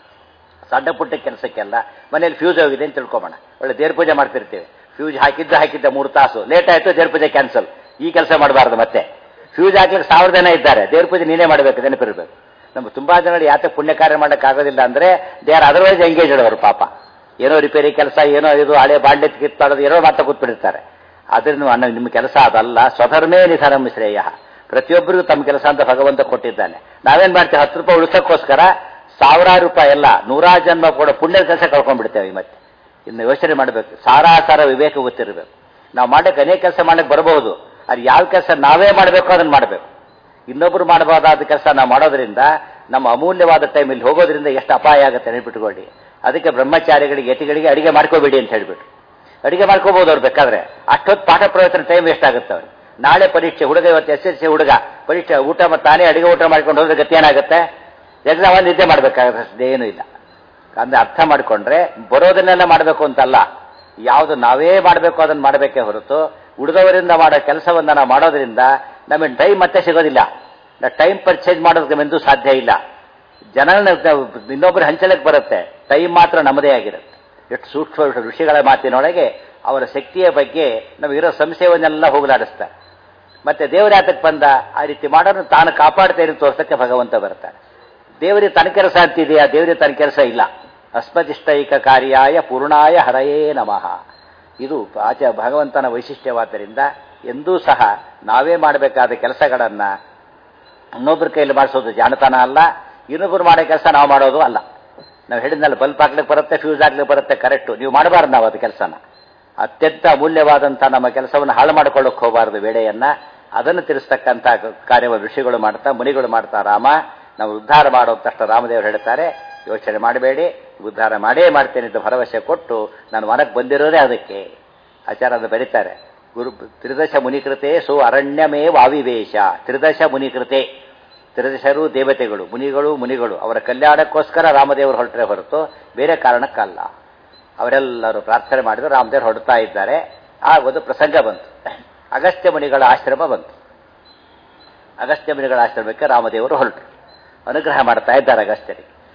ಸಣ್ಣ ಪುಟ್ಟ ಕೆಲಸಕ್ಕೆಲ್ಲ ಮನೇಲಿ ಫ್ಯೂಸ್ ಹೋಗಿದೆ ಅಂತ ತಿಳ್ಕೊಬೋಣ, ಒಳ್ಳೆ ದೇವ್ರ ಪೂಜೆ ಮಾಡ್ತಿರ್ತೀವಿ, ಫ್ಯೂಸ್ ಹಾಕಿದ್ದ 3 ತಾಸು ಲೇಟ್ ಆಯಿತು, ದೇವ್ರ ಪೂಜೆ ಕ್ಯಾನ್ಸಲ್. ಈ ಕೆಲಸ ಮಾಡಬಾರ್ದು. ಮತ್ತೆ ಫ್ಯೂಸ್ ಹಾಕ್ಲಿಕ್ಕೆ 1000 ಜನ ಇದ್ದಾರೆ, ದೇವ್ರ ಪೂಜೆ ನೀನೇ ಮಾಡಬೇಕು, ನೆನಪಿರ್ಬೇಕು. ನಮ್ಮ ತುಂಬಾ ಜನ ಯಾಕೆ ಪುಣ್ಯ ಕಾರ್ಯ ಮಾಡೋಕ್ಕಾಗೋದಿಲ್ಲ ಅಂದ್ರೆ, ದೇ ಆರ್ ಅದರ್ವೈಸ್ ಎಂಗೇಜ್ಡ್ ಅವರು. ಪಾಪ ಏನೋ ರಿಪೇರಿ ಕೆಲಸ, ಏನೋ ಇದು ಹಳೆ ಬಾಂಡೆ ಕಿತ್ತಾಡೋದು, ಏನೋ ಮಾತ್ರ ಕೂತ್ಬಿಟ್ಟಿರ್ತಾರೆ. ಆದ್ರಿಂದ ನಿಮ್ಮ ಕೆಲಸ ಅದಲ್ಲ. ಸ್ವಧರ್ಮೇ ನಿಧನಂ ಶ್ರೇಯ. ಪ್ರತಿಯೊಬ್ಬರಿಗೂ ತಮ್ಮ ಕೆಲಸ ಅಂತ ಭಗವಂತ ಕೊಟ್ಟಿದ್ದಾನೆ. ನಾವೇನ್ ಮಾಡ್ತೇವೆ, 10 ರೂಪಾಯಿ ಉಳಿಸೋಕ್ಕೋಸ್ಕರ ಸಾವಿರಾರು ರೂಪಾಯಿ ಎಲ್ಲ 100 ಜನ್ಮ ಕೂಡ ಪುಣ್ಯದ ಕೆಲಸ ಕಳ್ಕೊಂಡ್ಬಿಡ್ತೇವೆ. ಮತ್ತೆ ಇನ್ನು ಯೋಚನೆ ಮಾಡಬೇಕು, ಸಾರಾಸಾರ ವಿವೇಕ ಗೊತ್ತಿರಬೇಕು. ನಾವು ಮಾಡಕ್ಕೆ ಅನೇಕ ಕೆಲಸ ಮಾಡಕ್ಕೆ ಬರಬಹುದು, ಅದು ಯಾವ ಕೆಲಸ ನಾವೇ ಮಾಡಬೇಕು ಅದನ್ನು ಮಾಡಬೇಕು. ಇನ್ನೊಬ್ರು ಮಾಡಬಹುದಾದ ಕೆಲಸ ನಾವು ಮಾಡೋದ್ರಿಂದ ನಮ್ಮ ಅಮೂಲ್ಯವಾದ ಟೈಮ್ ಇಲ್ಲಿ ಹೋಗೋದ್ರಿಂದ ಎಷ್ಟು ಅಪಾಯ ಆಗುತ್ತೆ ನೆನಪಿಟ್ಕೊಳ್ಳಿ. ಅದಕ್ಕೆ ಬ್ರಹ್ಮಚಾರಿಗಳಿಗೆ ಯತಿಗಳಿಗೆ ಅಡಿಗೆ ಮಾಡ್ಕೋಬೇಡಿ ಅಂತ ಹೇಳ್ಬಿಟ್ಟು. ಅಡಿಗೆ ಮಾಡ್ಕೋಬಹುದು ಅವ್ರು ಬೇಕಾದ್ರೆ, ಅಷ್ಟೊತ್ತು ಪಾಠ ಪ್ರವಚನ ಟೈಮ್ ವೇಸ್ಟ್ ಆಗುತ್ತೆ ಅವ್ರು. ನಾಳೆ ಪರೀಕ್ಷೆ, ಹುಡುಗ ಇವತ್ತು SSLC ಹುಡುಗ ಪರೀಕ್ಷೆ ಊಟ ತಾನೇ ಅಡಿಗೆ ಊಟ ಮಾಡ್ಕೊಂಡು ಹೋದ್ರೆ ಗತಿ ಏನಾಗುತ್ತೆ, ಎಕ್ಸಾಮ್ ಒಂದು ನಿದ್ದೆ ಮಾಡ್ಬೇಕಾಗುತ್ತೆ, ಏನೂ ಇಲ್ಲ. ಅಂದ್ರೆ ಅರ್ಥ ಮಾಡಿಕೊಂಡ್ರೆ ಬರೋದನ್ನೆಲ್ಲ ಮಾಡಬೇಕು ಅಂತಲ್ಲ, ಯಾವುದು ನಾವೇ ಮಾಡಬೇಕು ಅದನ್ನು ಮಾಡಬೇಕೇ ಹೊರತು ಉಳಿದವರಿಂದ ಮಾಡೋ ಕೆಲಸವನ್ನ ನಾವು ಮಾಡೋದ್ರಿಂದ ನಮಗೆ ಟೈಮ್ ಮತ್ತೆ ಸಿಗೋದಿಲ್ಲ. ಟೈಮ್ ಪರ್ಚೇಸ್ ಮಾಡೋದಕ್ಕೆ ಎಂದೂ ಸಾಧ್ಯ ಇಲ್ಲ. ಜನರನ್ನ ಇನ್ನೊಬ್ಬರು ಹಂಚಲಕ್ಕೆ ಬರುತ್ತೆ, ಟೈಮ್ ಮಾತ್ರ ನಮ್ಮದೇ ಆಗಿರುತ್ತೆ. ಎಷ್ಟು ಸೂಕ್ಷ್ಮ ಋಷಿಗಳ ಮಾತಿನೊಳಗೆ ಅವರ ಶಕ್ತಿಯ ಬಗ್ಗೆ ನಮಗಿರೋ ಸಂಶಯವನ್ನೆಲ್ಲ ಹೋಗಲಾಡಿಸ್ತಾರೆ. ಮತ್ತೆ ದೇವರ ಯಾತಕ್ಕೆ ಬಂದ, ಆ ರೀತಿ ಮಾಡೋದು ತಾನು ಕಾಪಾಡ್ತೇನೆ ತೋರ್ಸಕ್ಕೆ ಭಗವಂತ ಬರ್ತಾನೆ. ದೇವರಿಗೆ ತನ್ನ ಕೆಲಸ ಅಂತಿದೆಯಾ, ದೇವರಿಗೆ ತನ್ನ ಕೆಲಸ ಇಲ್ಲ. ಅಸ್ಮದಿಷ್ಟೈಕ ಕಾರ್ಯಾಯ ಪೂರ್ಣಾಯ ಹರಯೇ ನಮಃ. ಇದು ಭಗವಂತನ ವೈಶಿಷ್ಟ್ಯವಾದ್ದರಿಂದ ಎಂದೂ ಸಹ ನಾವೇ ಮಾಡಬೇಕಾದ ಕೆಲಸಗಳನ್ನ ಇನ್ನೊಬ್ಬರ ಕೈಯಲ್ಲಿ ಮಾಡಿಸೋದು ಜಾಣತನ ಅಲ್ಲ, ಇನ್ನೊಬ್ಬರು ಮಾಡೋ ಕೆಲಸ ನಾವು ಮಾಡೋದು ಅಲ್ಲ. ನಾವು ಹೇಳಿದ್ನಲ್ಲ, ಬಲ್ಪ್ ಹಾಕ್ಲಿಕ್ಕೆ ಬರುತ್ತೆ, ಫ್ಯೂಸ್ ಹಾಕ್ಲಿಕ್ಕೆ ಬರುತ್ತೆ, ಕರೆಕ್ಟು. ನೀವು ಮಾಡಬಾರ್ದು ನಾವು ಅದು ಕೆಲಸನ. ಅತ್ಯಂತ ಅಮೂಲ್ಯವಾದಂಥ ನಮ್ಮ ಕೆಲಸವನ್ನು ಹಾಳು ಮಾಡಿಕೊಳ್ಳಕ್ಕೆ ಹೋಗಬಾರ್ದು. ವೇಳೆಯನ್ನ ಅದನ್ನು ತಿಳಿಸ್ತಕ್ಕಂಥ ಕಾರ್ಯವನ್ನು ಋಷಿಗಳು ಮಾಡ್ತಾ, ಮುನಿಗಳು ಮಾಡ್ತಾ, ರಾಮ ನಾವು ಉದ್ಧಾರ ಮಾಡೋ ತಕ್ಷಣ ರಾಮದೇವರು ಹೇಳ್ತಾರೆ, ಯೋಚನೆ ಮಾಡಬೇಡಿ, ಉದ್ಧಾರ ಮಾಡೇ ಮಾಡ್ತೇನೆ ಅಂತ ಭರವಸೆ ಕೊಟ್ಟು ನಾನು ಮನಕ್ಕೆ ಬಂದಿರೋದೇ ಅದಕ್ಕೆ. ಆಚಾರ್ಯ ಅದು ಬರೀತಾರೆ, ತ್ರಿದಶ ಮುನಿಕೃತೆ ಸೋ ಅರಣ್യമೇ ವಾವಿವೇಶ. ತ್ರಿದಶ ಮುನಿಕೃತೆ, ತ್ರಿದಶರು ದೇವತೆಗಳು, ಮುನಿಗಳು ಅವರ ಕಲ್ಯಾಣಕ್ಕೋಸ್ಕರ ರಾಮದೇವರು ಹೊರಟ್ರೆ ಹೊರತು ಬೇರೆ ಕಾರಣಕ್ಕಲ್ಲ. ಅವರೆಲ್ಲರೂ ಪ್ರಾರ್ಥನೆ ಮಾಡಿದ್ರು, ರಾಮದೇವರು ಹೊರಡ್ತಾ ಇದ್ದಾರೆ. ಆ ಒಂದು ಪ್ರಸಂಗ ಬಂತು, ಅಗಸ್ತ್ಯ ಮುನಿಗಳ ಆಶ್ರಮ ಬಂತು. ಅಗಸ್ತ್ಯ ಮುನಿಗಳ ಆಶ್ರಮಕ್ಕೆ ರಾಮದೇವರು ಹೊರಟರು, ಅನುಗ್ರಹ ಮಾಡ್ತಾ ಇದ್ದಾರೆ ಅಗಸ್ತ್ಯರಿಗೆ.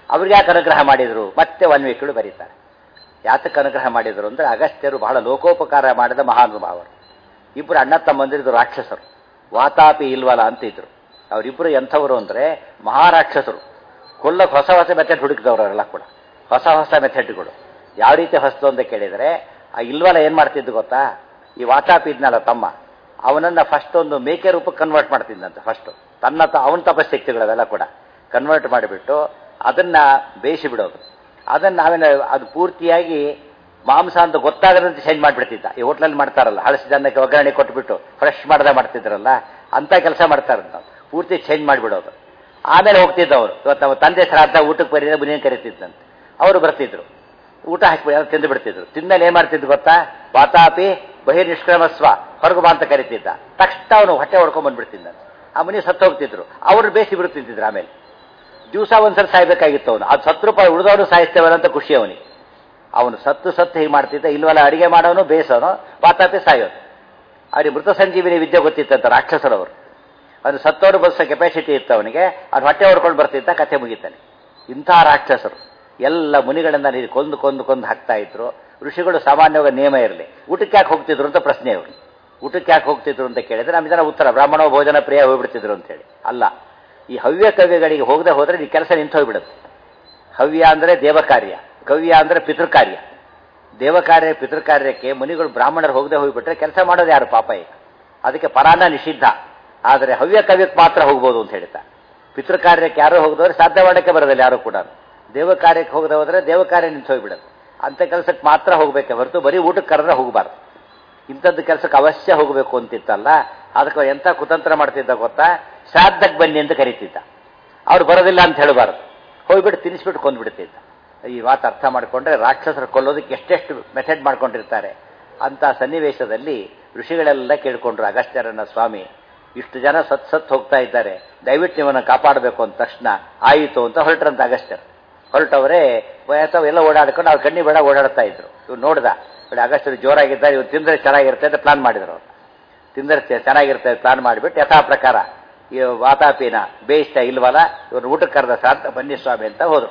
ಅವ್ರಿಗೆ ಯಾಕೆ ಅನುಗ್ರಹ ಮಾಡಿದರು? ಮತ್ತೆ ವಾಲ್ಮೀಕಿಗಳು ಬರೀತಾರೆ. ಯಾತಕ್ಕೆ ಅನುಗ್ರಹ ಮಾಡಿದರು ಅಂದರೆ ಅಗಸ್ತ್ಯರು ಬಹಳ ಲೋಕೋಪಕಾರ ಮಾಡಿದ ಮಹಾನುಭಾವರು. ಇಬ್ಬರು ಅಣ್ಣ ತಮ್ಮಂದಿರಿದ್ರು ರಾಕ್ಷಸರು, ವಾತಾಪಿ ಇಲ್ವಲ ಅಂತಿದ್ರು. ಅವರಿಬ್ಬರು ಎಂಥವರು ಅಂದರೆ ಮಹಾರಾಕ್ಷಸರು. ಕೊಲ್ಲಕ್ಕೆ ಹೊಸ ಹೊಸ ಮೆಥಡ್ ಹುಡುಕಿದವರೆಲ್ಲ ಕೂಡ, ಹೊಸ ಹೊಸ ಮೆಥಡ್ಗಳು. ಯಾವ ರೀತಿ ಹೊಸದು ಅಂತ ಕೇಳಿದರೆ, ಆ ಇಲ್ವಲ ಏನು ಮಾಡ್ತಿದ್ದು ಗೊತ್ತಾ? ಈ ವಾತಾಪಿ ಇದ್ನಲ್ಲ ತಮ್ಮ, ಅವನನ್ನು ಫಸ್ಟ್ ಒಂದು ಮೇಕೆ ರೂಪಕ್ಕೆ ಕನ್ವರ್ಟ್ ಮಾಡ್ತಿದ್ದಂತೆ. ಫಸ್ಟು ಅವನ ತಪಶಕ್ತಿಗಳವೆಲ್ಲ ಕೂಡ ಕನ್ವರ್ಟ್ ಮಾಡಿಬಿಟ್ಟು ಅದನ್ನು ಬೇಯಿಸಿ ಬಿಡೋದು. ಅದನ್ನು ಅದು ಪೂರ್ತಿಯಾಗಿ ಮಾಂಸ ಅಂತ ಗೊತ್ತಾಗದಂತೆ ಚೇಂಜ್ ಮಾಡಿಬಿಡ್ತಿದ್ದ. ಈ ಹೋಟ್ಲಲ್ಲಿ ಮಾಡ್ತಾರಲ್ಲ, ಹಳಸಿದ ಅನ್ನಕ್ಕೆ ಒಗ್ಗರಣೆ ಕೊಟ್ಬಿಟ್ಟು ಫ್ರೆಶ್ ಮಾಡ್ದೆ ಮಾಡ್ತಿದ್ರಲ್ಲ, ಅಂಥ ಕೆಲಸ ಮಾಡ್ತಾರಂತ. ಪೂರ್ತಿ ಚೇಂಜ್ ಮಾಡಿಬಿಡೋದು. ಆಮೇಲೆ ಹೋಗ್ತಿದ್ದವರು. ಇವತ್ತು ನಮ್ಮ ತಂದೆ ಶ್ರಾದ್ದ ಊಟಕ್ಕೆ ಬರೀ ಮುನಿಯನ್ನು ಕರೀತಿದ್ದಂತೆ. ಅವರು ಬರ್ತಿದ್ರು, ಊಟ ಹಾಕಿಬಿಡಿ ಅದು ತಿಂದು ಬಿಡ್ತಿದ್ರು. ತಿಂದಲ್ಲಿ ಏನು ಮಾಡ್ತಿದ್ದು ಗೊತ್ತಾ? ವಾತಾಪಿ ಬಹಿರ್ನಿಷ್ಕ್ರಮಸ್ವ, ಹೊರಗು ಬಾ ಅಂತ ಕರೀತಿದ್ದ. ತಕ್ಷಣ ಅವನು ಹೊಟ್ಟೆ ಹೊಡ್ಕೊಂಡ್ ಬಂದ್ಬಿಡ್ತಿದ್ದಂತೆ. ಆ ಮುನಿ ಸತ್ತು ಹೋಗ್ತಿದ್ರು, ಅವರು ಬೇಯಿಸಿ ಬಿಡ್ತಿದ್ರು. ಆಮೇಲೆ ದಿವಸ ಒಂದ್ಸಲ ಸಾಯ್ಬೇಕಾಗಿತ್ತು ಅವನು. ಅದು 10 ರೂಪಾಯಿ ಉಳಿದವನು ಸಾಯಿಸ್ತೇವಲ್ಲ ಅಂತ ಖುಷಿ ಅವನಿಗೆ. ಅವನು ಸತ್ತು ಹೀಗೆ ಮಾಡ್ತಿದ್ದ. ಇಲ್ವಲ್ಲ ಅಡಿಗೆ ಮಾಡೋನು, ಬೇಯಿಸೋನು, ವಾತಾಪಿ ಸಾಯೋನು. ಅವ್ರಿಗೆ ಮೃತ ಸಂಜೀವಿನಿ ವಿದ್ಯೆ ಗೊತ್ತಿತ್ತಂತ ರಾಕ್ಷಸರವರು. ಅದು ಸತ್ತವರು ಬಸ್ಸ ಕೆಪಾಸಿಟಿ ಇತ್ತು ಅವನಿಗೆ. ಅವ್ನು ಹೊಟ್ಟೆ ಹೊಡ್ಕೊಂಡು ಬರ್ತಿದ್ದ, ಕಥೆ ಮುಗಿತಾನೆ. ಇಂಥ ರಾಕ್ಷಸರು ಎಲ್ಲ ಮುನಿಗಳನ್ನ ನೀರು ಕೊಂದು ಹಾಕ್ತಾ ಇದ್ರು. ಋಷಿಗಳು ಸಾಮಾನ್ಯವಾಗಿ ನಿಯಮ ಇರಲಿ, ಊಟಕ್ಕೆ ಯಾಕೆ ಹೋಗ್ತಿದ್ರು ಅಂತ ಪ್ರಶ್ನೆ ಅವರು. ಊಟಕ್ಕೆ ಯಾಕೆ ಹೋಗ್ತಿದ್ರು ಅಂತ ಕೇಳಿದ್ರೆ ನಮ್ಮ ಜನ ಉತ್ತರ ಬ್ರಾಹ್ಮಣ ಭೋಜನ ಪ್ರಿಯ ಹೋಗ್ಬಿಡ್ತಿದ್ರು ಅಂತೇಳಿ. ಅಲ್ಲ, ಈ ಹವ್ಯ ಕವ್ಯಗಳಿಗೆ ಹೋಗದೆ ಹೋದರೆ ಈ ಕೆಲಸ ನಿಂತು ಹೋಗ್ಬಿಡುತ್ತೆ. ಹವ್ಯ ಅಂದರೆ ದೇವಕಾರ್ಯ, ಕವ್ಯ ಅಂದರೆ ಪಿತೃಕಾರ್ಯ. ದೇವಕಾರ್ಯ ಪಿತೃಕಾರ್ಯಕ್ಕೆ ಮುನಿಗಳು ಬ್ರಾಹ್ಮಣರು ಹೋಗದೆ ಹೋಗ್ಬಿಟ್ರೆ ಕೆಲಸ ಮಾಡೋದು ಯಾರು ಪಾಪ? ಈಗ ಅದಕ್ಕೆ ಪರಾನ ನಿಷಿದ್ಧ. ಆದರೆ ಹವ್ಯ ಕವ್ಯಕ್ಕೆ ಮಾತ್ರ ಹೋಗ್ಬೋದು ಅಂತ ಹೇಳ್ತಾ. ಪಿತೃಕಾರ್ಯಕ್ಕೆ ಯಾರು ಹೋಗದವ್ರೆ ಸಾಧ್ಯ ಮಾಡೋಕ್ಕೆ ಬರೋದಿಲ್ಲ ಯಾರು ಕೂಡ. ದೇವಕಾರ್ಯಕ್ಕೆ ಹೋಗದೆ ಹೋದರೆ ದೇವಕಾರ್ಯ ನಿಂತು ಹೋಗ್ಬಿಡುತ್ತೆ. ಅಂಥ ಕೆಲಸಕ್ಕೆ ಮಾತ್ರ ಹೋಗಬೇಕೆ ಹೊರತು ಬರೀ ಊಟಕ್ಕೆ ಕರೆದ್ರೆ ಹೋಗಬಾರ್ದು. ಇಂಥದ್ದು ಕೆಲಸಕ್ಕೆ ಅವಶ್ಯ ಹೋಗಬೇಕು ಅಂತಿತ್ತಲ್ಲ, ಅದಕ್ಕೆ ಎಂಥ ಕುತಂತ್ರ ಮಾಡ್ತಿದ್ದ ಗೊತ್ತಾ? ಶ್ರಾದ್ದಕ್ಕೆ ಬನ್ನಿ ಅಂತ ಕರೀತಿದ್ದ. ಅವ್ರು ಬರೋದಿಲ್ಲ ಅಂತ ಹೇಳಬಾರ್ದು, ಹೋಗ್ಬಿಟ್ಟು ತಿನ್ನಿಸ್ಬಿಟ್ಟು ಕೊಂದ್ಬಿಡ್ತಿದ್ದ. ಈ ಮಾತು ಅರ್ಥ ಮಾಡಿಕೊಂಡ್ರೆ ರಾಕ್ಷಸರು ಕೊಲ್ಲೋದಕ್ಕೆ ಎಷ್ಟೆಷ್ಟು ಮೆಥಡ್ ಮಾಡ್ಕೊಂಡಿರ್ತಾರೆ. ಅಂಥ ಸನ್ನಿವೇಶದಲ್ಲಿ ಋಷಿಗಳೆಲ್ಲ ಕೇಳಿಕೊಂಡ್ರು ಅಗಸ್ತ್ಯರನ್ನ, ಸ್ವಾಮಿ ಇಷ್ಟು ಜನ ಸತ್ ಹೋಗ್ತಾ ಇದ್ದಾರೆ, ದಯವಿಟ್ಟು ನಿಮ್ಮನ್ನು ಕಾಪಾಡಬೇಕು ಅಂದ ತಕ್ಷಣ ಆಯಿತು ಅಂತ ಹೊರಟ್ರಂತ ಅಗಸ್ತ್ಯರು. ಹೊರಟವರೇ ಎಲ್ಲ ಓಡಾಡ್ಕೊಂಡು ಅವ್ರು ಕಣ್ಣಿ ಬೇಡ ಓಡಾಡ್ತಾ ಇದ್ರು. ಇವ್ರು ನೋಡ್ದ, ಅಗಸ್ತ್ಯರು ಜೋರಾಗಿದ್ದಾರೆ, ಇವ್ರು ತಿಂದರೆ ಚೆನ್ನಾಗಿರುತ್ತೆ ಅಂತ ಪ್ಲಾನ್ ಮಾಡಿದ್ರು. ಅವ್ರು ತಿಂದರೆ ಚೆನ್ನಾಗಿರುತ್ತೆ ಪ್ಲಾನ್ ಮಾಡಿಬಿಟ್ಟು ಯಥಾ ಪ್ರಕಾರ ಈ ವಾತಾಪಿನ ಬೇಯಿಸ್ತಾ ಇಲ್ವಲ್ಲ, ಇವ್ರು ಊಟಕ್ಕೆ ಕರೆದ ಸಾರ್ಥ ಬನ್ನಿ ಸ್ವಾಮಿ ಅಂತ ಹೋದ್ರು.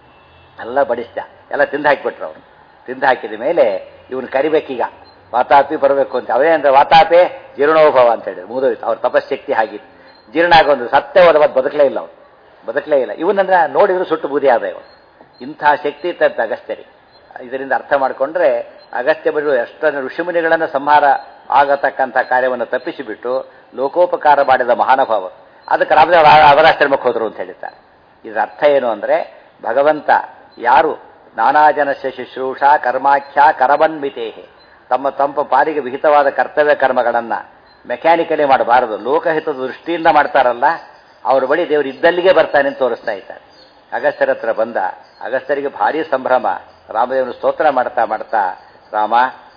ಎಲ್ಲ ಬಡಿಸ್ದ, ಎಲ್ಲ ತಿಂದು ಹಾಕಿಬಿಟ್ರು. ಅವ್ರು ತಿಂದು ಹಾಕಿದ ಮೇಲೆ ಇವನು ಕರಿಬೇಕೀಗ, ವಾತಾಪಿ ಬರಬೇಕು ಅಂತ. ಅವರೇ ಅಂದ್ರೆ ವಾತಾಪಿ ಜೀರ್ಣೋಭವ ಅಂತ ಹೇಳಿದ್ರು. ಮುಗಿದೋಯ್ತು ಅವ್ರ ತಪಶಕ್ತಿ ಆಗಿತ್ತು. ಜೀರ್ಣ ಆಗೊಂದು ಸತ್ಯ ಹೋದ ಮತ್ತೆ ಬದುಕಲೇ ಇಲ್ಲ, ಅವನು ಬದುಕಲೇ ಇಲ್ಲ. ಇವನಂದ್ರೆ ನೋಡಿದ್ರು ಸುಟ್ಟು ಬೂದಿ ಆದ ಇವನು. ಇಂಥ ಶಕ್ತಿ ಇತ್ತಂತ ಅಗಸ್ತ್ಯರಿಗೆ. ಇದರಿಂದ ಅರ್ಥ ಮಾಡಿಕೊಂಡ್ರೆ ಅಗಸ್ತ್ಯ ಬರುವ ಎಷ್ಟೊಂದು ಋಷಿಮುನಿಗಳನ್ನು ಸಂಹಾರ ಆಗತಕ್ಕಂಥ ಕಾರ್ಯವನ್ನು ತಪ್ಪಿಸಿಬಿಟ್ಟು ಲೋಕೋಪಕಾರ ಮಾಡಿದ ಮಹಾನುಭಾವರು. ಅದಕ್ಕೆ ರಾಮದೇವ ಅವರಾಶ್ರಮಕ್ಕೆ ಹೋದರು ಅಂತ ಹೇಳ್ತಾರೆ. ಇದರ ಅರ್ಥ ಏನು ಅಂದರೆ, ಭಗವಂತ ಯಾರು ನಾನಾ ಜನಸ್ಯ ಶುಶ್ರೂಷಾ ಕರ್ಮಾಖ್ಯ ಕರವನ್ವಿತೇಹೆ, ತಮ್ಮ ಪಾಲಿಗೆ ವಿಹಿತವಾದ ಕರ್ತವ್ಯ ಕರ್ಮಗಳನ್ನು ಮೆಕ್ಯಾನಿಕಲಿ ಮಾಡಬಾರದು, ಲೋಕಹಿತದ ದೃಷ್ಟಿಯಿಂದ ಮಾಡ್ತಾರಲ್ಲ, ಅವ್ರ ಬಳಿ ದೇವರು ಇದ್ದಲ್ಲಿಗೆ ಬರ್ತಾನೆ ಅಂತ ತೋರಿಸ್ತಾ ಇದ್ದಾರೆ. ಅಗಸ್ತ್ಯರ ಹತ್ರ ಬಂದ ಅಗಸ್ತ್ಯರಿಗೆ ಭಾರೀ ಸಂಭ್ರಮ. ರಾಮದೇವನು ಸ್ತೋತ್ರ ಮಾಡ್ತಾ ರಾಮ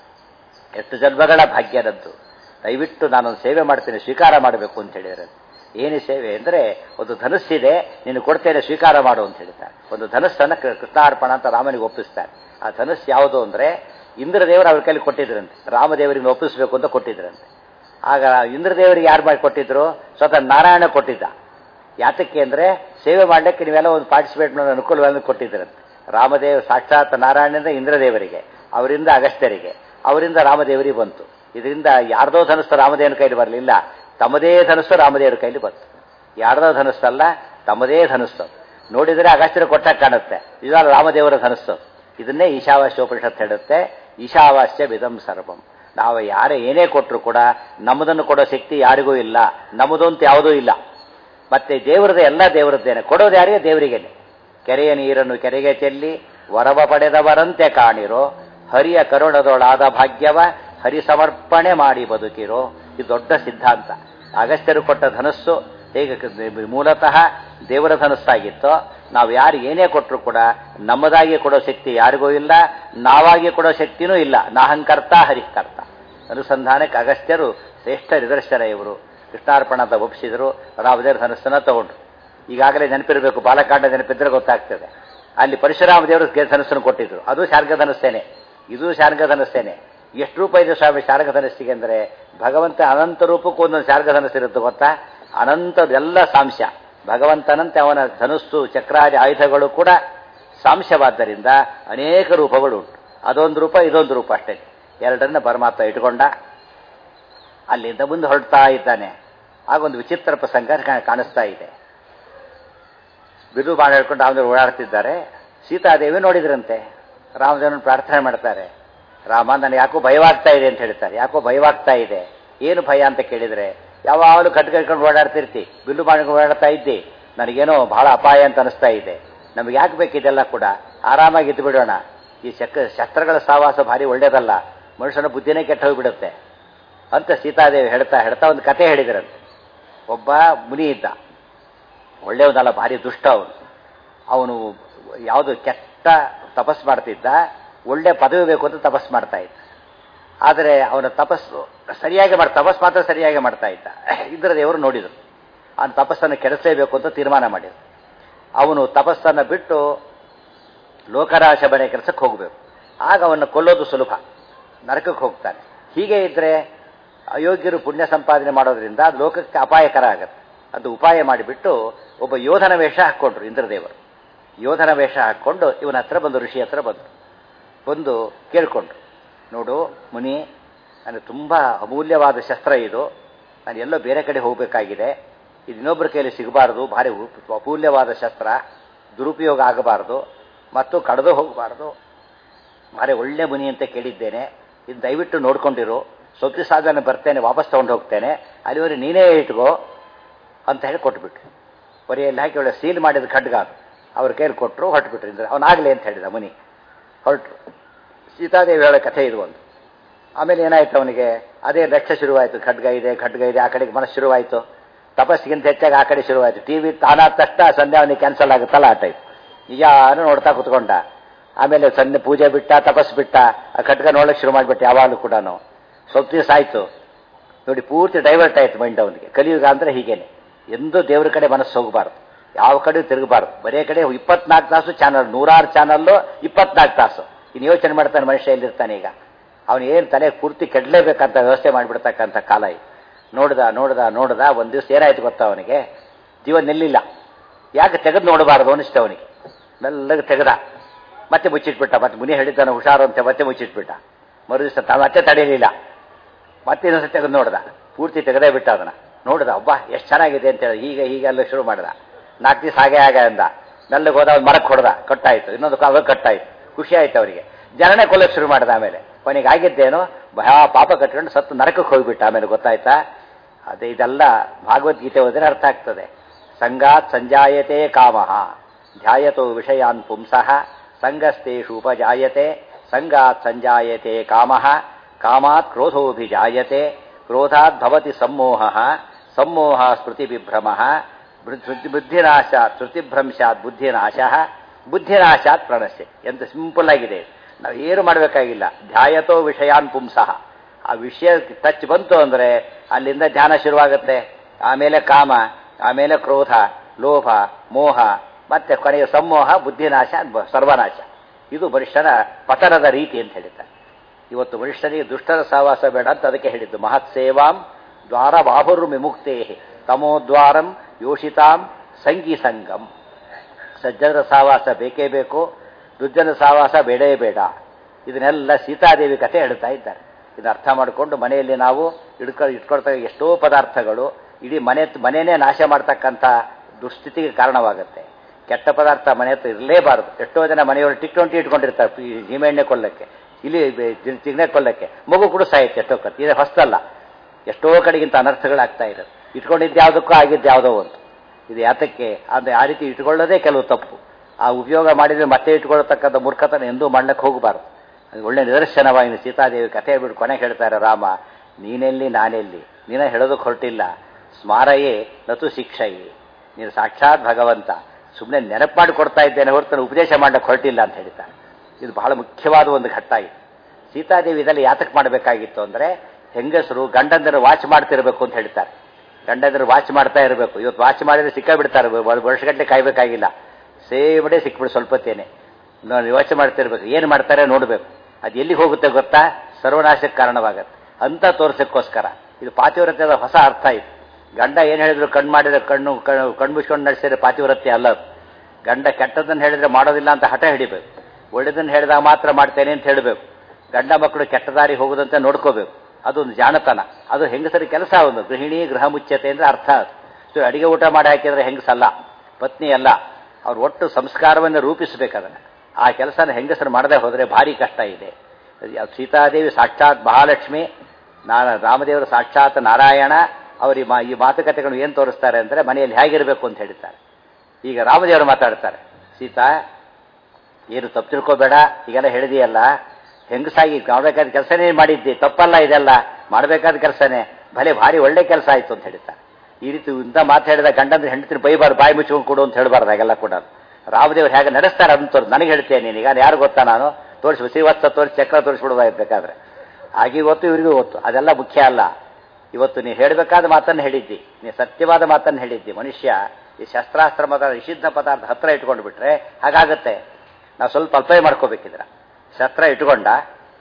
ಎಷ್ಟು ಜನ್ಮಗಳ ಭಾಗ್ಯನದ್ದು, ದಯವಿಟ್ಟು ನಾನೊಂದು ಸೇವೆ ಮಾಡ್ತೇನೆ, ಸ್ವೀಕಾರ ಮಾಡಬೇಕು ಅಂತ ಹೇಳಿದರೆ. ಏನು ಸೇವೆ ಅಂದರೆ, ಒಂದು ಧನುಸ್ಸಿದೆ ನೀನು ಕೊಡ್ತೇನೆ ಸ್ವೀಕಾರ ಮಾಡು ಅಂತ ಹೇಳ್ತಾರೆ. ಒಂದು ಧನುಸ್ಸನ್ನು ಕೃಷ್ಣಾರ್ಪಣ ಅಂತ ರಾಮನಿಗೆ ಒಪ್ಪಿಸ್ತಾರೆ. ಆ ಧನುಸ್ಸು ಯಾವುದು ಅಂದರೆ ಇಂದ್ರದೇವರು ಅವ್ರ ಕೈಲಿ ಕೊಟ್ಟಿದ್ರಂತೆ, ರಾಮದೇವರಿಗೆ ಒಪ್ಪಿಸ್ಬೇಕು ಅಂತ ಕೊಟ್ಟಿದ್ರಂತೆ. ಆಗ ಇಂದ್ರದೇವರಿಗೆ ಯಾರು ಮಾಡಿ ಕೊಟ್ಟಿದ್ರು? ಸ್ವತಃ ನಾರಾಯಣ ಕೊಟ್ಟಿದ್ದ. ಯಾತಕ್ಕೆ ಅಂದರೆ ಸೇವೆ ಮಾಡಲಿಕ್ಕೆ ನೀವೆಲ್ಲ ಒಂದು ಪಾರ್ಟಿಸಿಪೇಟ್ ಮಾಡೋ ಅನುಕೂಲವಾಗಿ ಕೊಟ್ಟಿದ್ರಂತೆ. ರಾಮದೇವ ಸಾಕ್ಷಾತ್ ನಾರಾಯಣದಿಂದ ಇಂದ್ರದೇವರಿಗೆ, ಅವರಿಂದ ಅಗಸ್ತ್ಯರಿಗೆ, ಅವರಿಂದ ರಾಮದೇವರಿಗೆ ಬಂತು. ಇದರಿಂದ ಯಾರ್ದೋ ಧನುಸ್ಸು ರಾಮದೇವನ ಕೈಲಿ ಬರಲಿಲ್ಲ, ತಮ್ಮದೇ ಧನುಸ್ಸು ರಾಮದೇವರ ಕೈಲಿ ಬಂತು. ಯಾರ್ದೋ ಧನುಸ್ಸಲ್ಲ, ತಮ್ಮದೇ ಧನುಸ್ಸು. ನೋಡಿದರೆ ಅಗಸ್ತ್ಯರು ಕೊಟ್ಟಾಗ ಕಾಣುತ್ತೆ, ಇದಲ್ಲ ರಾಮದೇವರ ಧನುಸ್ಸು. ಇದನ್ನೇ ಈಶಾವಾಸ್ಯೋಪನಿಷತ್ ಹೇಳುತ್ತೆ, ಈಶಾವಾಸ್ಯ ವಿಧಂ ಸರ್ವಂ. ನಾವು ಯಾರೇ ಏನೇ ಕೊಟ್ಟರು ಕೂಡ ನಮ್ಮದನ್ನು ಕೊಡೋ ಶಕ್ತಿ ಯಾರಿಗೂ ಇಲ್ಲ, ನಮ್ಮದು ಅಂತ ಯಾವುದೂ ಇಲ್ಲ. ಮತ್ತೆ ದೇವರದೇ ಎಲ್ಲ ದೇವರದ್ದೇನೆ, ಕೊಡೋದು ಯಾರಿಗೆ? ದೇವರಿಗೇನೆ. ಕೆರೆಯ ನೀರನ್ನು ಕೆರೆಗೆ ಚೆಲ್ಲಿ ವರವ ಪಡೆದವರಂತೆ ಕಾಣಿರೋ, ಹರಿಯ ಕರುಣದೊಳಾದ ಭಾಗ್ಯವ ಹರಿ ಸಮರ್ಪಣೆ ಮಾಡಿ ಬದುಕಿರೋ. ಇದು ದೊಡ್ಡ ಸಿದ್ಧಾಂತ. ಅಗಸ್ತ್ಯರು ಕೊಟ್ಟ ಧನಸ್ಸು ಹೇಗೆ ಮೂಲತಃ ದೇವರ ಧನಸ್ಸಾಗಿತ್ತೋ, ನಾವು ಯಾರು ಏನೇ ಕೊಟ್ಟರು ಕೂಡ ನಮ್ಮದಾಗಿ ಕೊಡೋ ಶಕ್ತಿ ಯಾರಿಗೂ ಇಲ್ಲ, ನಾವಾಗಿ ಕೊಡೋ ಶಕ್ತಿನೂ ಇಲ್ಲ. ನಾಹಂಕರ್ತ ಹರಿಕರ್ತ. ಅನುಸಂಧಾನಕ್ಕೆ ಅಗಸ್ತ್ಯರು ಶ್ರೇಷ್ಠ ನಿದರ್ಶನ. ಇವರು ಕೃಷ್ಣಾರ್ಪಣ ಅಂತ ಒಪ್ಪಿಸಿದರು, ರಾಮದೇವರ ಧನಸ್ಸನ್ನು ತಗೊಂಡ್ರು. ಈಗಾಗಲೇ ನೆನಪಿರಬೇಕು, ಬಾಲಕಾಂಡ ನೆನಪಿದ್ರೆ ಗೊತ್ತಾಗ್ತದೆ. ಅಲ್ಲಿ ಪರಶುರಾಮ ದೇವರು ಧನಸ್ಸನ್ನು ಕೊಟ್ಟಿದ್ರು, ಅದು ಶಾರ್ಗ ಧನಸ್ಸೇನೆ, ಇದು ಶಾರ್ಗ ಧನಸ್ಸೇನೆ. ಎಷ್ಟು ರೂಪ ಇದೆ ಸ್ವಾಮಿ ಶಾರ್ಗ ಧನಸ್ಸಿಗೆ ಅಂದರೆ, ಭಗವಂತ ಅನಂತ ರೂಪಕ್ಕೂ ಒಂದೊಂದು ಶಾರ್ಗ ಧನಸ್ಸು ಇರುತ್ತೆ ಗೊತ್ತಾ? ಅನಂತದೆಲ್ಲ ಸಾಂಶ ಭಗವಂತನಂತೆ ಅವನ ಧನುಸ್ಸು ಚಕ್ರಾದಿ ಆಯುಧಗಳು ಕೂಡ ಸಾಂಶವಾದ್ದರಿಂದ ಅನೇಕ ರೂಪಗಳು ಉಂಟು. ಅದೊಂದು ರೂಪ ಇದೊಂದು ರೂಪ ಅಷ್ಟೇ. ಎರಡನ್ನ ಪರಮಾತ್ಮ ಇಟ್ಕೊಂಡ ಅಲ್ಲಿಂದ ಮುಂದೆ ಹೊರಡ್ತಾ ಇದ್ದಾನೆ. ಆಗೊಂದು ವಿಚಿತ್ರ ಪ್ರಸಂಗ ಕಾಣಿಸ್ತಾ ಇದೆ. ಬಿರು ಬಾಣ ಹೇಳ್ಕೊಂಡು ರಾಮದೇವರು ಓಡಾಡ್ತಿದ್ದಾರೆ. ಸೀತಾದೇವಿ ನೋಡಿದ್ರಂತೆ. ರಾಮದೇವನ ಪ್ರಾರ್ಥನೆ ಮಾಡ್ತಾರೆ. ರಾಮ ನನಗೆ ಯಾಕೋ ಭಯವಾಗ್ತಾ ಇದೆ ಅಂತ ಹೇಳ್ತಾರೆ. ಯಾಕೋ ಭಯವಾಗ್ತಾ ಇದೆ. ಏನು ಭಯ ಅಂತ ಕೇಳಿದರೆ, ಯಾವಾಗಲೂ ಕಟ್ಗೆ ಹಿಡ್ಕೊಂಡು ಓಡಾಡ್ತಿರ್ತಿ, ಬಿಲ್ಲು ಬಾಣ ಓಡಾಡ್ತಾ ಇದ್ದಿ, ನನಗೇನೋ ಬಹಳ ಅಪಾಯ ಅಂತ ಅನಿಸ್ತಾ ಇದೆ. ನಮಗೆ ಯಾಕೆ ಬೇಕಿದೆಲ್ಲ ಕೂಡ, ಆರಾಮಾಗಿ ಇದ್ದು ಬಿಡೋಣ. ಈ ಶಸ್ತ್ರಗಳ ಸಾವಾಸ ಭಾರಿ ಒಳ್ಳೇದಲ್ಲ, ಮನುಷ್ಯನ ಬುದ್ಧಿನೇ ಕೆಟ್ಟ ಹೋಗಿಬಿಡುತ್ತೆ ಅಂತ ಸೀತಾದೇವಿ ಹೇಳ್ತಾ ಹೇಳ್ತಾ ಒಂದು ಕತೆ ಹೇಳಿದ್ರಂತೆ. ಒಬ್ಬ ಮುನಿ ಇದ್ದ, ಒಳ್ಳೆಯವನಲ್ಲ, ಭಾರಿ ದುಷ್ಟ ಅವನು. ಅವನು ಯಾವುದು ಕೆಟ್ಟ ತಪಸ್ ಮಾಡ್ತಿದ್ದ, ಒಳ್ಳೆ ಪದವಿ ಬೇಕು ಅಂತ ತಪಸ್ ಮಾಡ್ತಾ ಇದ್ದ. ಆದರೆ ಅವನ ತಪಸ್ಸು ಸರಿಯಾಗಿ ತಪಸ್ ಮಾತ್ರ ಸರಿಯಾಗಿ ಮಾಡ್ತಾ ಇದ್ದ. ಇಂದ್ರದೇವರು ನೋಡಿದರು, ಅವನ ತಪಸ್ಸನ್ನು ಕೆಡಿಸಲೇಬೇಕು ಅಂತ ತೀರ್ಮಾನ ಮಾಡಿದರು. ಅವನು ತಪಸ್ಸನ್ನು ಬಿಟ್ಟು ಲೋಕರಾಶ ಮನೆ ಕೆಲಸಕ್ಕೆ ಹೋಗಬೇಕು. ಆಗ ಅವನ್ನ ಕೊಲ್ಲೋದು ಸುಲಭ, ನರಕಕ್ಕೆ ಹೋಗ್ತಾನೆ. ಹೀಗೆ ಇದ್ರೆ ಅಯೋಗ್ಯರು ಪುಣ್ಯ ಸಂಪಾದನೆ ಮಾಡೋದ್ರಿಂದ ಅದು ಲೋಕಕ್ಕೆ ಅಪಾಯಕರ ಆಗುತ್ತೆ. ಅದು ಉಪಾಯ ಮಾಡಿಬಿಟ್ಟು ಒಬ್ಬ ಯೋಧನ ವೇಷ ಹಾಕ್ಕೊಂಡ್ರು ಇಂದ್ರದೇವರು. ಯೋಧನ ವೇಷ ಹಾಕ್ಕೊಂಡು ಇವನ ಹತ್ರ ಬಂದು, ಋಷಿ ಹತ್ರ ಬಂದು ಕೇಳ್ಕೊಂಡ್ರು, ನೋಡು ಮುನಿ, ನನಗೆ ತುಂಬ ಅಮೂಲ್ಯವಾದ ಶಸ್ತ್ರ ಇದು, ನಾನು ಎಲ್ಲೋ ಬೇರೆ ಕಡೆ ಹೋಗಬೇಕಾಗಿದೆ, ಇದು ಇನ್ನೊಬ್ಬರ ಕೈಯಲ್ಲಿ ಸಿಗಬಾರ್ದು, ಭಾರಿ ಅಮೂಲ್ಯವಾದ ಶಸ್ತ್ರ, ದುರುಪಯೋಗ ಆಗಬಾರ್ದು ಮತ್ತು ಕಳೆದು ಹೋಗಬಾರ್ದು, ಭಾರಿ ಒಳ್ಳೆ ಮುನಿ ಅಂತ ಕೇಳಿದ್ದೇನೆ, ಇದು ದಯವಿಟ್ಟು ನೋಡ್ಕೊಂಡಿರು, ಸ್ವಲ್ಪ ಸಾಧನೆ ಬರ್ತೇನೆ, ವಾಪಸ್ ತೊಗೊಂಡು ಹೋಗ್ತೇನೆ, ಅಲ್ಲಿವರೆಗೆ ನೀನೇ ಇಟ್ಕೋ ಅಂತ ಹೇಳಿ ಕೊಟ್ಬಿಟ್ರು. ಹೊರೆಯಲ್ಲಿ ಹಾಕಿ ಒಳ್ಳೆ ಸೀಲ್ ಮಾಡಿದ ಖಡ್ಗ ಅವ್ರ ಕೈಯಲ್ಲಿ ಕೊಟ್ಟರು, ಹೊರಟುಬಿಟ್ರು. ಇಂದ್ರೆ ಅವನಾಗಲಿ ಅಂತ ಹೇಳಿದ ಮುನಿ, ಹೊರಟರು. ಸೀತಾದೇವಿ ಹೇಳೋ ಕಥೆ ಇದು ಒಂದು. ಆಮೇಲೆ ಏನಾಯ್ತು ಅವನಿಗೆ, ಅದೇ ಲಕ್ಷ್ಯ ಶುರುವಾಯಿತು, ಖಡ್ಗ ಇದೆ ಆ ಕಡೆಗೆ ಮನಸ್ಸು ಶುರುವಾಯಿತು. ತಪಸ್ಸಿಗಿಂತ ಹೆಚ್ಚಾಗಿ ಆ ಕಡೆ ಶುರುವಾಯಿತು. ಟಿವಿ ತಾನಾದ ತಕ್ಷಣ ಸಂಧ್ಯಾ ಅವನಿಗೆ ಕ್ಯಾನ್ಸಲ್ ಆಗುತ್ತಲ್ಲ ಆ ಟೈಪ್. ಯಾರು ನೋಡ್ತಾ ಕುತ್ಕೊಂಡ. ಆಮೇಲೆ ಸಂಧ್ಯೆ ಪೂಜೆ ಬಿಟ್ಟ, ತಪಸ್ಸು ಬಿಟ್ಟ, ಆ ಖಡ್ಗ ನೋಡಕ್ಕೆ ಶುರು ಮಾಡಿಬಿಟ್ಟು ಯಾವಾಗಲೂ ಕೂಡ. ಸ್ವಲ್ಪ ದಿವಸ ಆಯಿತು ನೋಡಿ, ಪೂರ್ತಿ ಡೈವರ್ಟ್ ಆಯಿತು ಮೈಂಡ್ ಅವನಿಗೆ. ಕಲಿಯುಗ ಅಂದರೆ ಹೀಗೇನೆ, ಎಂದೂ ದೇವ್ರ ಕಡೆ ಮನಸ್ಸು ಹೋಗಬಾರ್ದು, ಯಾವ ಕಡೆ ತಿರುಗಬಾರ್ದು. ಬರೇ ಕಡೆ 24 ತಾಸು ಚಾನಲ್, 100 ಚಾನಲ್ಲು 24 ತಾಸು. ಇನ್ನು ಯೋಚನೆ ಮಾಡ್ತಾನೆ ಮನುಷ್ಯ ಎಲ್ಲಿರ್ತಾನೆ ಈಗ. ಅವನು ಏನು ತಲೆ ಪೂರ್ತಿ ಕೆಡಲೇಬೇಕಂತ ವ್ಯವಸ್ಥೆ ಮಾಡಿಬಿಡ್ತಕ್ಕಂಥ ಕಾಲ ಇದು. ನೋಡ್ದ ಒಂದು ದಿವಸ ಏನಾಯ್ತು ಗೊತ್ತಾ ಅವನಿಗೆ, ಜೀವ ನಿಲ್ಲಿಲ್ಲ. ಯಾಕೆ ತೆಗೆದು ನೋಡಬಾರ್ದು ಅನಿಸ್ತು ಅವನಿಗೆ. ಮೆಲ್ಲಗೆ ತೆಗೆದ, ಮತ್ತೆ ಮುಚ್ಚಿಟ್ಬಿಟ್ಟ. ಮತ್ತೆ ಮುನಿ ಹೇಳಿದ್ದಾನೆ ಹುಷಾರು ಅಂತ, ಮತ್ತೆ ಮುಚ್ಚಿಟ್ಬಿಟ್ಟ. ಮರು ದಿವಸ ಮತ್ತೆ ತಡೆಯಲಿಲ್ಲ, ಮತ್ತೆ ಇನ್ನೊಂದ್ಸತಿ ತೆಗೆದು ನೋಡ್ದ, ಪೂರ್ತಿ ತೆಗೆದೇ ಬಿಟ್ಟ ಅದನ್ನ. ನೋಡ್ದ, ಒಬ್ಬ ಎಷ್ಟು ಚೆನ್ನಾಗಿದೆ ಅಂತ ಹೇಳಿ ಹೀಗೆಲ್ಲ ಶುರು ಮಾಡ್ದ. 4 ದಿವಸ ಹಾಗೆ ಅಂದ. ಮೆಲ್ಲಗೆ ಹೋದ, ಒಂದು ಮರಕ್ಕೆ ಹೊಡೆದ, ಕಟ್ಟಾಯ್ತು. ಇನ್ನೊಂದು ಕಾಲ ಕಟ್ಟಾಯ್ತು. ಖುಷಿ ಆಯ್ತು ಅವರಿಗೆ. ಜನನೇ ಕೊಲ್ಲಕ್ಕೆ ಶುರು ಮಾಡ್ದ. ಆಮೇಲೆ ಕೊನೆಗೆ ಆಗಿದ್ದೇನೋ ಪಾಪ ಕಟ್ಕೊಂಡು ಸತ್ತು ನರಕಕ್ಕೆ ಹೋಗ್ಬಿಟ್ಟ. ಆಮೇಲೆ ಗೊತ್ತಾಯ್ತಾ, ಅದೇ ಇದೆಲ್ಲ ಭಾಗವದ್ಗೀತೆ ಓದಿದ್ರೆ ಅರ್ಥ ಆಗ್ತದೆ. ಸಂಗಾತ್ ಸಂಜಾಯತೆ ಕಾಮಃ ಧ್ಯಾಯತೋ ವಿಷಯಾನ್ ಪುಂಸಃ ಸಂಗಸ್ತೇಷು ಉಪಜಾಯತೆ ಸಂಗಾತ್ ಸಂಜಾಯತೆ ಕಾಮಃ ಕಾಮಾತ್ ಕ್ರೋಧೋಭಿಜಾಯತೆ ಕ್ರೋಧಾತ್ ಭವತಿ ಸಮ್ಮೋಹಃ ಸಮ್ಮೋಹ ಸ್ಮೃತಿವಿಭ್ರಮಃ ಬುದ್ಧಿನಾಶಾತ್ ಸ್ಮೃತಿಭ್ರಂಶಾತ್ ಬುದ್ಧಿನಾಶಃ ಬುದ್ಧಿನಾಶಾತ್ ಪ್ರಣಶ್ಯ. ಎಂತ ಸಿಂಪಲ್ ಆಗಿದೆ. ನಾವು ಏನು ಮಾಡಬೇಕಾಗಿಲ್ಲ. ಧ್ಯಾಯತೋ ವಿಷಯಾನ್ ಪುಂಸಃ, ಆ ವಿಷಯ ಟಚ್ ಬಂತು ಅಂದರೆ ಅಲ್ಲಿಂದ ಧ್ಯಾನ ಶುರುವಾಗುತ್ತೆ. ಆಮೇಲೆ ಕಾಮ, ಆಮೇಲೆ ಕ್ರೋಧ, ಲೋಭ, ಮೋಹ, ಮತ್ತೆ ಕೊನೆಯ ಸಮ್ಮೋಹ, ಬುದ್ಧಿನಾಶ, ಸರ್ವನಾಶ. ಇದು ಮನುಷ್ಯನ ಪತನದ ರೀತಿ ಅಂತ ಹೇಳಿದ್ದಾರೆ. ಇವತ್ತು ಮನುಷ್ಯನಿಗೆ ದುಷ್ಟರ ಸಹವಾಸ ಬೇಡ ಅಂತ ಅದಕ್ಕೆ ಹೇಳಿದ್ದು. ಮಹತ್ ಸೇವಾಂ ದ್ವಾರ ಬಾಹುರು ವಿಮುಕ್ತೇ ತಮೋದ್ವಾರಂ ಯೋಷಿತಾಂ ಸಂಗೀ ಸಂಗಂ. ಸಜ್ಜನರ ಸಹವಾಸ ಬೇಕೇ ಬೇಕು, ದುರ್ಜನ ಸಹವಾಸ ಬೇಡೇ ಬೇಡ. ಇದನ್ನೆಲ್ಲ ಸೀತಾದೇವಿ ಕಥೆ ಹೇಳ್ತಾ ಇದ್ದಾರೆ. ಇದನ್ನ ಅರ್ಥ ಮಾಡಿಕೊಂಡು ಮನೆಯಲ್ಲಿ ನಾವು ಇಟ್ಕೊಳ್ತಾ ಎಷ್ಟೋ ಪದಾರ್ಥಗಳು ಇಡೀ ಮನೆಯೇ ನಾಶ ಮಾಡ್ತಕ್ಕಂಥ ದುಸ್ಥಿತಿಗೆ ಕಾರಣವಾಗುತ್ತೆ. ಕೆಟ್ಟ ಪದಾರ್ಥ ಮನೆ ಹತ್ರ ಇರಲೇಬಾರದು. ಎಷ್ಟೋ ಜನ ಮನೆಯವರು ಟಿಕ್-20 ಇಟ್ಕೊಂಡಿರ್ತಾರೆ, ಸೀಮೆಎಣ್ಣೆ ಕೊಲ್ಲಕ್ಕೆ, ಇಲ್ಲಿ ಚಿಗ್ನೆ ಕೊಲ್ಲಕ್ಕೆ. ಮಗು ಕೂಡ ಸಾಯುತ್ತೆ ಎಷ್ಟೋ ಕತ್ತು. ಇದು ಹೊಸ್ತಲ್ಲ, ಎಷ್ಟೋ ಕಡೆಗಿಂತ ಅನರ್ಥಗಳಾಗ್ತಾ ಇರೋದು. ಇಟ್ಕೊಂಡಿದ್ದು ಆಗಿದ್ದು ಯಾವುದೋ ಒಂದು. ಇದು ಯಾತಕ್ಕೆ ಅಂದರೆ ಆ ರೀತಿ ಇಟ್ಕೊಳ್ಳೋದೇ ಕೆಲವು ತಪ್ಪು. ಆ ಉಪಯೋಗ ಮಾಡಿದರೆ ಮತ್ತೆ ಇಟ್ಕೊಳ್ತಕ್ಕಂಥ ಮೂರ್ಖತನ ಎಂದೂ ಮಾಡ್ಲಿಕ್ಕೆ ಹೋಗಬಾರ್ದು. ಅದು ಒಳ್ಳೆ ನಿದರ್ಶನವಾಗಿ ಸೀತಾದೇವಿ ಕಥೆ ಬಿಟ್ಟು ಕೊನೆಗೆ ಹೇಳ್ತಾರೆ, ರಾಮ ನೀನೆಲ್ಲಿ ನಾನೆಲ್ಲಿ, ನೀನ ಹೇಳೋದಕ್ಕೆ ಹೊರಟಿಲ್ಲ. ಸ್ಮಾರಯೇ ನತು ಶಿಕ್ಷಯೇ, ನೀನು ಸಾಕ್ಷಾತ್ ಭಗವಂತ, ಸುಮ್ಮನೆ ನೆನಪು ಮಾಡಿ ಕೊಡ್ತಾ ಇದ್ದೇನೆ ಹೊರತು ಉಪದೇಶ ಮಾಡಕ್ಕೆ ಹೊರಟಿಲ್ಲ ಅಂತ ಹೇಳ್ತಾರೆ. ಇದು ಬಹಳ ಮುಖ್ಯವಾದ ಒಂದು ಘಟ್ಟ ಇದೆ. ಸೀತಾದೇವಿ ಇದೆಲ್ಲ ಯಾತಕ್ಕೆ ಮಾಡಬೇಕಾಗಿತ್ತು ಅಂದರೆ, ಹೆಂಗಸರು ಗಂಡಂದರು ವಾಚ್ ಮಾಡ್ತಿರ್ಬೇಕು ಅಂತ ಹೇಳ್ತಾರೆ. ಗಂಡಂದರು ವಾಚ್ ಮಾಡ್ತಾ ಇರಬೇಕು. ಇವತ್ತು ವಾಚ್ ಮಾಡಿದ್ರೆ ಸಿಕ್ಕ ಬಿಡ್ತಾರೆ, ವರ್ಷಗಟ್ಟಲೆ ಕಾಯ್ಬೇಕಾಗಿಲ್ಲ, ಸೇಬಡೆ ಸಿಕ್ಬಿಡು ಸ್ವಲ್ಪತ್ತೇನೆ. ಯೋಚನೆ ಮಾಡ್ತಿರ್ಬೇಕು, ಏನು ಮಾಡ್ತಾರೆ ನೋಡಬೇಕು. ಅದು ಎಲ್ಲಿಗೆ ಹೋಗುತ್ತೆ ಗೊತ್ತಾ, ಸರ್ವನಾಶಕ್ಕೆ ಕಾರಣವಾಗತ್ತೆ ಅಂತ ತೋರ್ಸಕ್ಕೋಸ್ಕರ. ಇದು ಪಾತಿವ್ರತ್ಯದ ಹೊಸ ಅರ್ಥ ಇದು. ಗಂಡ ಏನು ಹೇಳಿದ್ರು ಕಣ್ಣು ಮಾಡಿದ್ರೆ ಕಣ್ಣು ಮುಚ್ಕೊಂಡು ನಡೆಸಿದ್ರೆ ಪಾತಿವ್ರತ್ಯ ಅಲ್ಲ ಅದು. ಗಂಡ ಕೆಟ್ಟದನ್ನು ಹೇಳಿದ್ರೆ ಮಾಡೋದಿಲ್ಲ ಅಂತ ಹಠ ಹಿಡಿಬೇಕು, ಒಳ್ಳೆದನ್ನು ಹೇಳಿದಾಗ ಮಾತ್ರ ಮಾಡ್ತೇನೆ ಅಂತ ಹೇಳಬೇಕು. ಗಂಡ ಮಕ್ಕಳು ಕೆಟ್ಟ ದಾರಿ ಹೋಗುದಂತೆ ನೋಡ್ಕೋಬೇಕು, ಅದೊಂದು ಜಾಣತನ. ಅದು ಹೆಂಗಸರಿ ಕೆಲಸ. ಒಂದು ಗೃಹಿಣಿ ಗೃಹ ಮುಚ್ಚತೆ ಅಂದ್ರೆ ಅರ್ಥ. ಸೊ ಅಡಿಗೆ ಊಟ ಮಾಡಿ ಹಾಕಿದ್ರೆ ಹೆಂಗಸಲ್ಲ, ಪತ್ನಿ ಅಲ್ಲ. ಅವ್ರು ಒಟ್ಟು ಸಂಸ್ಕಾರವನ್ನು ರೂಪಿಸಬೇಕದನ್ನು. ಆ ಕೆಲಸನ ಹೆಂಗಸರು ಮಾಡದೆ ಹೋದರೆ ಭಾರಿ ಕಷ್ಟ ಇದೆ. ಸೀತಾದೇವಿ ಸಾಕ್ಷಾತ್ ಮಹಾಲಕ್ಷ್ಮಿ, ರಾಮದೇವರು ಸಾಕ್ಷಾತ್ ನಾರಾಯಣ. ಅವರು ಈ ಮಾತುಕತೆಗಳನ್ನು ಏನು ತೋರಿಸ್ತಾರೆ ಅಂದರೆ ಮನೆಯಲ್ಲಿ ಹೇಗಿರಬೇಕು ಅಂತ ಹೇಳ್ತಾರೆ. ಈಗ ರಾಮದೇವರು ಮಾತಾಡ್ತಾರೆ, ಸೀತಾ ಏನು ತಪ್ಪು ತಿಳ್ಕೋಬೇಡ, ಈಗೆಲ್ಲ ಹೇಳಿದೆಯಲ್ಲ, ಹೆಂಗಸಾಗಿ ಮಾಡಬೇಕಾದ ಕೆಲಸನೇ ಮಾಡಿದ್ದಿ, ತಪ್ಪಲ್ಲ, ಇದೆಲ್ಲ ಮಾಡಬೇಕಾದ ಕೆಲಸನೇ, ಭಲೆ ಭಾರಿ ಒಳ್ಳೆ ಕೆಲಸ ಆಯಿತು ಅಂತ ಹೇಳ್ತಾರೆ. ಈ ರೀತಿ ಇಂಥ ಮಾತು ಹೇಳಿದ ಗಂಡಂದ್ರೆ ಹೆಂಡತಿನ ಬೈಬಾರ್ದು, ಬಾಯಿ ಮುಚ್ಕೊಂಡು ಕೊಡು ಅಂತ ಹೇಳಬಾರ್ದು. ಹಾಗೆಲ್ಲ ಕೂಡ ರಾಮದೇವರು ಹೇಗೆ ನಡೆಸ್ತಾರೆ ಅಂತ ತೋರಿಸಿ ನನಗೆ ಹೇಳ್ತೇನೆ. ನೀನೀಗ ಯಾರು ಗೊತ್ತಾ, ನಾನು ತೋರಿಸಿ ಶ್ರೀವತ್ಸ ತೋರಿಸಿ ಚಕ್ರ ತೋರಿಸ್ಬಿಡೋದಾಗಬೇಕಾದ್ರೆ ಆಗಿ ಗೊತ್ತು, ಇವರಿಗೂ ಗೊತ್ತು. ಅದೆಲ್ಲ ಮುಖ್ಯ ಅಲ್ಲ. ಇವತ್ತು ನೀನು ಹೇಳಬೇಕಾದ ಮಾತನ್ನು ಹೇಳಿದ್ದಿ, ನೀನು ಸತ್ಯವಾದ ಮಾತನ್ನು ಹೇಳಿದ್ದಿ. ಮನುಷ್ಯ ಈ ಶಸ್ತ್ರಾಸ್ತ್ರ ಮತ ನಿಷಿದ್ಧ ಪದಾರ್ಥ ಹತ್ರ ಇಟ್ಕೊಂಡು ಬಿಟ್ರೆ ಹಾಗಾಗತ್ತೆ. ನಾವು ಸ್ವಲ್ಪ ಅಲ್ಪೇ ಮಾಡ್ಕೋಬೇಕಿದ್ರ. ಶಸ್ತ್ರ ಇಟ್ಕೊಂಡ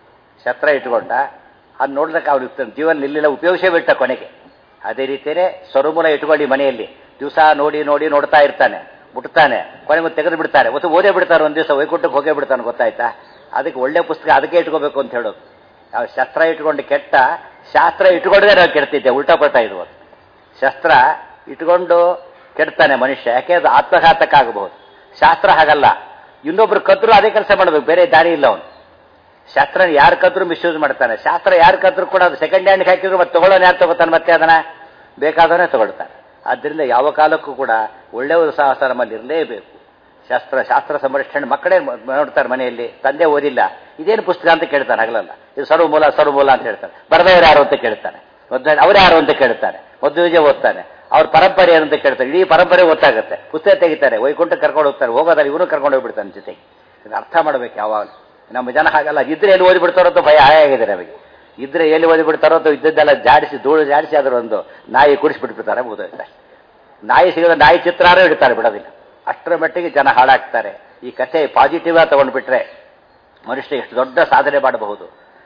ಅದು ನೋಡ್ಲಿಕ್ಕೆ ಅವ್ರಿಗೆ ಜೀವನ ನಿಲ್ಲಿಲ್ಲ, ಉಪಯೋಗಿಸೇ ಬಿಟ್ಟ ಕೊನೆಗೆ. ಅದೇ ರೀತಿಯೇ ಸ್ವರುಮೂಲ ಇಟ್ಕೊಳ್ಳಿ ಮನೆಯಲ್ಲಿ. ದಿವಸ ನೋಡಿ ನೋಡ್ತಾ ಇರ್ತಾನೆ, ಮುಟ್ತಾನೆ, ಕೊನೆಗೆ ತೆಗೆದು ಬಿಡ್ತಾರೆ. ಮತ್ತು ಓದೇ ಬಿಡ್ತಾರೆ, ಒಂದು ದಿವಸ ವೈಕುಂಠಕ್ಕೆ ಹೋಗೇ ಬಿಡ್ತಾನೆ, ಗೊತ್ತಾಯ್ತಾ? ಅದಕ್ಕೆ ಒಳ್ಳೆ ಪುಸ್ತಕ ಅದಕ್ಕೆ ಇಟ್ಕೋಬೇಕು ಅಂತ ಹೇಳೋದು. ನಾವು ಶಸ್ತ್ರ ಇಟ್ಕೊಂಡು ಕೆಟ್ಟ, ಶಾಸ್ತ್ರ ಇಟ್ಕೊಂಡ್ರೆ ನಾವು ಕೆಡ್ತಿದ್ದೆ, ಉಲ್ಟಾ ಪಲ್ಟಾ ಇದು. ಶಸ್ತ್ರ ಇಟ್ಕೊಂಡು ಕೆಡ್ತಾನೆ ಮನುಷ್ಯ, ಯಾಕೆ ಅದು ಆತ್ಮಘಾತಕ ಆಗಬಹುದು. ಶಾಸ್ತ್ರ ಹಾಗಲ್ಲ, ಇನ್ನೊಬ್ರು ಕದ್ರು ಅದೇ ಕೆಲಸ ಮಾಡಬೇಕು, ಬೇರೆ ದಾರಿ ಇಲ್ಲ ಅವನು. ಶಾಸ್ತ್ರ ಯಾರು ಕದ್ರು ಮಿಸ್ಯೂಸ್ ಮಾಡ್ತಾನೆ. ಶಾಸ್ತ್ರ ಯಾರು ಕದ್ರು ಕೂಡ ಅದು ಸೆಕೆಂಡ್ ಹ್ಯಾಂಡ್ ಹಾಕಿದ್ರು ಮತ್ತೆ ತಗೊಳ್ಳೋನು ಯಾರು ತಗೋತಾನೆ, ಮತ್ತೆ ಅದನ್ನ ಬೇಕಾದವನೇ ತಗೊಳ್ತಾನೆ. ಆದ್ದರಿಂದ ಯಾವ ಕಾಲಕ್ಕೂ ಕೂಡ ಒಳ್ಳೆಯ ಸಾಹಸ ನಮ್ಮಲ್ಲಿ ಇರಲೇಬೇಕು. ಶಾಸ್ತ್ರ ಸಂರಕ್ಷಣೆ ಮಕ್ಕಳೇ ನೋಡ್ತಾರೆ ಮನೆಯಲ್ಲಿ. ತಂದೆ ಓದಿಲ್ಲ, ಇದೇನು ಪುಸ್ತಕ ಅಂತ ಕೇಳ್ತಾನೆ ಹಗಲಲ್ಲ. ಇದು ಸರ್ವಮೂಲ ಅಂತ ಹೇಳ್ತಾನೆ. ಬರದವರು ಯಾರು ಅಂತ ಕೇಳ್ತಾನೆ, ಅವ್ರು ಯಾರು ಅಂತ ಕೇಳ್ತಾನೆ. ಮದುವೆ ಓದ್ತಾನೆ, ಅವ್ರ ಪರಂಪರೆ ಏನು ಅಂತ ಕೇಳ್ತಾರೆ. ಇಡೀ ಪರಂಪರೆ ಗೊತ್ತಾಗುತ್ತೆ, ಪುಸ್ತಕ ತೆಗಿತಾರೆ, ವೈಕುಂಠಕ್ಕೆ ಕರ್ಕೊಂಡು ಹೋಗ್ತಾರೆ. ಹೋಗೋದಲ್ಲಿ ಇವನು ಕರ್ಕೊಂಡು ಹೋಗ್ಬಿಡ್ತಾನೆ ಜೊತೆಗೆ. ಇದು ಅರ್ಥ ಮಾಡ್ಬೇಕು ಯಾವಾಗಲೂ. ನಮ್ಮ ಜನ ಹಾಗಲ್ಲ, ಇದ್ರೆ ಎಲ್ಲಿ ಓದಿಬಿಡ್ತಾರೋ ಅಂತ ಭಯ ಆಗಿದೆ ನಮಗೆ. ಇದ್ರೆ ಎಲ್ಲಿ ಓದಿಬಿಡ್ತಾರೋ ಅಂತ ಇದ್ದದ್ದೆಲ್ಲ ಧೂಳು ಜಾಡಿಸಿ ಅದರ ಒಂದು ನಾಯಿ ಕುಡಿಸ್ಬಿಟ್ಬಿಡ್ತಾರೆ. ಮುಗಿದೋಯ್ತು. ನಾಯಿ ಸಿಗದ ನಾಯಿ ಚಿತ್ರಾರು ಇಡ್ತಾರೆ, ಬಿಡೋದಿಲ್ಲ. ಅಷ್ಟರ ಮಟ್ಟಿಗೆ ಜನ ಹಾಳಾಗ್ತಾರೆ. ಈ ಕಥೆ ಪಾಸಿಟಿವ್ ಆಗಿ ತಗೊಂಡ್ಬಿಟ್ರೆ ಮನುಷ್ಯ ಎಷ್ಟು ದೊಡ್ಡ ಸಾಧನೆ ಮಾಡಬಹುದು.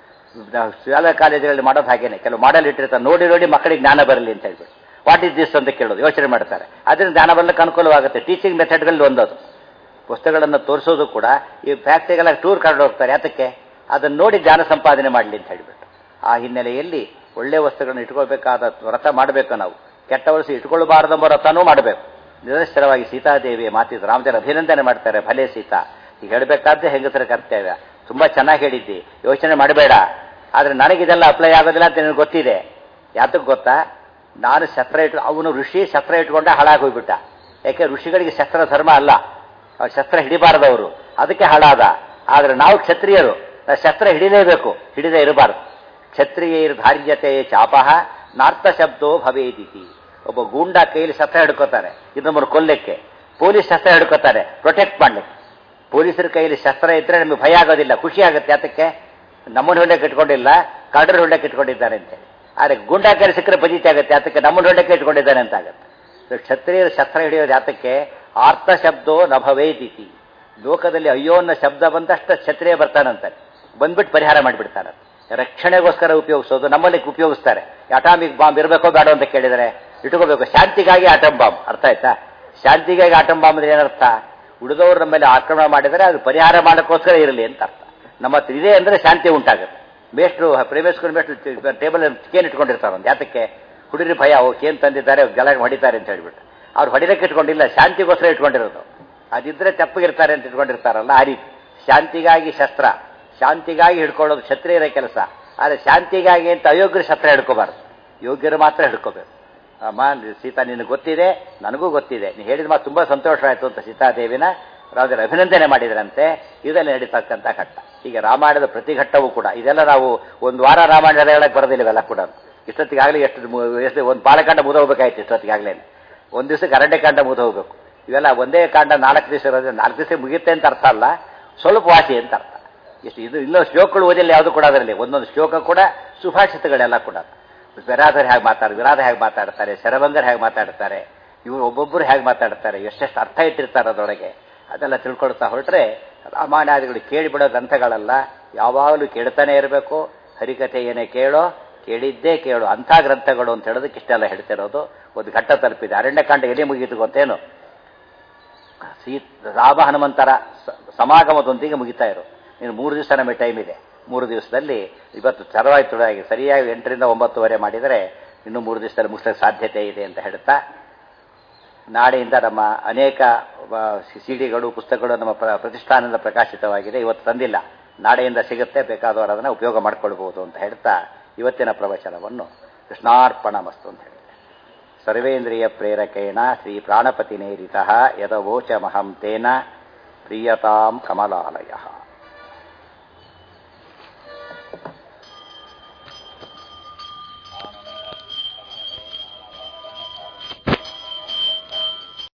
ಶಾಲಾ ಕಾಲೇಜುಗಳಲ್ಲಿ ಮಾಡೋದು ಹಾಗೇನೆ. ಕೆಲವು ಮಾಡಲ್ ಇಟ್ಟಿರ್ತಾರೆ, ನೋಡಿ ಮಕ್ಕಳಿಗೆ ಜ್ಞಾನ ಬರಲಿ ಅಂತ ಹೇಳ್ಬಿಟ್ಟು ವಾಟ್ ಈಸ್ ದಿಸ್ ಅಂತ ಕೇಳೋದು, ಯೋಚನೆ ಮಾಡ್ತಾರೆ. ಅದರಿಂದ ಜ್ಞಾನ ಬರಲಿಕ್ಕೆ ಅನುಕೂಲವಾಗುತ್ತೆ. ಟೀಚಿಂಗ್ ಮೆಥಡ್ಗಳಲ್ಲಿ ಒಂದದು. ಪುಸ್ತಕಗಳನ್ನು ತೋರಿಸೋದು ಕೂಡ ಈ ಫ್ಯಾಕ್ಟ್ರಿಗೆಲ್ಲ ಟೂರ್ ಕರ್ಕೊಂಡು ಹೋಗ್ತಾರೆ. ಯಾತಕ್ಕೆ? ಅದನ್ನು ನೋಡಿ ಜ್ಞಾನ ಸಂಪಾದನೆ ಮಾಡಲಿ ಅಂತ ಹೇಳಿಬಿಟ್ಟು. ಆ ಹಿನ್ನೆಲೆಯಲ್ಲಿ ಒಳ್ಳೆ ವಸ್ತುಗಳನ್ನು ಇಟ್ಕೊಳ್ಬೇಕಾದ ವ್ರತ ಮಾಡಬೇಕು ನಾವು. ಕೆಟ್ಟ ವಸ್ತು ಇಟ್ಕೊಳ್ಬಾರ್ದೆಂಬ ವ್ರತನೂ ಮಾಡಬೇಕು. ನಿರಂತರವಾಗಿ ಸೀತಾದೇವಿಯ ಮಾತಿದ್ದು ರಾಮದೇವರು ಅಭಿನಂದನೆ ಮಾಡ್ತಾರೆ. ಭಲೆ ಸೀತಾ, ಈಗ ಹೇಳಬೇಕಾದ್ದೇ ಹೆಂಗಸರ ಕರ್ತವ್ಯ. ತುಂಬ ಚೆನ್ನಾಗಿ ಹೇಳಿದ್ದಿ, ಯೋಚನೆ ಮಾಡಬೇಡ. ಆದರೆ ನನಗಿದೆಲ್ಲ ಅಪ್ಲೈ ಆಗೋದಿಲ್ಲ ಅಂತ ನಿನಗೆ ಗೊತ್ತಿದೆ. ಯಾತಕ್ಕೆ ಗೊತ್ತಾ? ನಾನು ಅವನು ಋಷಿ ಶಸ್ತ್ರ ಇಟ್ಕೊಂಡ ಹಾಳಾಗಿ ಹೋಗ್ಬಿಟ್ಟ. ಯಾಕೆ? ಋಷಿಗಳಿಗೆ ಶಸ್ತ್ರ ಧರ್ಮ ಅಲ್ಲ, ಅವ್ರು ಶಸ್ತ್ರ ಹಿಡಿಬಾರ್ದವರು, ಅದಕ್ಕೆ ಹಾಳಾದ. ಆದರೆ ನಾವು ಕ್ಷತ್ರಿಯರು, ಶಸ್ತ್ರ ಹಿಡಿಲೇಬೇಕು, ಹಿಡಿದೇ ಇರಬಾರ್ದು. ಕ್ಷತ್ರಿಯರ ಧಾರ್ಯತೆ ಚಾಪಃ ನಾರ್ಥ ಶಬ್ದೋ ಭವೇದಿತಿ. ಒಬ್ಬ ಗೂಂಡ ಕೈಯಲ್ಲಿ ಶಸ್ತ್ರ ಹಿಡ್ಕೋತಾರೆ ಇನ್ನೊಬ್ಬರು ಕೊಲ್ಲಕ್ಕೆ, ಪೊಲೀಸ್ ಶಸ್ತ್ರ ಹಿಡ್ಕೋತಾರೆ ಪ್ರೊಟೆಕ್ಟ್ ಮಾಡ್ಲಿಕ್ಕೆ. ಪೊಲೀಸರ ಕೈಯಲ್ಲಿ ಶಸ್ತ್ರ ಇದ್ರೆ ನಮಗೆ ಭಯ ಆಗೋದಿಲ್ಲ, ಖುಷಿ ಆಗುತ್ತೆ. ಯಾತಕ್ಕೆ? ನಮ್ಮನ್ನು ಹೊಂಡಕ್ಕೆ ಇಟ್ಕೊಂಡಿಲ್ಲ, ಕಳ್ಳರ ಹೊಂಡಕ್ಕೆ ಇಟ್ಕೊಂಡಿದ್ದಾರೆ ಅಂತೇಳಿ. ಆದರೆ ಗೂಂಡ ಕೈಲಿ ಸಿಕ್ಕರೆ ಬಜಿತಿ ಆಗುತ್ತೆ. ಯಾತಕ್ಕೆ? ನಮ್ಮನ್ನು ಹೊಂಡಕ್ಕೆ ಇಟ್ಕೊಂಡಿದ್ದಾನೆ ಅಂತ ಆಗುತ್ತೆ. ಕ್ಷತ್ರಿಯರ ಶಸ್ತ್ರ ಹಿಡಿಯೋದು ಯಾತಕ್ಕೆ? ಆರ್ಥ ಶಬ್ದೋ ನ ಭವೇದಿತಿ. ಲೋಕದಲ್ಲಿ ಅಯ್ಯೋ ಅನ್ನೋ ಶಬ್ದ ಬಂದಷ್ಟು ಕ್ಷತ್ರಿಯ ಬರ್ತಾನಂತಾರೆ, ಬಂದ್ಬಿಟ್ಟು ಪರಿಹಾರ ಮಾಡಿಬಿಡ್ತಾನೆ. ರಕ್ಷಣೆಗೋಸ್ಕರ ಉಪಯೋಗಿಸೋದು ನಮ್ಮಲ್ಲಿ ಉಪಯೋಗಿಸ್ತಾರೆ. ಅಟಾಮಿಕ್ ಬಾಂಬ್ ಇರಬೇಕೋ ಬೇಡ ಅಂತ ಕೇಳಿದರೆ ಇಟ್ಕೋಬೇಕು. ಶಾಂತಿಗಾಗಿ ಆಟಮ್ ಬಾಂಬ್, ಅರ್ಥ ಆಯ್ತಾ? ಶಾಂತಿಗಾಗಿ ಆಟಮ್ ಬಾಂಬ್ ಅಂದ್ರೆ ಏನರ್ಥ? ಉಳಿದವರು ನಮ್ಮ ಮೇಲೆ ಆಕ್ರಮಣ ಮಾಡಿದರೆ ಅದು ಪರಿಹಾರ ಮಾಡೋಕ್ಕೋಸ್ಕರ ಇರಲಿ ಅಂತ ಅರ್ಥ. ನಮ್ಮ ಹತ್ರ ಇದೆ ಅಂದರೆ ಶಾಂತಿ ಉಂಟಾಗುತ್ತೆ. ಮೇಷ್ಟ್ರು ಪ್ರೈವೇಟ್ ಸ್ಕೂಲ್ ಮೇಷ್ಟ್ರು ಟೇಬಲ್ ಚಿಕೇನ್ ಇಟ್ಕೊಂಡಿರ್ತಾರೆ. ಒಂದು ಯಾತಕ್ಕೆ? ಹುಡುಗರು ಭಯ, ಚಿಕೇನ್ ತಂದಿದ್ದಾರೆ ಗಲಾಟೆ ಹೊಡಿತಾರೆ ಅಂತ ಹೇಳ್ಬಿಟ್ಟು. ಅವ್ರು ಹೊಡಿಲಿಕ್ಕೆ ಇಟ್ಕೊಂಡಿಲ್ಲ, ಶಾಂತಿಗೋಸ್ಕರ ಇಟ್ಕೊಂಡಿರೋದು. ಅದಿದ್ರೆ ತಪ್ಪಿಗಿರ್ತಾರೆ ಅಂತ ಇಟ್ಕೊಂಡಿರ್ತಾರಲ್ಲ, ಆ ರೀತಿ ಶಾಂತಿಗಾಗಿ ಶಸ್ತ್ರ, ಶಾಂತಿಗಾಗಿ ಹಿಡ್ಕೊಳ್ಳೋದು ಕ್ಷತ್ರಿಯರ ಕೆಲಸ. ಆದರೆ ಶಾಂತಿಗಾಗಿ ಅಂತ ಅಯೋಗ್ಯರ ಶಸ್ತ್ರ ಹಿಡ್ಕೋಬಾರ್ದು, ಯೋಗ್ಯರು ಮಾತ್ರ ಹಿಡ್ಕೋಬೇಕು. ಅಮ್ಮ ಸೀತಾ, ನಿನಗೆ ಗೊತ್ತಿದೆ, ನನಗೂ ಗೊತ್ತಿದೆ, ನೀನು ಹೇಳಿದ ಮಾತು ತುಂಬ ಸಂತೋಷವಾಯಿತು ಅಂತ ಸೀತಾದೇವಿನ ರಾಜರ ಅಭಿನಂದನೆ ಮಾಡಿದ್ರಂತೆ. ಇದರಲ್ಲಿ ನಡೀತಕ್ಕಂಥ ಘಟ್ಟ. ಈಗ ರಾಮಾಯಣದ ಪ್ರತಿ ಘಟ್ಟವೂ ಕೂಡ ಇದೆಲ್ಲ ನಾವು ಒಂದು ವಾರ ರಾಮಾಯಣ ಹೇಳಕ್ಕೆ ಬರೋದಿಲ್ಲ. ಇವೆಲ್ಲ ಕೂಡ ಇಷ್ಟೊತ್ತಿಗಾಗಲೇ ಎಷ್ಟು ಒಂದು ಬಾಲಕಾಂಡ ಮುದ ಹೋಗ್ಬೇಕಾಯ್ತು. ಇಷ್ಟೊತ್ತಿಗಾಗಲೇ ಒಂದು ದಿವಸಕ್ಕೆ ಅರಣ್ಯಕಾಂಡ ಮುದ ಹೋಗ್ಬೇಕು. ಇವೆಲ್ಲ ಒಂದೇ ಕಾಂಡ 4 ದಿವಸ ಇರೋದ್ರೆ 4 ದಿವಸ ಮುಗಿಯುತ್ತೆ ಅಂತ ಅರ್ಥ ಅಲ್ಲ, ಸ್ವಲ್ಪ ವಾಸಿ ಅಂತ ಅರ್ಥ. ಇದು ಇನ್ನೊಂದು ಶ್ಲೋಕಗಳು ಓದಿಲ್ಲ ಯಾವುದು ಕೂಡ. ಅದರಲ್ಲಿ ಒಂದೊಂದು ಶ್ಲೋಕ ಕೂಡ ಸುಭಾಷಿತಗಳೆಲ್ಲ ಕೂಡ. ವಿರಾಧರು ಹೇಗೆ ವಿರಾಧ ಹೇಗೆ ಮಾತಾಡ್ತಾರೆ, ಶರಭಂಗರು ಹೇಗೆ ಮಾತಾಡ್ತಾರೆ, ಇವರು ಒಬ್ಬೊಬ್ಬರು ಹೇಗೆ ಮಾತಾಡ್ತಾರೆ, ಎಷ್ಟೆಷ್ಟು ಅರ್ಥ ಇಟ್ಟಿರ್ತಾರೆ ಅದರೊಳಗೆ, ಅದೆಲ್ಲ ತಿಳ್ಕೊಳ್ತಾ ಹೊರಟ್ರೆ ರಾಮಾಯಣಾದಿಗಳು ಕೇಳಿಬಿಡೋ ಗ್ರಂಥಗಳಲ್ಲ, ಯಾವಾಗಲೂ ಕೇಳ್ತಾನೆ ಇರಬೇಕು. ಹರಿಕಥೆ ಏನೇ ಕೇಳೋ ಕೇಳಿದ್ದೇ ಕೇಳು ಅಂಥ ಗ್ರಂಥಗಳು ಅಂತ ಹೇಳೋದಕ್ಕೆ ಇಷ್ಟೆಲ್ಲ ಹೇಳ್ತಿರೋದು. ಒಂದು ಘಟ್ಟ ತಲುಪಿದೆ. ಅರಣ್ಯಕಾಂಡ ಎಲ್ಲಿ ಮುಗೀತು ಗೊತ್ತೇನು? ರಾಮ ಹನುಮಂತರ ಸಮಾಗಮದೊಂದಿಗೆ ಮುಗಿತಾ ಇರೋ. ನೀನು 3 ದಿವಸ ನಮಗೆ ಟೈಮ್ ಇದೆ. 3 ದಿವಸದಲ್ಲಿ ಇವತ್ತು ಚರವಾಯಿತುಳಾಗಿ ಸರಿಯಾಗಿ 8 ರಿಂದ 9 ಮಾಡಿದರೆ ಇನ್ನೂ 3 ದಿವಸದಲ್ಲಿ ಮುಗಿಸೋಕ್ಕೆ ಸಾಧ್ಯತೆ ಇದೆ ಅಂತ ಹೇಳ್ತಾ, ನಾಳೆಯಿಂದ ನಮ್ಮ ಅನೇಕ ಸಿಡಿಗಳು ಪುಸ್ತಕಗಳು ನಮ್ಮ ಪ್ರತಿಷ್ಠಾನದಿಂದ ಪ್ರಕಾಶಿತವಾಗಿದೆ. ಇವತ್ತು ತಂದಿಲ್ಲ, ನಾಳೆಯಿಂದ ಸಿಗುತ್ತೆ, ಬೇಕಾದವರು ಅದನ್ನು ಉಪಯೋಗ ಮಾಡಿಕೊಳ್ಬಹುದು ಅಂತ ಹೇಳ್ತಾ ಇವತ್ತಿನ ಪ್ರವಚನವನ್ನು ಕೃಷ್ಣಾರ್ಪಣಮಸ್ತು ಅಂತ ಹೇಳಿದೆ. ಸರ್ವೇಂದ್ರಿಯ ಪ್ರೇರಕೇಣ ಶ್ರೀ ಪ್ರಾಣಪತಿ ನೇರಿತಃ ಯದವೋಚಮಹಂ ತೇನ ಪ್ರೀಯತಾಂ ಕಮಲಾಲಯ.